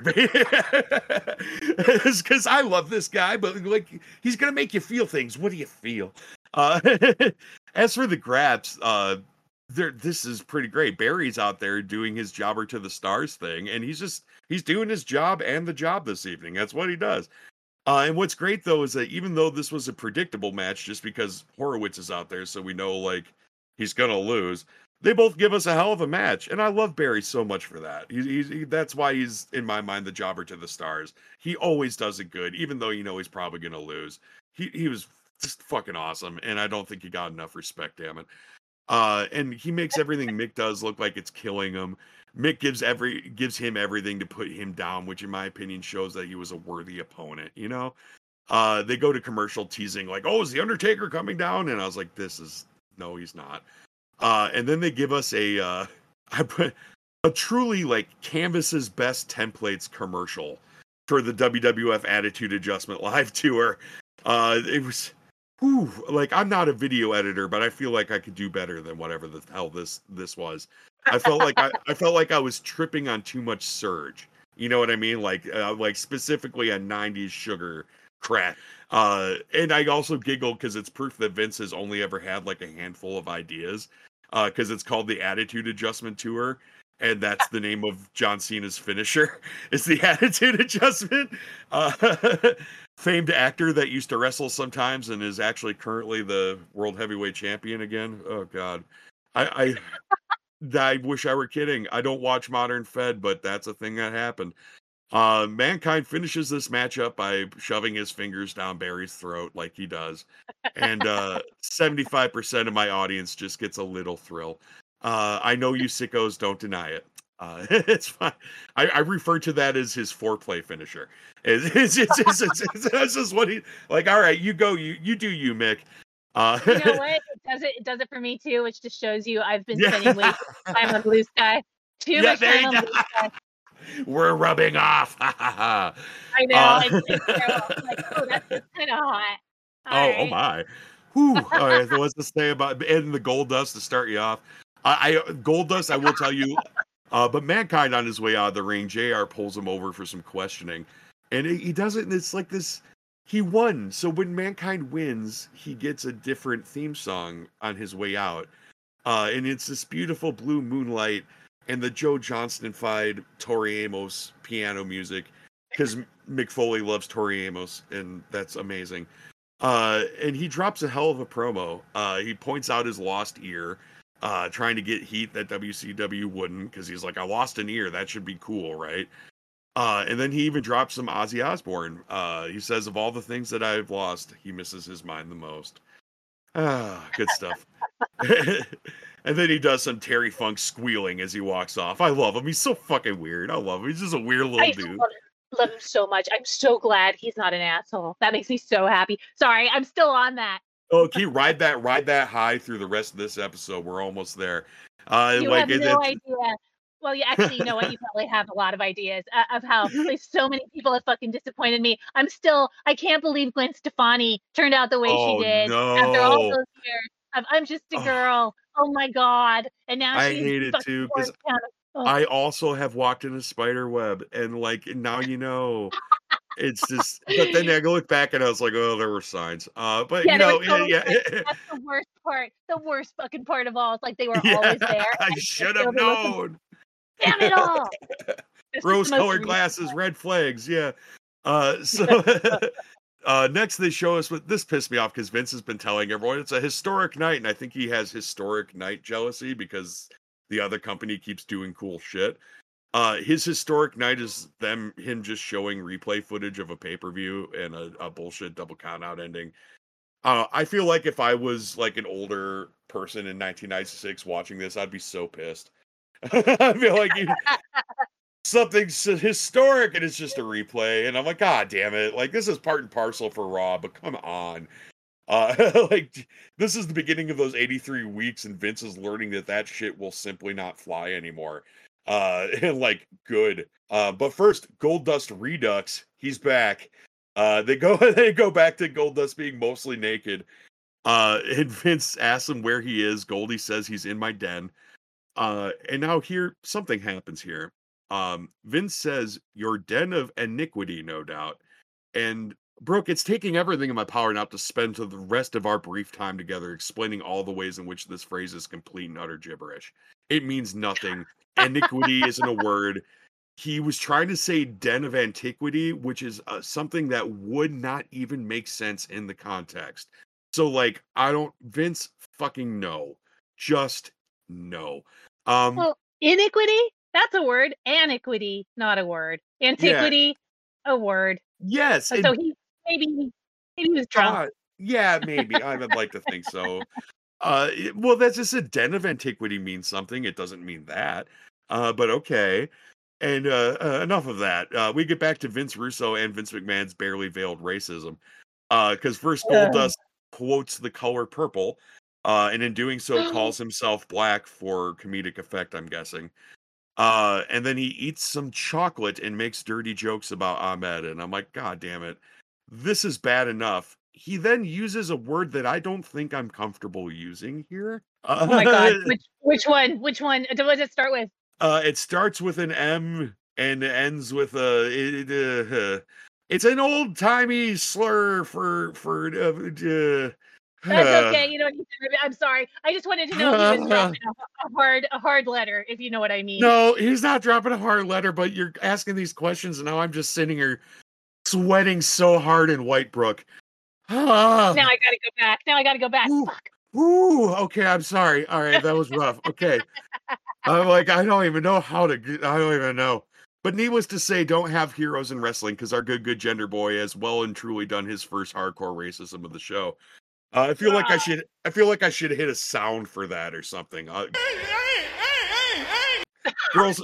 Because I love this guy, but like he's gonna make you feel things. What do you feel? Uh as for the grabs, uh there this is pretty great. Barry's out there doing his jobber to the stars thing, and he's just he's doing his job and the job this evening. That's what he does. Uh, and what's great though is that even though this was a predictable match, just because Horowitz is out there, so we know like he's gonna lose, they both give us a hell of a match, and I love Barry so much for that. He's, he's he, that's why he's in my mind the jobber to the stars. He always does it good, even though you know he's probably gonna lose. He he was just fucking awesome, and I don't think he got enough respect. Damn it. Uh, and he makes everything Mick does look like it's killing him. Mick gives every gives him everything to put him down, which in my opinion shows that he was a worthy opponent, you know? Uh, they go to commercial teasing like, "Oh, is the Undertaker coming down?" And I was like, "This is no, he's not." Uh, and then they give us a uh I put a truly like Canvas's best templates commercial for the W W F Attitude Adjustment live tour. Uh, it was whew, like I'm not a video editor, but I feel like I could do better than whatever the hell this this was. I felt like I, I felt like I was tripping on too much Surge. You know what I mean? Like uh, like specifically a nineties sugar crack. Uh, and I also giggle because it's proof that Vince has only ever had like a handful of ideas. Because uh, it's called the Attitude Adjustment Tour, and that's the name of John Cena's finisher. It's the Attitude Adjustment. Uh, famed actor that used to wrestle sometimes and is actually currently the world heavyweight champion again. Oh God, I I, I wish I were kidding. I don't watch Modern Fed, but that's a thing that happened. Uh, Mankind finishes this matchup by shoving his fingers down Barry's throat like he does. And uh, seventy-five percent of my audience just gets a little thrill. Uh, I know you sickos don't deny it. Uh, it's fine. I, I refer to that as his foreplay finisher. It's, it's, it's, it's, it's, it's, it's just what he, like, all right, you go, you you do you, Mick. Uh, You know what? It does it, it does it for me too, which just shows you I've been Yeah. spending way too much time on Blue Sky. Too Yeah, much there time you on go. Blue Sky. We're rubbing off. I know. Uh, it's, it's terrible. I'm like, oh, that's kind of hot. All Oh, right. oh my. Whew. All right, so what's to say about and the Gold Dust to start you off? I, I Gold Dust, I will tell you, uh, but Mankind on his way out of the ring, J R pulls him over for some questioning. And he, he does it, and it's like this, he won. So when Mankind wins, he gets a different theme song on his way out. Uh, and it's this beautiful blue moonlight and the Joe Johnston-fied Tori Amos piano music, because Mick Foley loves Tori Amos, and that's amazing. Uh, and he drops a hell of a promo. Uh, he points out his lost ear, uh, trying to get heat that W C W wouldn't, because he's like, I lost an ear. That should be cool, right? Uh, and then he even drops some Ozzy Osbourne. Uh, he says, of all the things that I've lost, he misses his mind the most. Ah, good stuff. And then he does some Terry Funk squealing as he walks off. I love him. He's so fucking weird. I love him. He's just a weird little I dude. love him, love him so much. I'm so glad he's not an asshole. That makes me so happy. Sorry, I'm still on that. Oh, keep ride that ride that high through the rest of this episode. We're almost there. Uh, You like have it, no it's, idea. Well, you actually, you know what? You probably have a lot of ideas uh, of how like, so many people have fucking disappointed me. I'm still, I can't believe Gwen Stefani turned out the way oh she did after all no, those years. I'm, I'm just a Oh. girl. Oh my god! And now I she's hate it fucking too because forced down. Oh. I also have walked in a spider web, and like now you know. It's just, but then I look back and I was like, oh, there were signs. Uh, but Yeah, you they were know, totally yeah, right. yeah, That's the worst part. The worst fucking part of all. It's like they were yeah, always there. I and should still have they look- known. Damn it all! It's just the most Rose-colored recent glasses, part. red flags. Yeah. Uh, so uh, next they show us what this pissed me off because Vince has been telling everyone it's a historic night, and I think he has historic night jealousy because the other company keeps doing cool shit. Uh, his historic night is them him just showing replay footage of a pay-per-view and a, a bullshit double count out ending. Uh, I feel like if I was like an older person in nineteen ninety-six watching this, I'd be so pissed. I feel like you, something's historic and it's just a replay, and I'm like, God damn it! Like this is part and parcel for Raw, but come on. Uh, like this is the beginning of those eighty-three weeks, and Vince is learning that that shit will simply not fly anymore. Uh, and like good. Uh, but first, Goldust Redux, he's back. Uh, they go they go back to Goldust being mostly naked. Uh, and Vince asks him where he is. Goldie says he's in my den. Uh, and now here something happens here. Um, Vince says your den of iniquity, no doubt. And Brooke, it's taking everything in my power now to spend to the rest of our brief time together explaining all the ways in which this phrase is complete and utter gibberish. It means nothing. Iniquity isn't a word. He was trying to say den of antiquity, which is uh, something that would not even make sense in the context. So, like, I don't, Vince, fucking no. Just no. Um, Well, iniquity? That's a word. Aniquity, not a word. Antiquity, a word. yes. So and- he maybe maybe he was drunk. Uh, yeah, maybe. I would like to think so. Uh, it- well, that's just a den of antiquity means something. It doesn't mean that. Uh, but okay. And uh, uh, enough of that. Uh, we get back to Vince Russo and Vince McMahon's barely veiled racism. Because first, Ugh. Goldust quotes the color purple, uh, and in doing so, calls himself black for comedic effect, I'm guessing. Uh, and then he eats some chocolate and makes dirty jokes about Ahmed. And I'm like, God damn it. This is bad enough. he then uses a word that I don't think I'm comfortable using here. Uh, Oh my God. Which which one? Which one? What does it start with? Uh, it starts with an M and ends with a. It, uh, it's an old timey slur for for. Uh, uh, That's uh, okay. You don't need to. I'm sorry. I just wanted to know if he was dropping a, a hard a hard letter, if you know what I mean. No, he's not dropping a hard letter, but you're asking these questions, and now I'm just sitting here sweating so hard in Whitebrook. Now I gotta go back. Now I gotta go back. Ooh, Fuck. ooh, okay, I'm sorry. All right, that was rough. Okay. I'm like, I don't even know how to, I don't even know. But needless to say, don't have heroes in wrestling because our good, good gender boy has well and truly done his first hardcore racism of the show. Uh, I feel like I should, I feel like I should hit a sound for that or something. Uh, girls,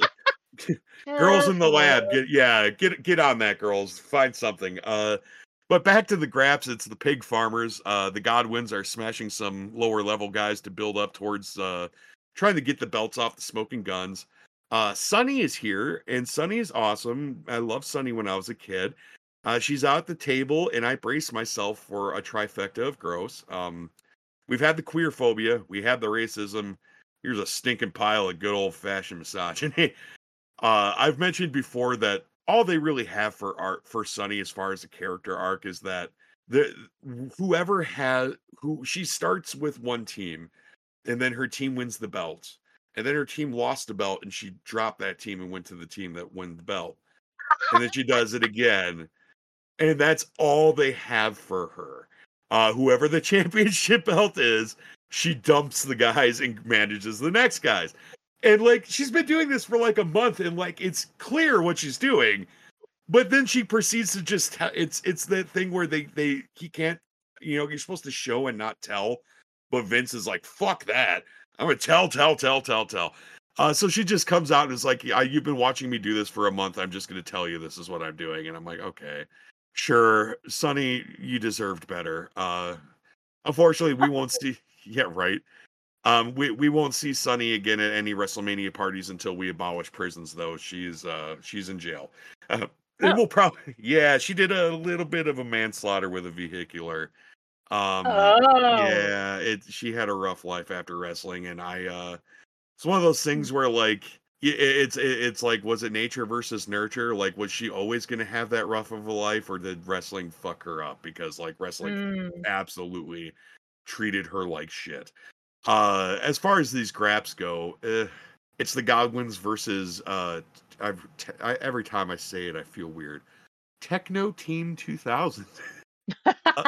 girls in the lab, get yeah, get get on that, girls. Find something. Uh, but back to the Graps, it's the pig farmers. Uh, the Godwins are smashing some lower level guys to build up towards uh, trying to get the belts off the Smoking Guns. Uh, Sunny is here, and Sunny is awesome. I loved Sunny when I was a kid. Uh, she's out at the table, and I brace myself for a trifecta of gross. Um, we've had the queer phobia, we had the racism. Here's a stinking pile of good old fashioned misogyny. uh, I've mentioned before that all they really have for art for Sunny, as far as a character arc, is that the whoever has who she starts with one team, and then her team wins the belt, and then her team lost the belt, and she dropped that team and went to the team that won the belt, and then she does it again. And that's all they have for her. Uh, whoever the championship belt is, she dumps the guys and manages the next guys. And like, she's been doing this for like a month, and like, it's clear what she's doing. But then she proceeds to just tell, it's it's that thing where they they he can't, you know, you're supposed to show and not tell. But Vince is like, fuck that. I'm gonna tell, tell, tell, tell, tell. Uh, so she just comes out and is like, yeah, you've been watching me do this for a month. I'm just gonna tell you this is what I'm doing. And I'm like, okay. Sure, Sunny, you deserved better. Uh, unfortunately, we won't see. Yeah, right. Um, we we won't see Sunny again at any WrestleMania parties until we abolish prisons. Though she's uh she's in jail. Uh, and Oh. we'll probably yeah. She did a little bit of a manslaughter with a vehicular. Um, Oh. yeah, it. She had a rough life after wrestling, and I. uh It's one of those things where like. It's it's like, was it nature versus nurture? Like, was she always going to have that rough of a life, or did wrestling fuck her up? Because like wrestling Mm. absolutely treated her like shit. Uh, as far as these Graps go, eh, it's the Godwins versus. Uh, I've t- I, every time I say it, I feel weird. Techno Team two thousand. uh,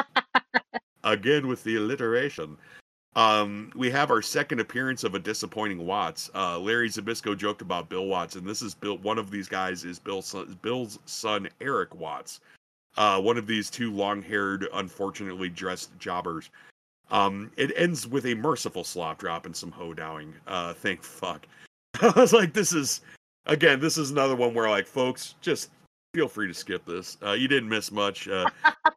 again with the alliteration. Um, we have our second appearance of a disappointing Watts. Uh, Larry Zbyszko joked about Bill Watts, and this is Bill. One of these guys is Bill's son, Bill's son, Eric Watts. Uh, one of these two long-haired, unfortunately dressed jobbers. Um, it ends with a merciful slop drop and some hoedowing. Uh, thank fuck. I was like, this is again, this is another one where like, folks, just feel free to skip this. Uh, you didn't miss much. Uh,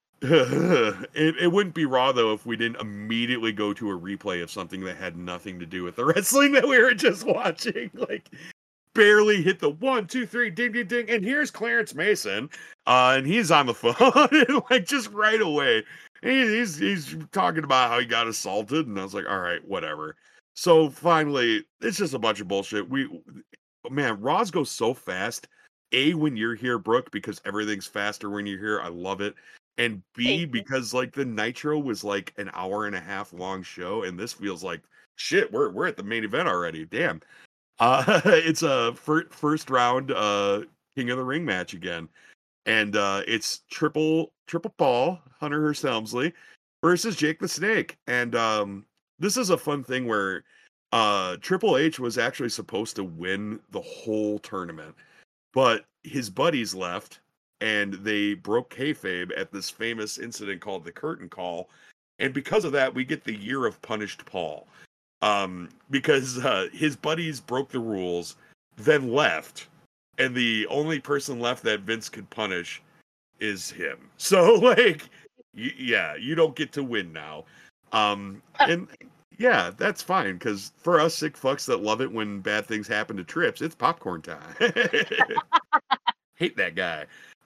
it, it wouldn't be Raw though if we didn't immediately go to a replay of something that had nothing to do with the wrestling that we were just watching. Like, barely hit the one, two, three, ding, ding, ding, and here's Clarence Mason, uh, and he's on the phone, like just right away. He, he's he's talking about how he got assaulted, and I was like, all right, whatever. So finally, it's just a bunch of bullshit. We, man, Raws go so fast. A, when you're here, Brooke, because everything's faster when you're here. I love it. And B, because like the Nitro was like an hour and a half long show, and this feels like shit. We're we're at the main event already. Damn. Uh, it's a fir- first round uh, King of the Ring match again, and uh, it's triple triple Paul Hunter Hearst Helmsley versus Jake the Snake. And um, this is a fun thing where uh, Triple H was actually supposed to win the whole tournament, but his buddies left. And they broke kayfabe at this famous incident called the Curtain Call. And because of that, we get the Year of Punished Paul. Um, because uh, his buddies broke the rules, then left. And the only person left that Vince could punish is him. So, like, y- yeah, you don't get to win now. Um, and, yeah, that's fine. Because for us sick fucks that love it when bad things happen to Trips, it's popcorn time. Hate that guy.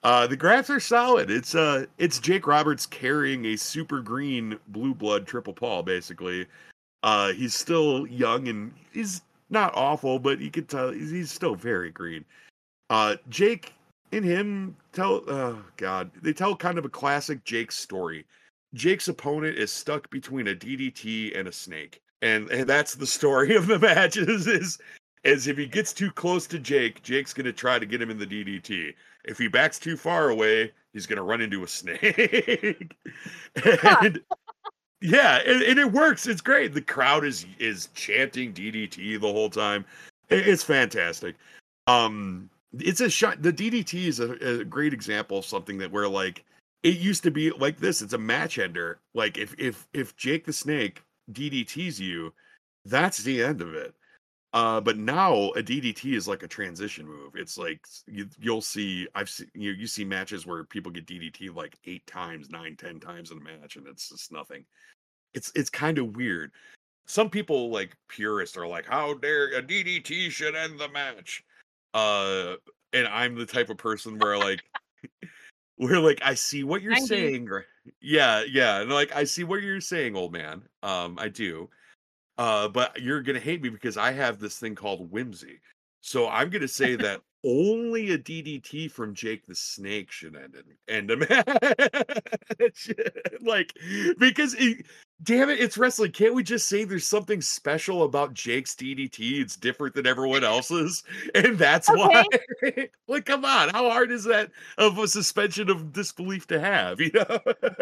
Uh, the grabs are solid. It's uh, it's Jake Roberts carrying a super green blue blood triple Paul, basically. Uh, he's still young and he's not awful, but you can tell he's, he's still very green. Uh, Jake and him tell, oh God, they tell kind of a classic Jake story. Jake's opponent is stuck between a D D T and a snake. And, and that's the story of the matches is, is if he gets too close to Jake, Jake's going to try to get him in the D D T. If he backs too far away, he's going to run into a snake. and yeah, and, and it works. It's great. The crowd is is chanting D D T the whole time. It, it's fantastic. Um, it's a shot. The D D T is a, a great example of something that where like it used to be like this. It's a match ender. Like if if if Jake the Snake D D Ts you, that's the end of it. Uh, but now a D D T is like a transition move. It's like you, you'll see. I've seen you. You see matches where people get D D T like eight times, nine, ten times in a match, and it's just nothing. It's it's kind of weird. Some people like purists are like, "How dare a D D T should end the match?" Uh, and I'm the type of person where like, where like I see what you're nineties. saying. Or, yeah, yeah, and like I see what you're saying, old man. Um, I do. Uh, but you're gonna hate me because I have this thing called whimsy. So I'm gonna say that only a D D T from Jake the Snake should end it. End a match. Like, because it, damn it, it's wrestling. Can't we just say there's something special about Jake's D D T? It's different than everyone else's, and that's Okay. why. Like, come on, how hard is that of a suspension of disbelief to have? You know.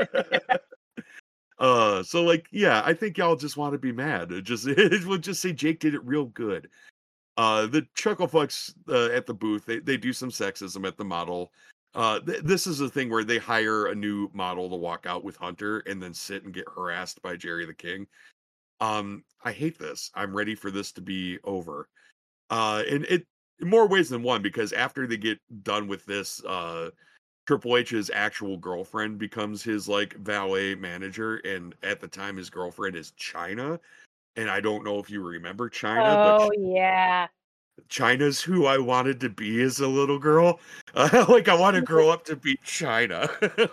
Uh, so like, yeah, I think y'all just want to be mad. It just it will just say Jake did it real good. Uh, the Chucklefucks uh, at the booth, they they do some sexism at the model. Uh, th- this is a thing where they hire a new model to walk out with Hunter and then sit and get harassed by Jerry the King. Um, I hate this. I'm ready for this to be over. Uh, and it in more ways than one because after they get done with this, uh. Triple H's actual girlfriend becomes his like valet manager, and at the time his girlfriend is China, and I don't know if you remember China, Oh but yeah. China's who I wanted to be as a little girl. Uh, like I want to grow up to be China.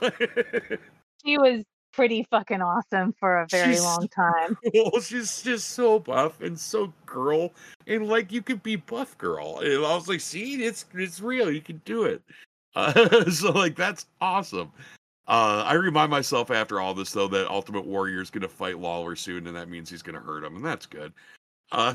She was pretty fucking awesome for a very She's long time. cool. She's just so buff and so girl, and like you could be buff girl. And I was like, see, it's it's real. You can do it. Uh, so like that's awesome. Uh, I remind myself after all this though that Ultimate Warrior is going to fight Lawler soon, and that means he's going to hurt him, and that's good. Uh,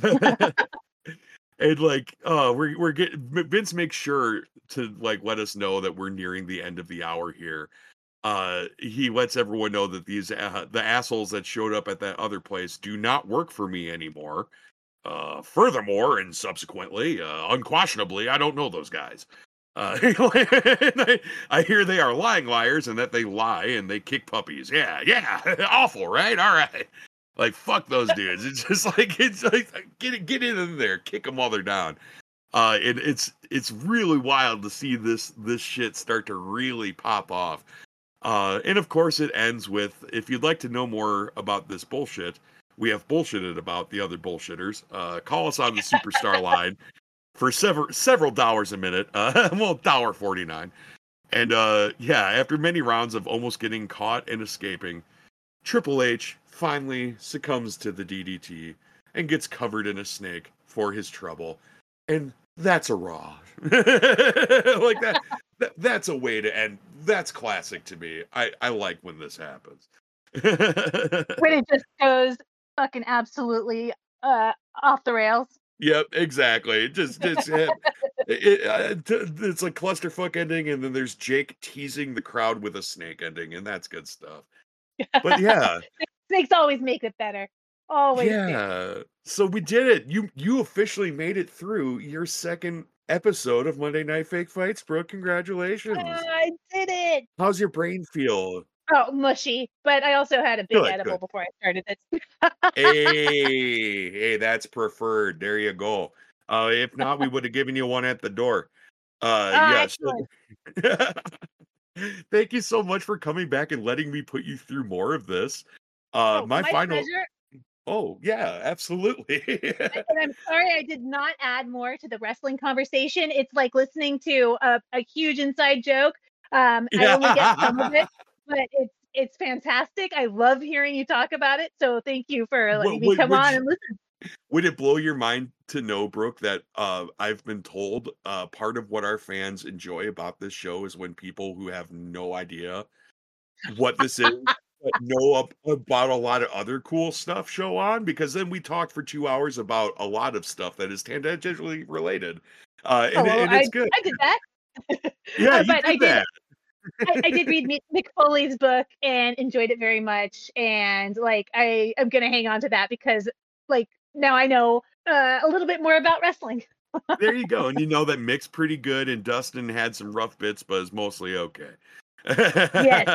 and like, uh, we're we're getting Vince makes sure to like let us know that we're nearing the end of the hour here. Uh, he lets everyone know that these uh, the assholes that showed up at that other place do not work for me anymore. Uh, furthermore, and subsequently, uh, unquestionably, I don't know those guys. Uh, I, I hear they are lying liars and that they lie and they kick puppies. Yeah, yeah, awful, right? All right, like fuck those dudes. It's just like it's like get get in there, kick them while they're down. Uh, and it's it's really wild to see this this shit start to really pop off. Uh, and of course, it ends with if you'd like to know more about this bullshit, we have bullshitted about the other bullshitters. Uh, call us on the Superstar line. For several several dollars a minute, uh, well, dollar forty nine, and uh, yeah, after many rounds of almost getting caught and escaping, Triple H finally succumbs to the D D T and gets covered in a snake for his trouble, and that's a Raw. Like that, that, that's a way to end. That's classic to me. I I like when this happens. When it just goes fucking absolutely uh, off the rails. Yep, exactly. It just just it, it, uh, t- it's a clusterfuck ending, and then there's Jake teasing the crowd with a snake ending, and that's good stuff. But yeah, Snakes always make it better. Always. do. yeah. So we did it. You you officially made it through your second episode of Monday Night Fake Fights, Brooke. Congratulations. I did it. How's your brain feel? Oh, mushy. But I also had a big Good, edible good. before I started this. Hey, hey, that's preferred. There you go. Uh, if not, we would have given you one at the door. Uh, Ah, yes. excellent. Thank you so much for coming back and letting me put you through more of this. Uh, Oh, my, my final. pleasure. Oh yeah, absolutely. And I'm sorry I did not add more to the wrestling conversation. It's like listening to a, a huge inside joke Um, I only get some of it, but it's it's fantastic. I love hearing you talk about it. So thank you for letting Would, me would, come would, on you, and listen. would it blow your mind to know, Brooke, that uh, I've been told uh, part of what our fans enjoy about this show is when people who have no idea what this is, but know ab- about a lot of other cool stuff show on, because then we talked for two hours about a lot of stuff that is tangentially related. Uh, Oh and, well, and I it's good. I did that, Yeah, uh, you but I did did that. I, I did read Mick Mick Foley's book and enjoyed it very much, and like I am gonna hang on to that because like now I know uh, a little bit more about wrestling. There you go. And you know that Mick's pretty good, and Dustin had some rough bits, but is mostly okay. Yes,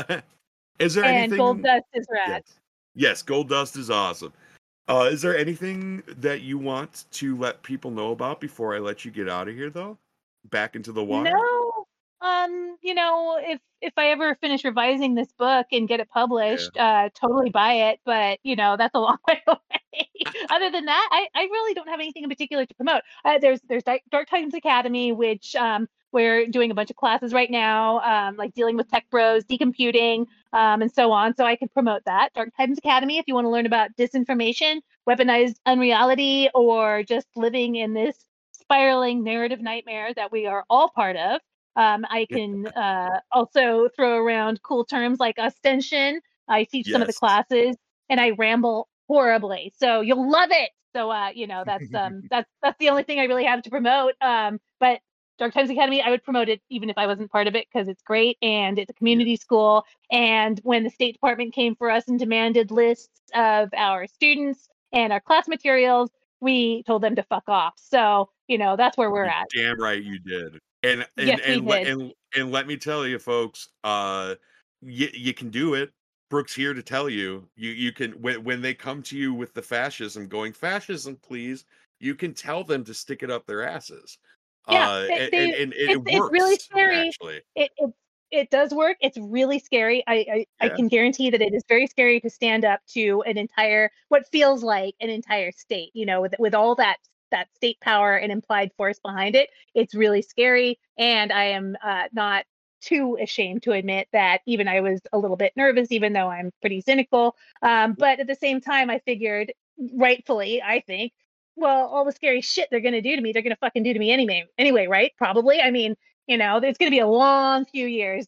Is there and Gold anything? Dust is rad. Yes. Yes, Gold Dust is awesome. Uh, is there anything that you want to let people know about before I let you get out of here, though? Back into the wild? No, um, you know, if if I ever finish revising this book and get it Yeah. published, uh, totally buy it. But you know, that's a long way away. Other than that, I, I really don't have anything in particular to promote. Uh, there's there's Dark, Dark Titans Academy, which um, we're doing a bunch of classes right now, um, like dealing with tech bros, decomputing, um, and so on. So I can promote that. Dark Titans Academy, if you want to learn about disinformation, weaponized unreality, or just living in this spiraling narrative nightmare that we are all part of. Um, I can uh, also throw around cool terms like ostension. I teach some of the Yes. classes, and I ramble horribly, so you'll love it. So uh, you know that's um, that's that's the only thing I really have to promote. Um, but Dark Times Academy, I would promote it even if I wasn't part of it because it's great and it's a community school. And when the State Department came for us and demanded lists of our students and our class materials, we told them to fuck off. So, you know, that's where we're You're at. damn right you did. And and Yes, we and let did. and and let me tell you, folks, uh, you you can do it. Brooke's here to tell you. You you can when when they come to you with the fascism, going fascism, please. You can tell them to stick it up their asses. Yeah, Uh, they, and and, they and it it's it's really works scary. actually. It it it does work. It's really scary. I, I I Yeah. can guarantee that it is very scary to stand up to an entire what feels like an entire state, you know, with with all that that state power and implied force behind it. It's really scary, and I am uh, not too ashamed to admit that even I was a little bit nervous, even though I'm pretty cynical. Um, but at the same time, I figured, rightfully, I think, well, all the scary shit they're gonna do to me, they're gonna fucking do to me anyway. Anyway, right? Probably. I mean, you know, it's gonna be a long few years,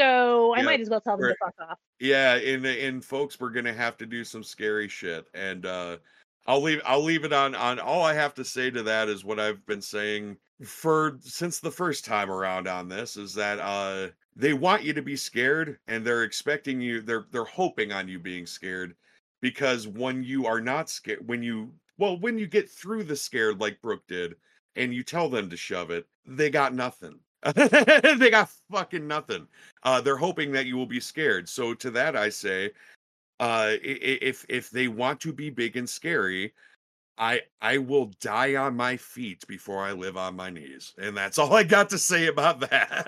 so I Yeah. might as well tell them We're, to fuck off. yeah, and and folks, we're gonna have to do some scary shit. And uh I'll leave I'll leave it on on all I have to say to that is what I've been saying for since the first time around on this is that uh they want you to be scared and they're expecting you they're they're hoping on you being scared because when you are not scared when you well when you get through the scared like Brooke did and you tell them to shove it, they got nothing. They got fucking nothing. Uh, they're hoping that you will be scared. So to that, I say, uh, if if they want to be big and scary, I I will die on my feet before I live on my knees, and that's all I got to say about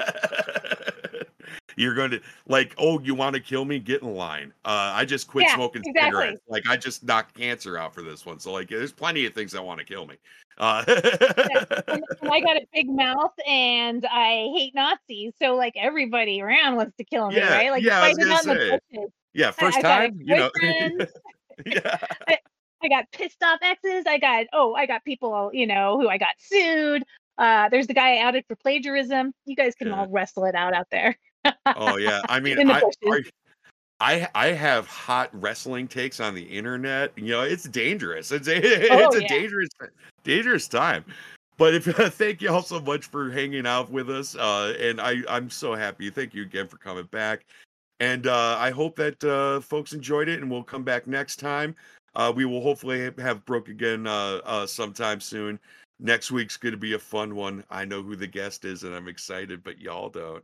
that. You're going to like, oh, you want to kill me? Get in line. Uh, I just quit Yeah, smoking exactly. cigarettes. Like I just knocked cancer out for this one. So like, there's plenty of things that want to kill me. Uh, Yeah. And, and I got a big mouth and I hate Nazis, so like everybody around wants to kill me, yeah, right? Like yeah. I was fighting gonna out in the say, bushes. yeah. I, First I've got time, you know. ex-boyfriends. Yeah. I, I got pissed off exes. I got oh, I got people, you know, who I got sued. Uh, there's the guy outed for plagiarism. You guys can Yeah. all wrestle it out out there Oh yeah. I mean, in the I, bushes. I I I have hot wrestling takes on the internet. You know, it's dangerous. It's a, Oh it's a yeah. dangerous dangerous time. But if thank you all so much for hanging out with us. Uh, and I I'm so happy. Thank you again for coming back. And uh, I hope that uh, folks enjoyed it, and we'll come back next time. Uh, we will hopefully have Brooke again uh, uh, sometime soon. Next week's going to be a fun one. I know who the guest is, and I'm excited, but y'all don't.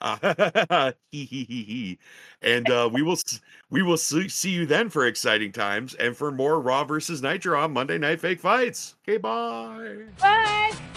Uh, hee hee hee hee. And uh, we will s- we will see, see you then for exciting times and for more Raw versus Nitro on Monday Night Fake Fights. Okay, bye. Bye.